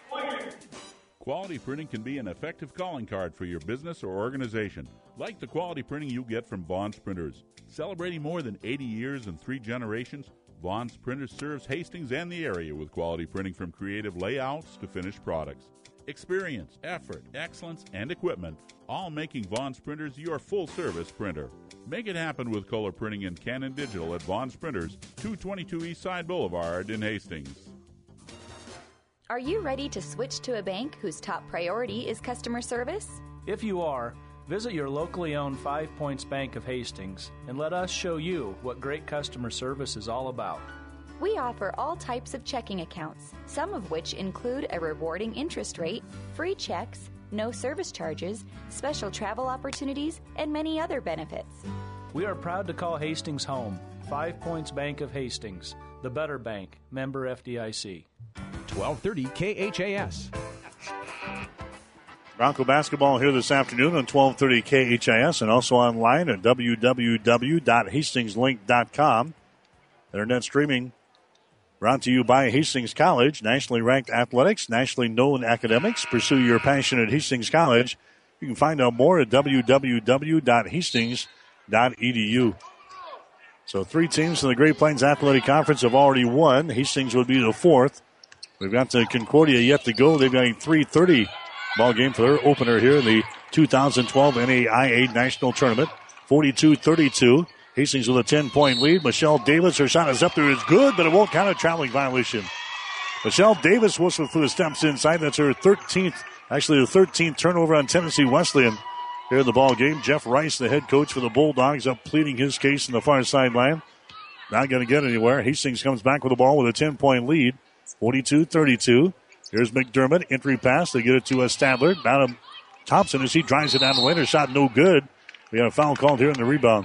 Quality printing can be an effective calling card for your business or organization, like the quality printing you get from Vaughn's Printers. Celebrating more than eighty years and three generations, Vaughn's Printers serves Hastings and the area with quality printing from creative layouts to finished products. Experience, effort, excellence, and equipment, all making Vaughn's Printers your full-service printer. Make it happen with color printing and Canon Digital at Vaughn's Printers, two twenty-two East Side Boulevard in Hastings. Are you ready to switch to a bank whose top priority is customer service? If you are, visit your locally owned Five Points Bank of Hastings and let us show you what great customer service is all about. We offer all types of checking accounts, some of which include a rewarding interest rate, free checks, no service charges, special travel opportunities, and many other benefits. We are proud to call Hastings home. Five Points Bank of Hastings, the better bank, member F D I C. twelve thirty K H A S. Bronco basketball here this afternoon on twelve thirty K H I S and also online at w w w dot hastings link dot com. Internet streaming brought to you by Hastings College, nationally ranked athletics, nationally known academics. Pursue your passion at Hastings College. You can find out more at w w w dot hastings dot e d u. So three teams in the Great Plains Athletic Conference have already won. Hastings would be the fourth. We've got the Concordia yet to go. They've got a three thirty ball game for their opener here in the two thousand twelve N A I A National Tournament. forty-two thirty-two. Hastings with a ten-point lead. Michelle Davis, her shot is up there. It's good, but it won't count a traveling violation. Michelle Davis whistled for the steps inside. That's her thirteenth, actually the thirteenth turnover on Tennessee Wesleyan here in the ball game. Jeff Rice, the head coach for the Bulldogs, up pleading his case in the far sideline. Not going to get anywhere. Hastings comes back with the ball with a ten-point lead. forty-two thirty-two. Here's McDermott. Entry pass. They get it to a Stadler. Down to Thompson as he drives it down the lane. Her shot no good. We got a foul called here in the rebound.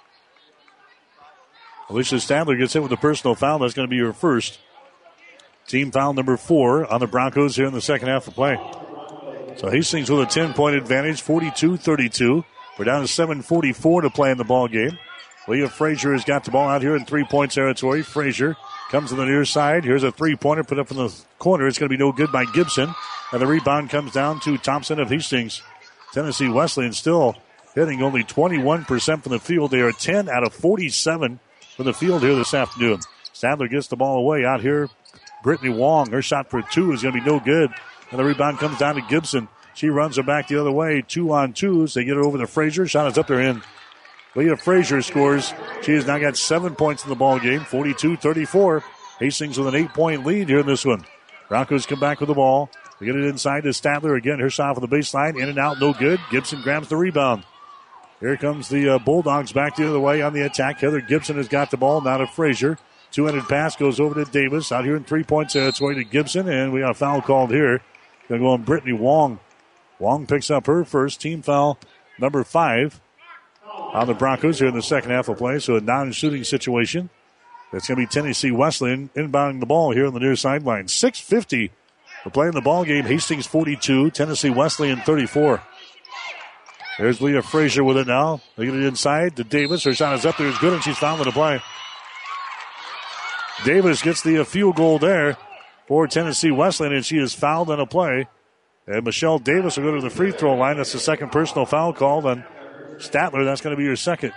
Alicia Stadler gets hit with a personal foul. That's going to be her first. Team foul number four on the Broncos here in the second half of play. So Hastings with a ten-point advantage, forty-two thirty-two. We're down to seven forty-four to play in the ball game. Leah Frazier has got the ball out here in three-point territory. Frazier comes to the near side. Here's a three-pointer put up in the corner. It's going to be no good by Gibson. And the rebound comes down to Thompson of Hastings. Tennessee Wesleyan still hitting only twenty-one percent from the field. They are ten out of forty-seven from the field here this afternoon. Stadler gets the ball away out here. Brittany Wong, her shot for two is going to be no good. And the rebound comes down to Gibson. She runs her back the other way. Two on twos. They get it over to Frazier. Shot is up there in. Leah Frazier scores. She has now got seven points in the ball game, forty-two thirty-four. Hastings with an eight-point lead here in this one. Broncos come back with the ball. They get it inside to Stadler. Again, her shot from the baseline. In and out, no good. Gibson grabs the rebound. Here comes the uh, Bulldogs back the other way on the attack. Heather Gibson has got the ball. Now to Frazier. Two-handed pass goes over to Davis. Out here in three-point territory to Gibson. And we got a foul called here. Going to go on Brittany Wong. Wong picks up her first team foul, number five, on the Broncos here in the second half of play. So a non-shooting situation. It's going to be Tennessee Wesleyan inbounding the ball here on the near sideline. six fifty to play in the ball game. Hastings forty-two, Tennessee Wesleyan thirty-four. There's Leah Frazier with it now. They get it inside to Davis. Her shot is up there. It's good, and she's fouled in the play. Davis gets the field goal there for Tennessee Wesleyan, and she is fouled on a play And Michelle Davis will go to the free throw line. That's the second personal foul called on Statler. That's going to be your second.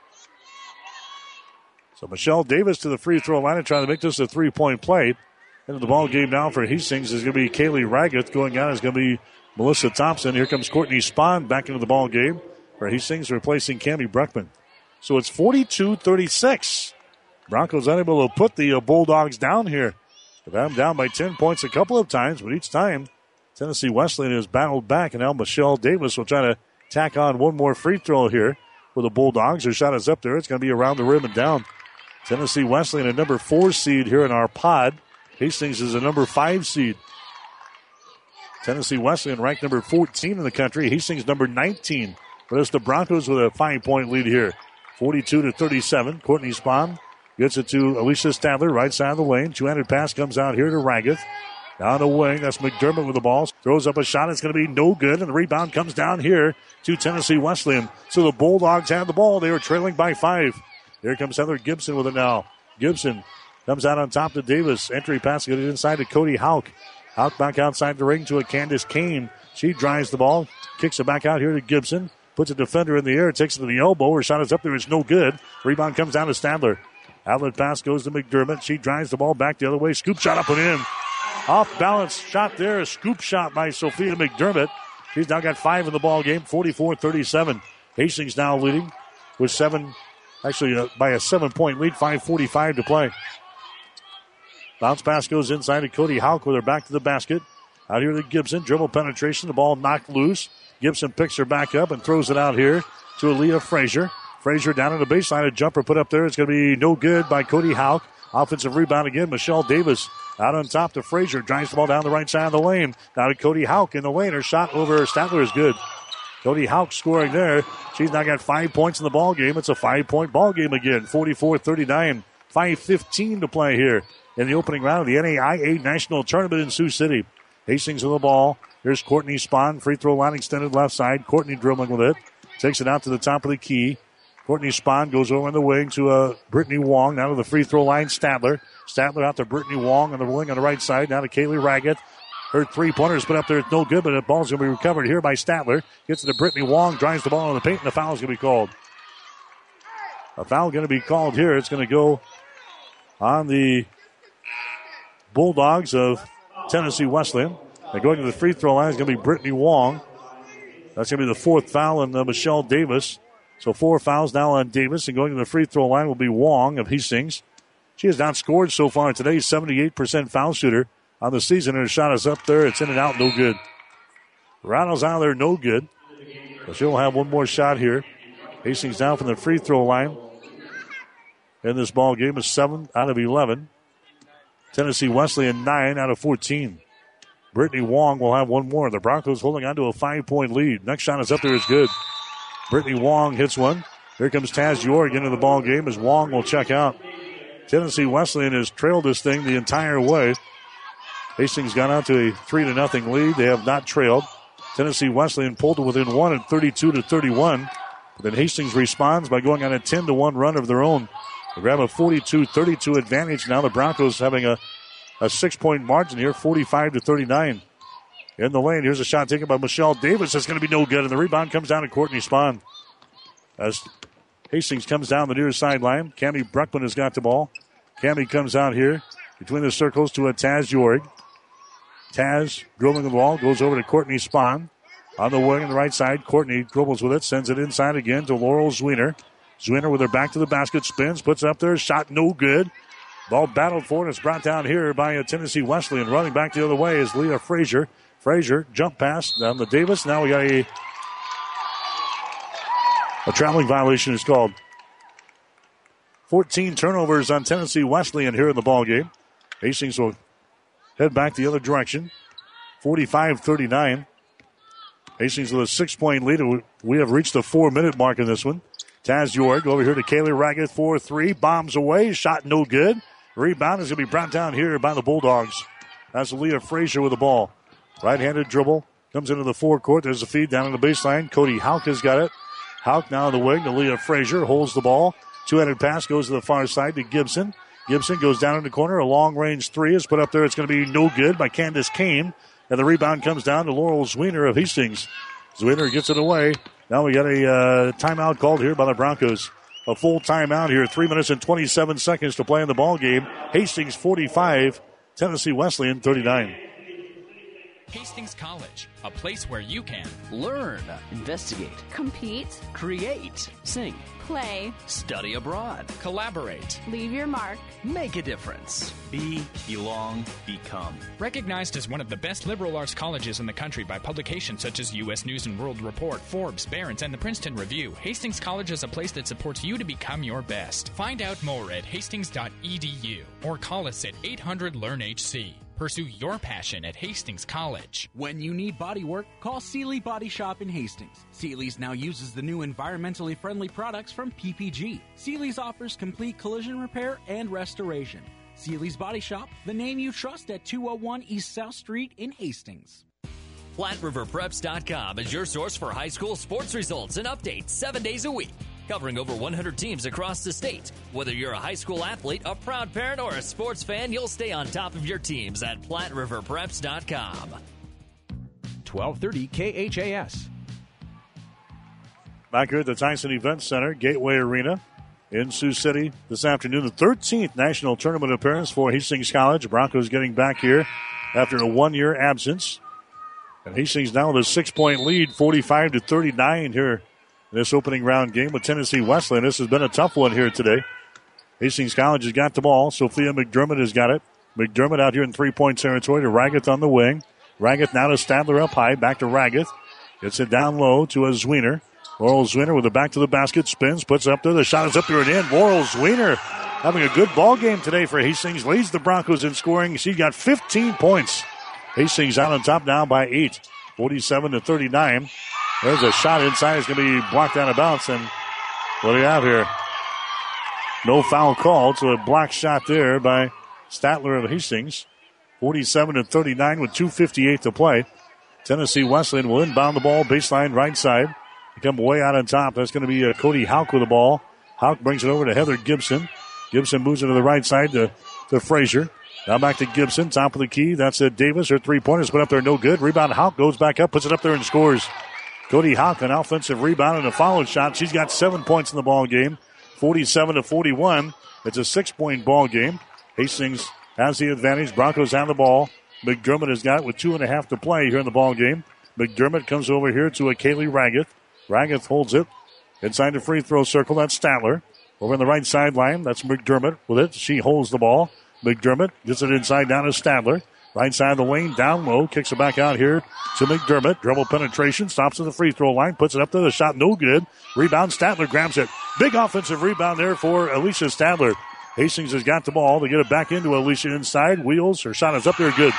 So Michelle Davis to the free throw line and trying to make this a three-point play. Into the ball game now for Hastings is going to be Kaylee Raggett. Going out is going to be Melissa Thompson. Here comes Courtney Spahn back into the ball game for Hastings, replacing Cammie Bruckman. So it's forty-two thirty-six. Broncos unable to put the uh, Bulldogs down here. They've had them down by ten points a couple of times, but each time Tennessee Wesleyan has battled back, and now Michelle Davis will try to tack on one more free throw here for the Bulldogs. Her shot is up there. It's going to be around the rim and down. Tennessee Wesleyan, a number four seed here in our pod. Hastings is a number five seed. Tennessee Wesleyan ranked number fourteen in the country. Hastings number nineteen. But it's the Broncos with a five-point lead here. forty-two to thirty-seven. Courtney Spahn gets it to Alicia Statler, right side of the lane. Two-handed pass comes out here to Raggett. Down the wing, that's McDermott with the ball. Throws up a shot, it's going to be no good, and the rebound comes down here to Tennessee Wesleyan. So the Bulldogs have the ball. They are trailing by five. Here comes Heather Gibson with it now. Gibson comes out on top to Davis. Entry pass goes inside to Cody Hauk. Hauk back outside the ring to a Candace Kane. She drives the ball, kicks it back out here to Gibson. Puts a defender in the air, takes it to the elbow. Her shot is up there, it's no good. Rebound comes down to Stadler. Outlet pass goes to McDermott. She drives the ball back the other way. Scoop shot up and in. Off balance shot there. A scoop shot by Sophia McDermott. She's now got five in the ball game, forty-four thirty-seven. Hastings now leading with seven, actually uh, by a seven-point lead, five forty-five to play. Bounce pass goes inside to Cody Hauk with her back to the basket. Out here to Gibson. Dribble penetration. The ball knocked loose. Gibson picks her back up and throws it out here to Aaliyah Frazier. Frazier down on the baseline. A jumper put up there. It's going to be no good by Cody Hauk. Offensive rebound again. Michelle Davis out on top to Frazier. Drives the ball down the right side of the lane. Now to Cody Hauk in the lane. Her shot over Statler is good. Cody Hauk scoring there. She's now got five points in the ball game. It's a five-point ball game again. forty-four thirty-nine. five fifteen to play here in the opening round of the N A I A National Tournament in Sioux City. Hastings with the ball. Here's Courtney Spahn. Free throw line extended left side. Courtney dribbling with it. Takes it out to the top of the key. Courtney Spahn goes over in the wing to uh, Brittany Wong. Now to the free throw line, Statler. Statler out to Brittany Wong on the wing on the right side. Now to Kaylee Raggett. Her three-pointer is put up there. It's no good, but the ball's going to be recovered here by Statler. Gets it to Brittany Wong. Drives the ball in the paint, and the foul's going to be called. A foul going to be called here. It's going to go on the Bulldogs of Tennessee Wesleyan. And going to the free throw line is going to be Brittany Wong. That's going to be the fourth foul on uh, Michelle Davis. So four fouls now on Davis, and going to the free throw line will be Wong of Hastings. She has not scored so far today. seventy-eight percent foul shooter on the season. Her shot is up there. It's in and out, no good. Rattles out there, no good. But she'll have one more shot here. Hastings down from the free throw line. In this ball game is seven out of eleven. Tennessee Wesleyan nine out of fourteen. Brittany Wong will have one more. The Broncos holding on to a five-point lead. Next shot is up there, is good. Brittany Wong hits one. Here comes Taz York into the ball game as Wong will check out. Tennessee Wesleyan has trailed this thing the entire way. Hastings got out to a three to nothing lead. They have not trailed. Tennessee Wesleyan pulled to within one at thirty-two to thirty-one. Then Hastings responds by going on a ten to one run of their own. They grab a forty-two thirty-two advantage. Now the Broncos having a, a six-point margin here, forty-five to thirty-nine. In the lane, here's a shot taken by Michelle Davis. That's going to be no good, and the rebound comes down to Courtney Spahn. As Hastings comes down the near sideline, Cammie Bruckman has got the ball. Cammie comes out here between the circles to a Taz Jorg. Taz dribbling the ball, goes over to Courtney Spahn. On the wing on the right side, Courtney dribbles with it, sends it inside again to Laurel Zwiener. Zwiener with her back to the basket, spins, puts it up there, shot no good. Ball battled for, and it's brought down here by a Tennessee Wesleyan. Running back the other way is Leah Frazier. Frazier, jump pass down to Davis. Now we got a, a traveling violation is called. fourteen turnovers on Tennessee Wesleyan here in the ballgame. Hastings will head back the other direction. forty-five thirty-nine. Hastings with a six-point lead. We have reached the four-minute mark in this one. Taz York over here to Kaylee Raggett, four three. Bombs away. Shot no good. Rebound is going to be brought down here by the Bulldogs. That's Leah Frazier with the ball. Right-handed dribble. Comes into the forecourt. There's a feed down on the baseline. Cody Hauk has got it. Hauk now on the wing to Leah Frazier. Holds the ball. Two-handed pass goes to the far side to Gibson. Gibson goes down in the corner. A long-range three is put up there. It's going to be no good by Candace Kane. And the rebound comes down to Laurel Zwiener of Hastings. Zwiener gets it away. Now we got a uh, timeout called here by the Broncos. A full timeout here. Three minutes and twenty-seven seconds to play in the ball game. Hastings forty-five, Tennessee Wesleyan thirty-nine. Hastings College, a place where you can learn, investigate, compete, create, sing, play, study abroad, collaborate, leave your mark, make a difference, be, belong, become. Recognized as one of the best liberal arts colleges in the country by publications such as U S News and World Report, Forbes, Barron's, and the Princeton Review, Hastings College is a place that supports you to become your best. Find out more at hastings dot e d u or call us at eight hundred learn H C. Pursue your passion at Hastings College. When you need body work, call Seeley Body Shop in Hastings. Seeley's now uses the new environmentally friendly products from P P G. Seeley's offers complete collision repair and restoration. Seeley's Body Shop, the name you trust at two oh one East South Street in Hastings. Platte River Preps dot com is your source for high school sports results and updates seven days a week. Covering over one hundred teams across the state. Whether you're a high school athlete, a proud parent, or a sports fan, you'll stay on top of your teams at Platte River Preps dot com. twelve thirty K H A S. Back here at the Tyson Event Center, Gateway Arena in Sioux City this afternoon. The thirteenth national tournament appearance for Hastings College. Broncos getting back here after a one-year absence. And Hastings now with a six-point lead, forty-five to thirty-nine here. This opening round game with Tennessee Wesleyan. This has been a tough one here today. Hastings College has got the ball. Sophia McDermott has got it. McDermott out here in three-point territory to Raggett on the wing. Raggett now to Stadler up high. Back to Raggett. Gets it down low to a Zwiener. Laurel Zwiener with it back to the basket. Spins. Puts it up there. The shot is up there and in. Laurel Zwiener having a good ball game today for Hastings. Leads the Broncos in scoring. She got fifteen points. Hastings out on top now by eight. forty-seven to thirty-nine. There's a shot inside. It's going to be blocked out of bounds. And what do you have here? No foul called. So a blocked shot there by Statler of Hastings. forty-seven to thirty-nine with two fifty-eight to play. Tennessee Wesleyan will inbound the ball. Baseline right side. They come way out on top. That's going to be uh, Cody Houck with the ball. Houck brings it over to Heather Gibson. Gibson moves it to the right side to, to Frazier. Now back to Gibson. Top of the key. That's uh, Davis. Her three-pointers put up there. No good. Rebound. Houck goes back up. Puts it up there and scores. Cody Houck, an offensive rebound and a follow shot. She's got seven points in the ball game, forty-seven to forty-one. It's a six-point ball game. Hastings has the advantage. Broncos have the ball. McDermott has got it with two and a half to play here in the ball game. McDermott comes over here to a Kaylee Raggett. Raggett holds it inside the free throw circle. That's Statler. Over on the right sideline, that's McDermott with it. She holds the ball. McDermott gets it inside down to Statler. Right side of the lane, down low, kicks it back out here to McDermott. Dribble penetration, stops at the free throw line, puts it up there. The shot no good. Rebound, Statler grabs it. Big offensive rebound there for Alicia Statler. Hastings has got the ball. They get it back into Alicia inside. Wheels, her shot is up there, good.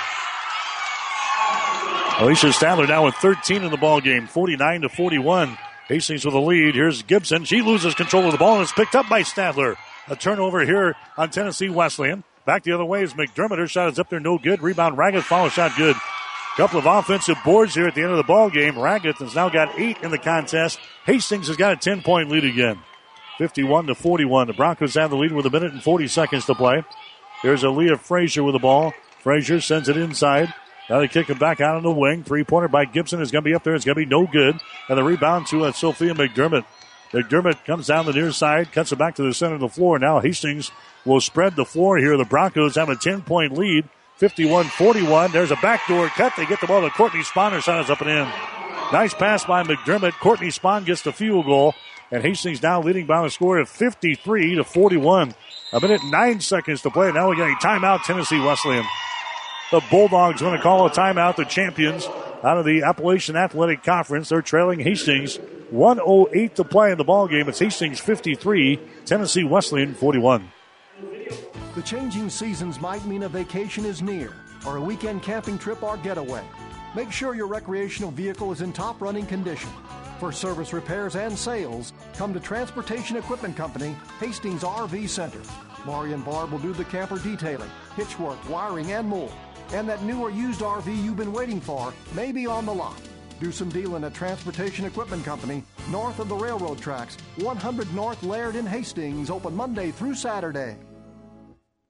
Alicia Statler now with thirteen in the ball game, forty-nine to forty-one. Hastings with a lead. Here's Gibson. She loses control of the ball and it's picked up by Statler. A turnover here on Tennessee Wesleyan. Back the other way is McDermott. Her shot is up there, no good. Rebound, Raggett, follow shot, good. Couple of offensive boards here at the end of the ball game. Raggett has now got eight in the contest. Hastings has got a ten-point lead again, fifty-one to forty-one. The Broncos have the lead with a minute and forty seconds to play. Here's Aaliyah Frazier with the ball. Frazier sends it inside. Now they kick it back out on the wing. Three-pointer by Gibson is going to be up there. It's going to be no good. And the rebound to uh, Sophia McDermott. McDermott comes down the near side, cuts it back to the center of the floor. Now Hastings will spread the floor here. The Broncos have a ten-point lead, fifty-one forty-one. There's a backdoor cut. They get the ball to Courtney Spahn. Her shot is up and in. Nice pass by McDermott. Courtney Spahn gets the field goal. And Hastings now leading by a score of fifty-three to forty-one. A minute and nine seconds to play. Now we got a timeout, Tennessee Wesleyan. The Bulldogs going to call a timeout. The champions out of the Appalachian Athletic Conference. They're trailing Hastings. one oh eight to play in the ball game. It's Hastings fifty-three, Tennessee Wesleyan forty-one. The changing seasons might mean a vacation is near, or a weekend camping trip or getaway. Make sure your recreational vehicle is in top running condition. For service repairs and sales, come to Transportation Equipment Company, Hastings R V Center. Maury and Barb will do the camper detailing, hitch work, wiring, and more. And that new or used R V you've been waiting for may be on the lot. Do some dealing at Transportation Equipment Company, north of the railroad tracks, one hundred North Laird in Hastings, open Monday through Saturday.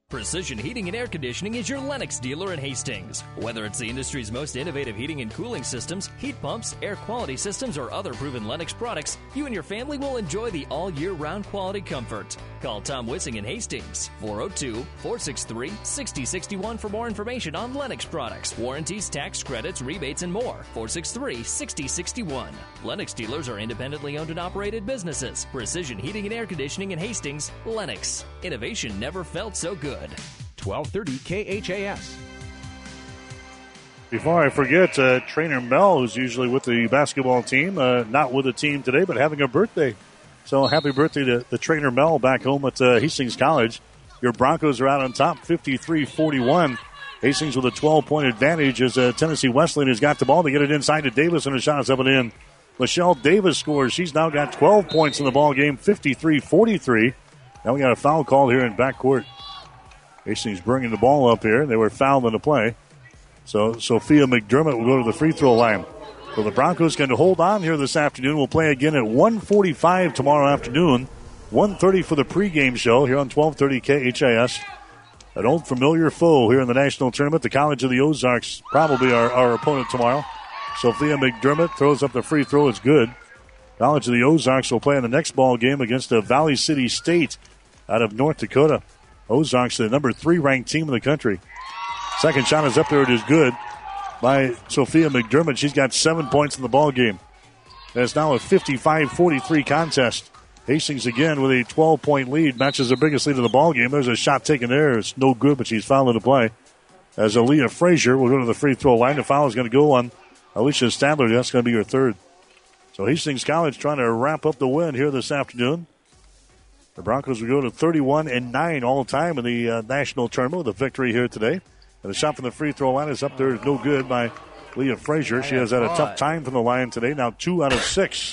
Precision Heating and Air Conditioning is your Lennox dealer in Hastings. Whether it's the industry's most innovative heating and cooling systems, heat pumps, air quality systems, or other proven Lennox products, you and your family will enjoy the all year round quality comfort. Call Tom Wissing in Hastings, four oh two, four six three, six oh six one for more information on Lennox products, warranties, tax credits, rebates, and more. four six three, six oh six one. Lennox dealers are independently owned and operated businesses. Precision Heating and Air Conditioning in Hastings, Lennox. Innovation never felt so good. twelve thirty K H A S. Before I forget, uh, Trainer Mel, who's usually with the basketball team, uh, not with the team today, but having a birthday. So happy birthday to the Trainer Mel back home at uh, Hastings College. Your Broncos are out on top, fifty-three forty-one. Hastings with a twelve-point advantage as uh, Tennessee Wesleyan has got the ball. They get it inside to Davis, and a shot is up and in. Michelle Davis scores. She's now got twelve points in the ball game, fifty-three forty-three. Now we got a foul call here in backcourt. Hastings bringing the ball up here. They were fouled in the play. So Sophia McDermott will go to the free throw line. So the Broncos can hold on here this afternoon. We'll play again at one forty-five tomorrow afternoon. one thirty for the pregame show here on twelve thirty K H A S. An old familiar foe here in the national tournament. The College of the Ozarks probably our, our opponent tomorrow. Sophia McDermott throws up the free throw. It's good. College of the Ozarks will play in the next ball game against the Valley City State out of North Dakota. Ozarks, the number three ranked team in the country. Second shot is up there. It is good by Sophia McDermott. She's got seven points in the ball game. And it's now a fifty-five forty-three contest. Hastings again with a twelve-point lead. Matches the biggest lead of the ball game. There's a shot taken there. It's no good, but she's fouled in the play. As Aaliyah Frazier will go to the free throw line. The foul is going to go on Alicia Stadler. That's going to be her third. So Hastings College trying to wrap up the win here this afternoon. The Broncos will go to thirty-one and nine all time in the uh, national tournament with a victory here today. And the shot from the free throw line is up there. It's no good by Leah Frazier. She has had a tough time from the line today. Now two out of six.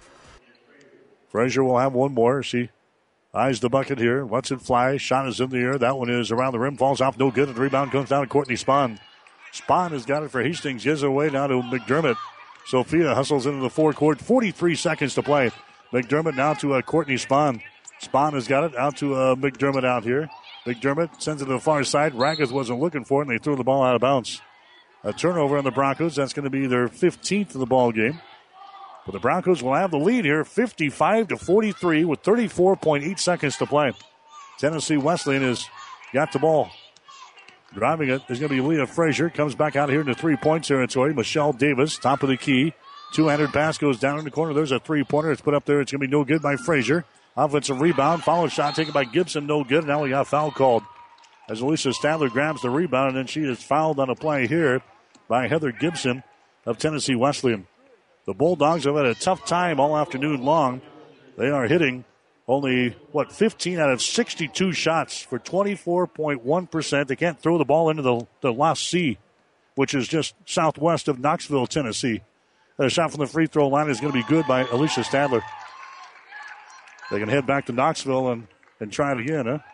Frazier will have one more. She eyes the bucket here. Lets it fly. Shot is in the air. That one is around the rim. Falls off. No good. And the rebound comes down to Courtney Spahn. Spahn has got it for Hastings. Gives it away now to McDermott. Sophia hustles into the forecourt. forty-three seconds to play. McDermott now to uh, Courtney Spahn. Spahn has got it out to uh, McDermott out here. McDermott sends it to the far side. Raggers wasn't looking for it, and they threw the ball out of bounds. A turnover on the Broncos. That's going to be their fifteenth of the ball game. But the Broncos will have the lead here, fifty-five to forty-three, with thirty-four point eight seconds to play. Tennessee Wesleyan has got the ball. Driving it is going to be Leah Frazier. Comes back out here into three-point territory. Michelle Davis, top of the key. Two-handed pass goes down in the corner. There's a three-pointer. It's put up there. It's going to be no good by Frazier. Offensive rebound. Follow shot taken by Gibson. No good. Now we got a foul called as Alicia Stadler grabs the rebound, and then she is fouled on a play here by Heather Gibson of Tennessee Wesleyan. The Bulldogs have had a tough time all afternoon long. They are hitting only, what, fifteen out of sixty-two shots for twenty-four point one percent. They can't throw the ball into the, the La C, which is just southwest of Knoxville, Tennessee. A shot from the free throw line is going to be good by Alicia Stadler. They can head back to Knoxville and, and try it again, huh?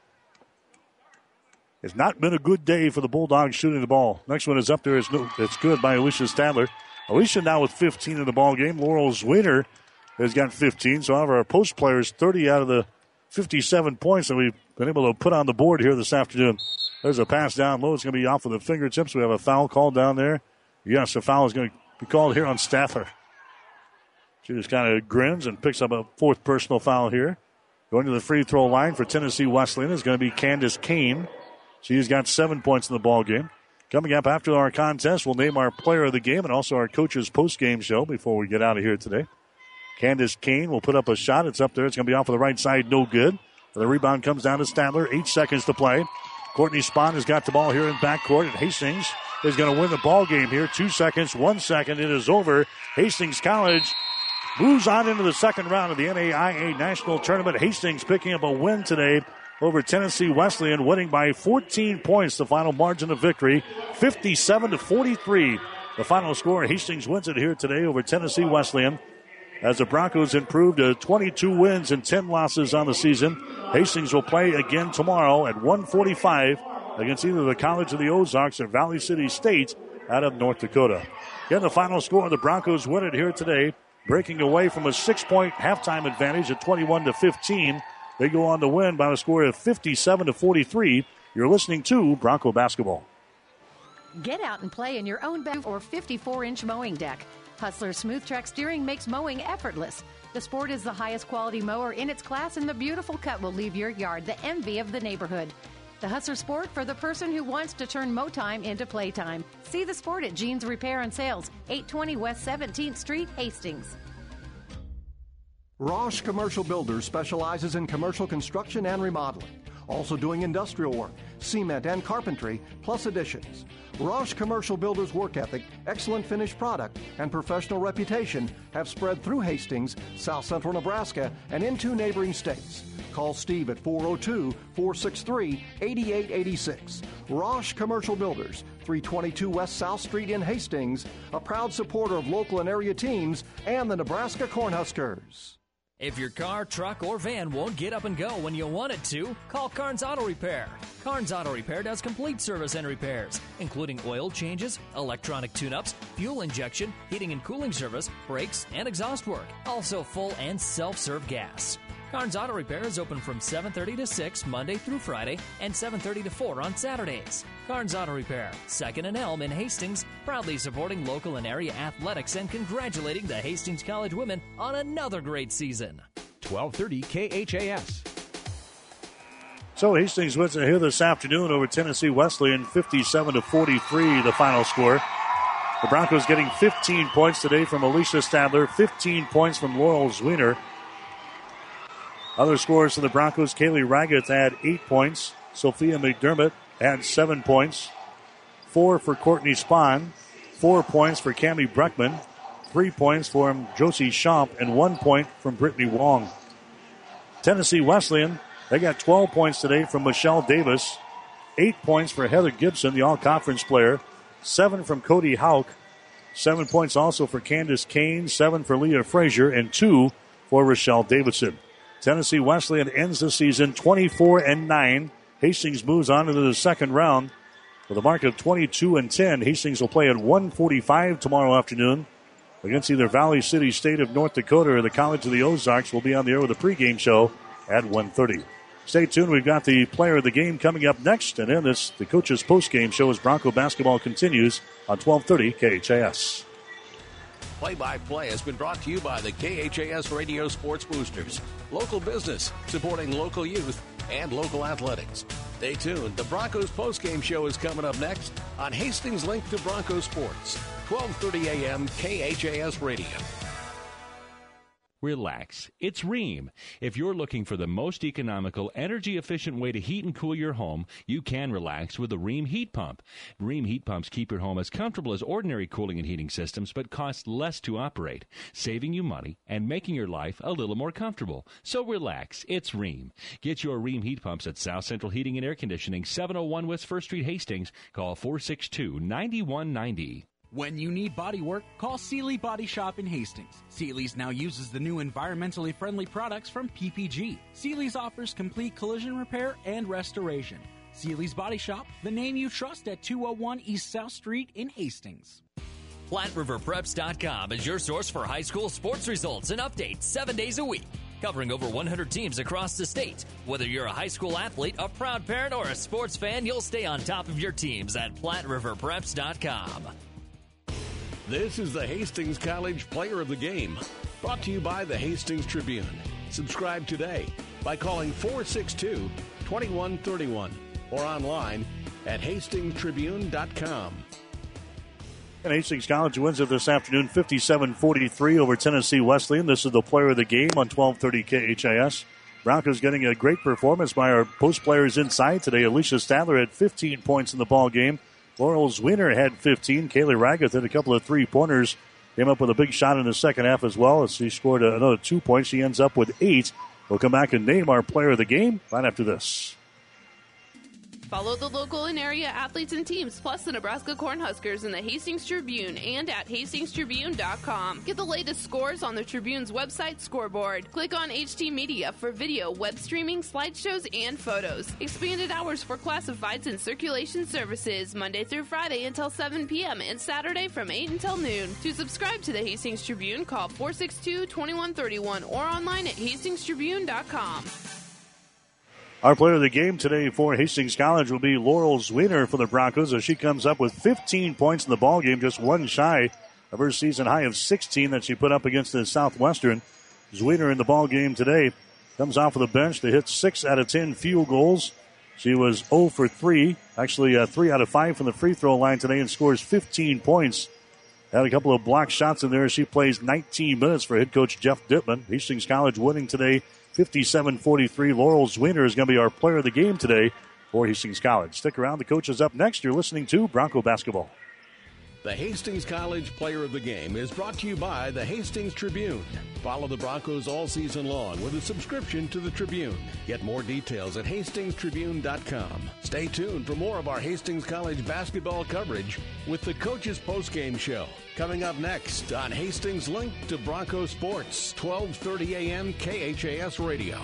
It's not been a good day for the Bulldogs shooting the ball. Next one is up there. It's, no, it's good by Alicia Stadler. Alicia now with fifteen in the ball game. Laurel Zwinner has got fifteen. So, however, our post players, thirty out of the fifty-seven points that we've been able to put on the board here this afternoon. There's a pass down low. It's going to be off of the fingertips. We have a foul called down there. Yes, a foul is going to be called here on Staffer. She just kind of grins and picks up a fourth personal foul here. Going to the free throw line for Tennessee Wesleyan is going to be Candace Kane. She's got seven points in the ball game. Coming up after our contest, we'll name our player of the game and also our coach's post-game show before we get out of here today. Candace Kane will put up a shot. It's up there. It's going to be off of the right side. No good. And the rebound comes down to Stadler. Eight seconds to play. Courtney Spahn has got the ball here in backcourt, and Hastings is going to win the ball game here. Two seconds, one second. It is over. Hastings College moves on into the second round of the N A I A National Tournament. Hastings picking up a win today over Tennessee Wesleyan, winning by fourteen points. The final margin of victory, fifty-seven to forty-three. The final score, Hastings wins it here today over Tennessee Wesleyan. As the Broncos improve to twenty-two wins and ten losses on the season, Hastings will play again tomorrow at one forty-five against either the College of the Ozarks or Valley City State out of North Dakota. Again, the final score, the Broncos win it here today, breaking away from a six-point halftime advantage at twenty-one to fifteen They go on to win by a score of fifty-seven to forty-three. You're listening to Bronco Basketball. Get out and play in your own back or fifty-four inch mowing deck. Hustler Smooth Track Steering makes mowing effortless. The Sport is the highest quality mower in its class, and the beautiful cut will leave your yard the envy of the neighborhood. The Hustler Sport for the person who wants to turn mow time into playtime. See the Sport at Jeans Repair and Sales, eight twenty West seventeenth Street, Hastings. Roche Commercial Builders specializes in commercial construction and remodeling, also doing industrial work, cement and carpentry, plus additions. Roche Commercial Builders' work ethic, excellent finished product, and professional reputation have spread through Hastings, South Central Nebraska, and into neighboring states. Call Steve at four oh two, four six three, eight eight eight six. Roche Commercial Builders, three twenty-two West South Street in Hastings, a proud supporter of local and area teams and the Nebraska Cornhuskers. If your car, truck, or van won't get up and go when you want it to, call Carnes Auto Repair. Carnes Auto Repair does complete service and repairs, including oil changes, electronic tune-ups, fuel injection, heating and cooling service, brakes, and exhaust work. Also full and self-serve gas. Carnes Auto Repair is open from seven thirty to six Monday through Friday and seven thirty to four on Saturdays. Carnes Auto Repair, second and Elm in Hastings, proudly supporting local and area athletics and congratulating the Hastings College women on another great season. twelve thirty K H A S. So Hastings wins it here this afternoon over Tennessee Wesleyan, fifty-seven to forty-three, the final score. The Broncos getting fifteen points today from Alicia Stadler, fifteen points from Laurel Zwiener. Other scores for the Broncos, Kaylee Raggett had eight points. Sophia McDermott had seven points. Four for Courtney Spahn. Four points for Cammie Breckman. Three points for Josie Schomp. And one point from Brittany Wong. Tennessee Wesleyan, they got twelve points today from Michelle Davis. Eight points for Heather Gibson, the all-conference player. Seven from Cody Hauk. Seven points also for Candace Kane. Seven for Leah Frazier. And two for Rochelle Davidson. Tennessee Wesleyan ends the season twenty-four and nine. Hastings moves on into the second round with a mark of twenty-two and ten. Hastings will play at one forty-five tomorrow afternoon against either Valley City State of North Dakota or the College of the Ozarks. We'll be on the air with a pregame show at one thirty. Stay tuned. We've got the player of the game coming up next, and then this the coach's postgame show as Bronco basketball continues on twelve thirty K H A S. Play-by-play has been brought to you by the K H A S Radio Sports Boosters. Local business, supporting local youth and local athletics. Stay tuned. The Broncos postgame show is coming up next on Hastings Link to Bronco Sports. twelve thirty a.m. K H A S Radio. Relax. It's Rheem. If you're looking for the most economical, energy-efficient way to heat and cool your home, you can relax with the Rheem heat pump. Rheem heat pumps keep your home as comfortable as ordinary cooling and heating systems, but cost less to operate, saving you money and making your life a little more comfortable. So relax. It's Rheem. Get your Rheem heat pumps at South Central Heating and Air Conditioning, seven oh one West First Street, Hastings. Call four six two, nine one nine zero. When you need body work, call Seeley Body Shop in Hastings. Seeley's now uses the new environmentally friendly products from P P G. Seeley's offers complete collision repair and restoration. Seeley's Body Shop, the name you trust at two oh one East South Street in Hastings. Platte River Preps dot com is your source for high school sports results and updates seven days a week. Covering over one hundred teams across the state. Whether you're a high school athlete, a proud parent, or a sports fan, you'll stay on top of your teams at Platte River Preps dot com. This is the Hastings College Player of the Game, brought to you by the Hastings Tribune. Subscribe today by calling four six two, two one three one or online at hastings tribune dot com. And Hastings College wins it this afternoon, fifty-seven forty-three over Tennessee Wesleyan. This is the Player of the Game on twelve thirty K H A S. Broncos getting a great performance by our post players inside today. Alicia Stadler had fifteen points in the ball game. Laurel Zwiener had fifteen. Kaylee Raggett had a couple of three-pointers. Came up with a big shot in the second half as well as she scored another two points. She ends up with eight. We'll come back and name our player of the game right after this. Follow the local and area athletes and teams, plus the Nebraska Cornhuskers in the Hastings Tribune and at hastings tribune dot com. Get the latest scores on the Tribune's website scoreboard. Click on H T Media for video, web streaming, slideshows, and photos. Expanded hours for classifieds and circulation services, Monday through Friday until seven p.m. and Saturday from eight until noon. To subscribe to the Hastings Tribune, call four six two, two one three one or online at hastings tribune dot com. Our player of the game today for Hastings College will be Laurel Zwiener for the Broncos as she comes up with fifteen points in the ball game, just one shy of her season high of sixteen that she put up against the Southwestern. Zwiener in the ball game today comes off of the bench to hit six out of ten field goals. She was zero for three, actually uh, three out of five from the free throw line today, and scores fifteen points. Had a couple of block shots in there. She plays nineteen minutes for head coach Jeff Dittman. Hastings College winning today fifty-seven forty-three. Laurel Zwiener is going to be our player of the game today for Hastings College. Stick around. The coach is up next. You're listening to Bronco Basketball. The Hastings College Player of the Game is brought to you by the Hastings Tribune. Follow the Broncos all season long with a subscription to the Tribune. Get more details at hastings tribune dot com. Stay tuned for more of our Hastings College basketball coverage with the Coach's Postgame Show. Coming up next on Hastings Link to Bronco Sports, twelve thirty a.m. K H A S Radio.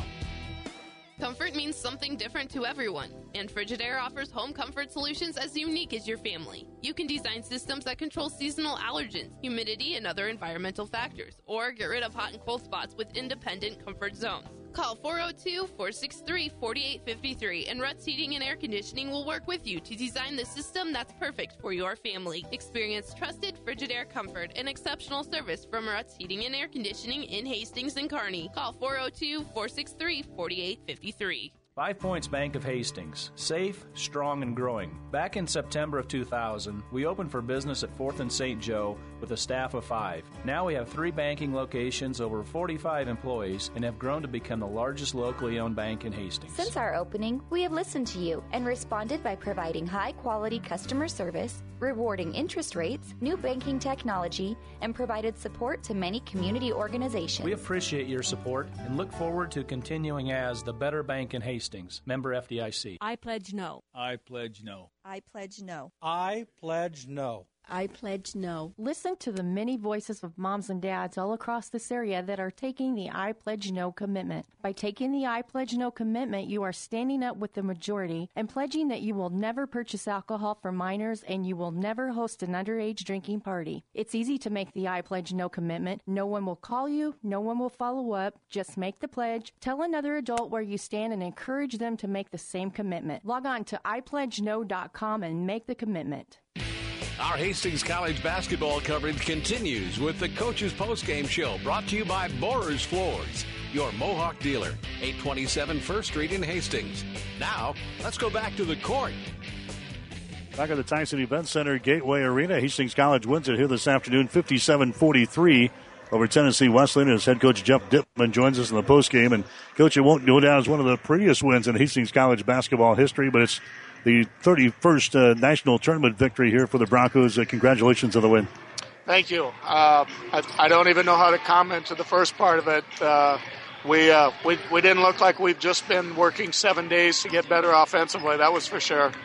Comfort means something different to everyone, and Frigidaire offers home comfort solutions as unique as your family. You can design systems that control seasonal allergens, humidity, and other environmental factors, or get rid of hot and cold spots with independent comfort zones. Call four oh two, four six three, four eight five three, and Ruts Heating and Air Conditioning will work with you to design the system that's perfect for your family. Experience trusted Frigidaire comfort and exceptional service from Ruts Heating and Air Conditioning in Hastings and Kearney. Call four oh two, four six three, four eight five three. Five Points Bank of Hastings. Safe, strong, and growing. Back in September of two thousand, we opened for business at fourth and Saint Joe with a staff of five. Now we have three banking locations, over forty-five employees, and have grown to become the largest locally owned bank in Hastings. Since our opening, we have listened to you and responded by providing high-quality customer service, rewarding interest rates, new banking technology, and provided support to many community organizations. We appreciate your support and look forward to continuing as the better bank in Hastings. Member F D I C. I pledge no. I pledge no. I pledge no. I pledge no. I pledge no. Listen to the many voices of moms and dads all across this area that are taking the I Pledge No commitment. By taking the I Pledge No commitment, you are standing up with the majority and pledging that you will never purchase alcohol for minors and you will never host an underage drinking party. It's easy to make the I Pledge No commitment. No one will call you. No one will follow up. Just make the pledge. Tell another adult where you stand and encourage them to make the same commitment. Log on to i pledge no dot com and make the commitment. Our Hastings College basketball coverage continues with the Coach's Postgame Show, brought to you by Borer's Floors, your Mohawk dealer, eight twenty-seven First Street in Hastings. Now, let's go back to the court. Back at the Tyson Event Center Gateway Arena, Hastings College wins it here this afternoon, fifty-seven forty-three over Tennessee Wesleyan. As head coach Jeff Dittman joins us in the postgame. And, Coach, it won't go down as one of the prettiest wins in Hastings College basketball history, but it's the thirty-first uh, national tournament victory here for the Broncos. Uh, congratulations on the win. Thank you. Uh, I, I don't even know how to comment to the first part of it. Uh, we, uh, we we didn't look like we've just been working seven days to get better offensively. That was for sure.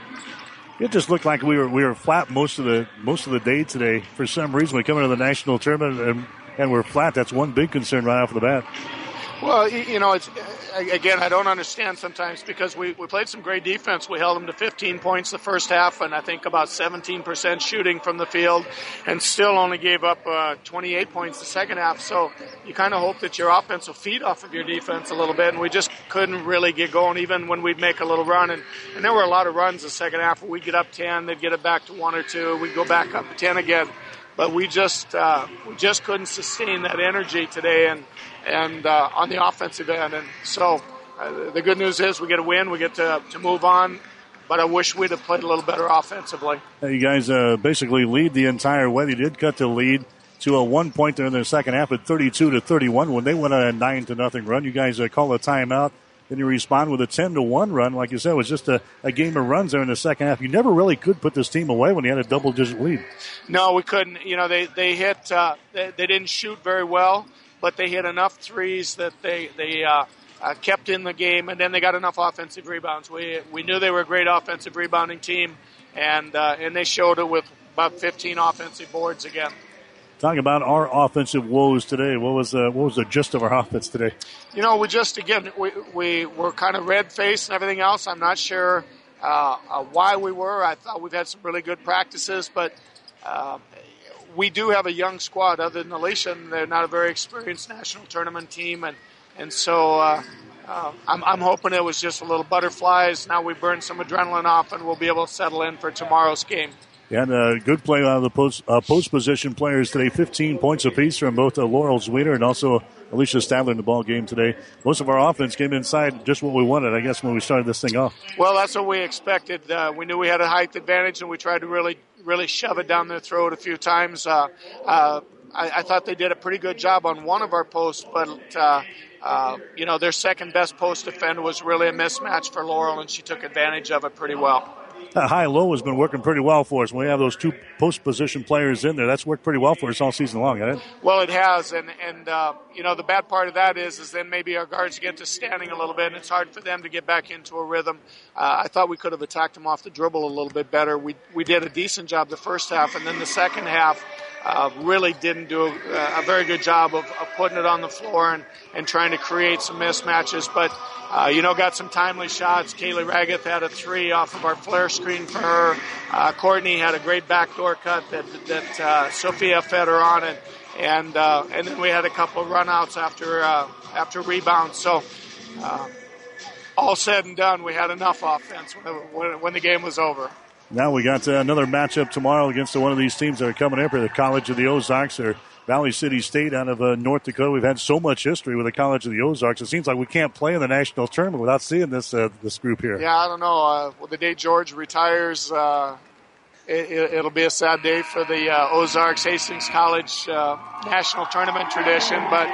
It just looked like we were we were flat most of the most of the day today. For some reason, we come into the national tournament and, and we're flat. That's one big concern right off the bat. Well, you know, it's again, I don't understand sometimes because we, we played some great defense. We held them to fifteen points the first half and I think about seventeen percent shooting from the field and still only gave up uh, twenty-eight points the second half. So you kind of hope that your offense will feed off of your defense a little bit, and we just couldn't really get going even when we'd make a little run. And, and there were a lot of runs the second half where we'd get up ten, they'd get it back to one or two, we'd go back up ten again. But we just uh, we just couldn't sustain that energy today and and uh, on the offensive end. And so uh, the good news is we get a win, we get to, to move on. But I wish we'd have played a little better offensively. You guys uh, basically lead the entire way. They did cut the lead to a one point there in the second half at thirty-two to thirty-one when they went on a nine to nothing run. You guys uh, call a timeout. Then you respond with a ten to one run. Like you said, it was just a, a game of runs there in the second half. You never really could put this team away when you had a double-digit lead. No, we couldn't. You know, they, they hit uh, – they, they didn't shoot very well, but they hit enough threes that they, they uh, uh, kept in the game, and then they got enough offensive rebounds. We we knew they were a great offensive rebounding team, and uh, and they showed it with about fifteen offensive boards again. Talking about our offensive woes today, what was uh, what was the gist of our offense today? You know, we just, again, we, we were kind of red-faced and everything else. I'm not sure uh, uh, why we were. I thought we've had some really good practices, but uh, we do have a young squad. Other than Alicia, they're not a very experienced national tournament team, and, and so uh, uh, I'm, I'm hoping it was just a little butterflies. Now we burned some adrenaline off, and we'll be able to settle in for tomorrow's game. And a good play out of the post uh, post position players today. fifteen points apiece from both uh, Laurel Zwiener and also Alicia Stadler in the ball game today. Most of our offense came inside just what we wanted, I guess, when we started this thing off. Well, that's what we expected. Uh, we knew we had a height advantage, and we tried to really, really shove it down their throat a few times. Uh, uh, I, I thought they did a pretty good job on one of our posts, but uh, uh, you know, their second best post defender was really a mismatch for Laurel, and she took advantage of it pretty well. That high-low has been working pretty well for us. When we have those two post-position players in there, that's worked pretty well for us all season long, hasn't it? Well, it has, and, and uh, you know, the bad part of that is is then maybe our guards get to standing a little bit, and it's hard for them to get back into a rhythm. Uh, I thought we could have attacked them off the dribble a little bit better. We we did a decent job the first half, and then the second half uh, really didn't do a, a very good job of, of putting it on the floor and, and trying to create some mismatches, but Uh, you know, got some timely shots. Kaylee Raggeth had a three off of our flare screen for her. Uh, Courtney had a great backdoor cut that that uh, Sophia fed her on, and and uh, and then we had a couple of runouts after uh, after rebounds. So uh, all said and done, we had enough offense when the, when, when the game was over. Now we got uh, another matchup tomorrow against one of these teams that are coming up here, the College of the Ozarks or Valley City State out of uh, North Dakota. We've had so much history with the College of the Ozarks. It seems like we can't play in the national tournament without seeing this uh, this group here. Yeah, I don't know. Uh, well, the day George retires, uh, it, it'll be a sad day for the uh, Ozarks Hastings College uh, national tournament tradition. But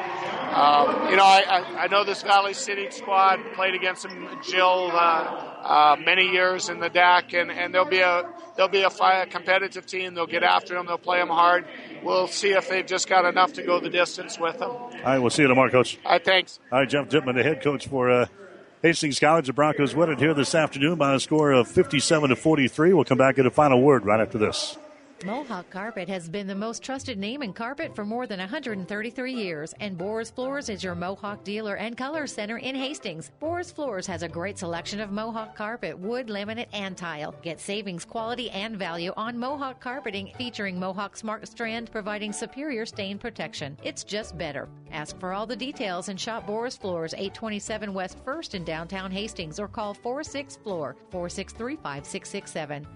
um, you know, I, I, I know this Valley City squad played against them, Jill, uh, uh, many years in the D A C, and, and there'll be a they'll be a, fi- a competitive team. They'll get after them. They'll play them hard. We'll see if they've just got enough to go the distance with them. All right, we'll see you tomorrow, Coach. All right, thanks. All right, Jeff Dittman, the head coach for uh, Hastings College. The Broncos win it here this afternoon by a score of fifty-seven to forty-three. We'll come back at a final word right after this. Mohawk Carpet has been the most trusted name in carpet for more than one hundred thirty-three years, and Boris Floors is your Mohawk dealer and color center in Hastings. Boris Floors has a great selection of Mohawk carpet, wood, laminate, and tile. Get savings, quality, and value on Mohawk carpeting featuring Mohawk Smart Strand, providing superior stain protection. It's just better. Ask for all the details and shop Boris Floors, eight twenty-seven West First in downtown Hastings, or call four six floor, four six three, five six six seven.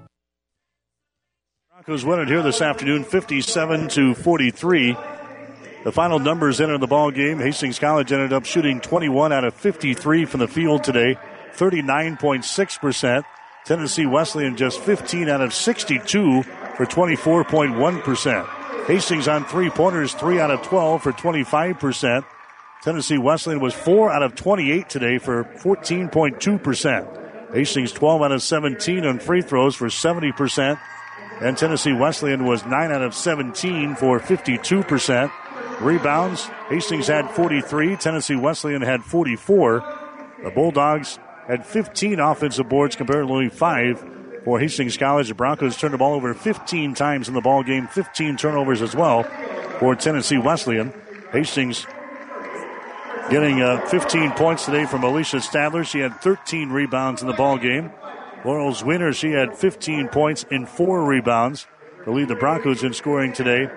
Broncos win it here this afternoon, fifty-seven to forty-three. The final numbers enter the ball game. Hastings College ended up shooting twenty-one out of fifty-three from the field today, thirty-nine point six percent. Tennessee Wesleyan just fifteen out of sixty-two for twenty-four point one percent. Hastings on three-pointers, three out of twelve for twenty-five percent. Tennessee Wesleyan was four out of twenty-eight today for fourteen point two percent. Hastings twelve out of seventeen on free throws for seventy percent. And Tennessee Wesleyan was nine out of seventeen for fifty-two percent. Rebounds, Hastings had forty-three. Tennessee Wesleyan had forty-four. The Bulldogs had fifteen offensive boards compared to only five for Hastings College. The Broncos turned the ball over fifteen times in the ball game, fifteen turnovers as well for Tennessee Wesleyan. Hastings getting uh, fifteen points today from Alicia Stadler. She had thirteen rebounds in the ball game. Laurel Zwiener, she had fifteen points and four rebounds to lead the Broncos in scoring today.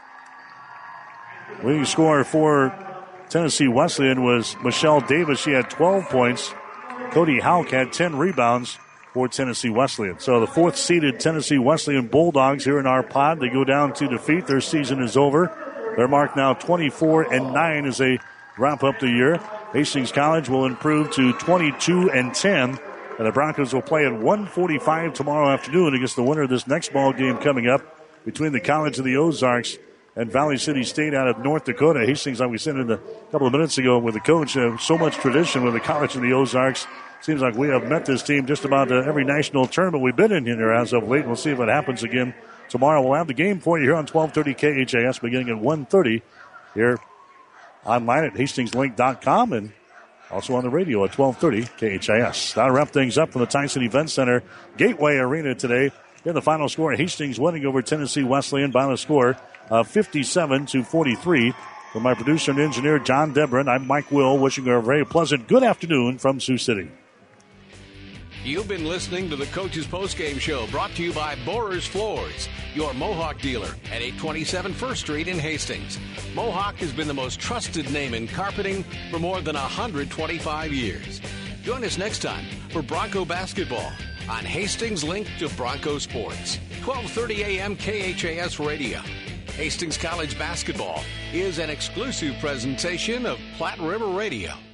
Leading scorer for Tennessee Wesleyan was Michelle Davis. She had twelve points. Cody Hauk had ten rebounds for Tennessee Wesleyan. So the fourth-seeded Tennessee Wesleyan Bulldogs here in our pod, they go down to defeat. Their season is over. They're marked now twenty-four and nine as they wrap up the year. Hastings College will improve to twenty-two and ten. And the Broncos will play at one forty-five tomorrow afternoon against the winner of this next ball game coming up between the College of the Ozarks and Valley City State out of North Dakota. Hastings, like we said in a couple of minutes ago with the coach, uh, so much tradition with the College of the Ozarks. Seems like we have met this team just about uh, every national tournament we've been in here as of late. We'll see if it happens again tomorrow. We'll have the game for you here on twelve thirty K H A S beginning at one thirty here online at hastings link dot com and also on the radio at twelve thirty K H A S. That'll wrap things up from the Tyson Event Center Gateway Arena today. Here the final score, Hastings winning over Tennessee Wesleyan by the score of fifty-seven to forty-three. For my producer and engineer, John Debrin, I'm Mike Will, wishing you a very pleasant good afternoon from Sioux City. You've been listening to the Coach's Postgame Show, brought to you by Borer's Floors, your Mohawk dealer at eight twenty-seven First Street in Hastings. Mohawk has been the most trusted name in carpeting for more than one hundred twenty-five years. Join us next time for Bronco basketball on Hastings Link to Bronco Sports, twelve thirty a.m. K H A S Radio. Hastings College basketball is an exclusive presentation of Platte River Radio.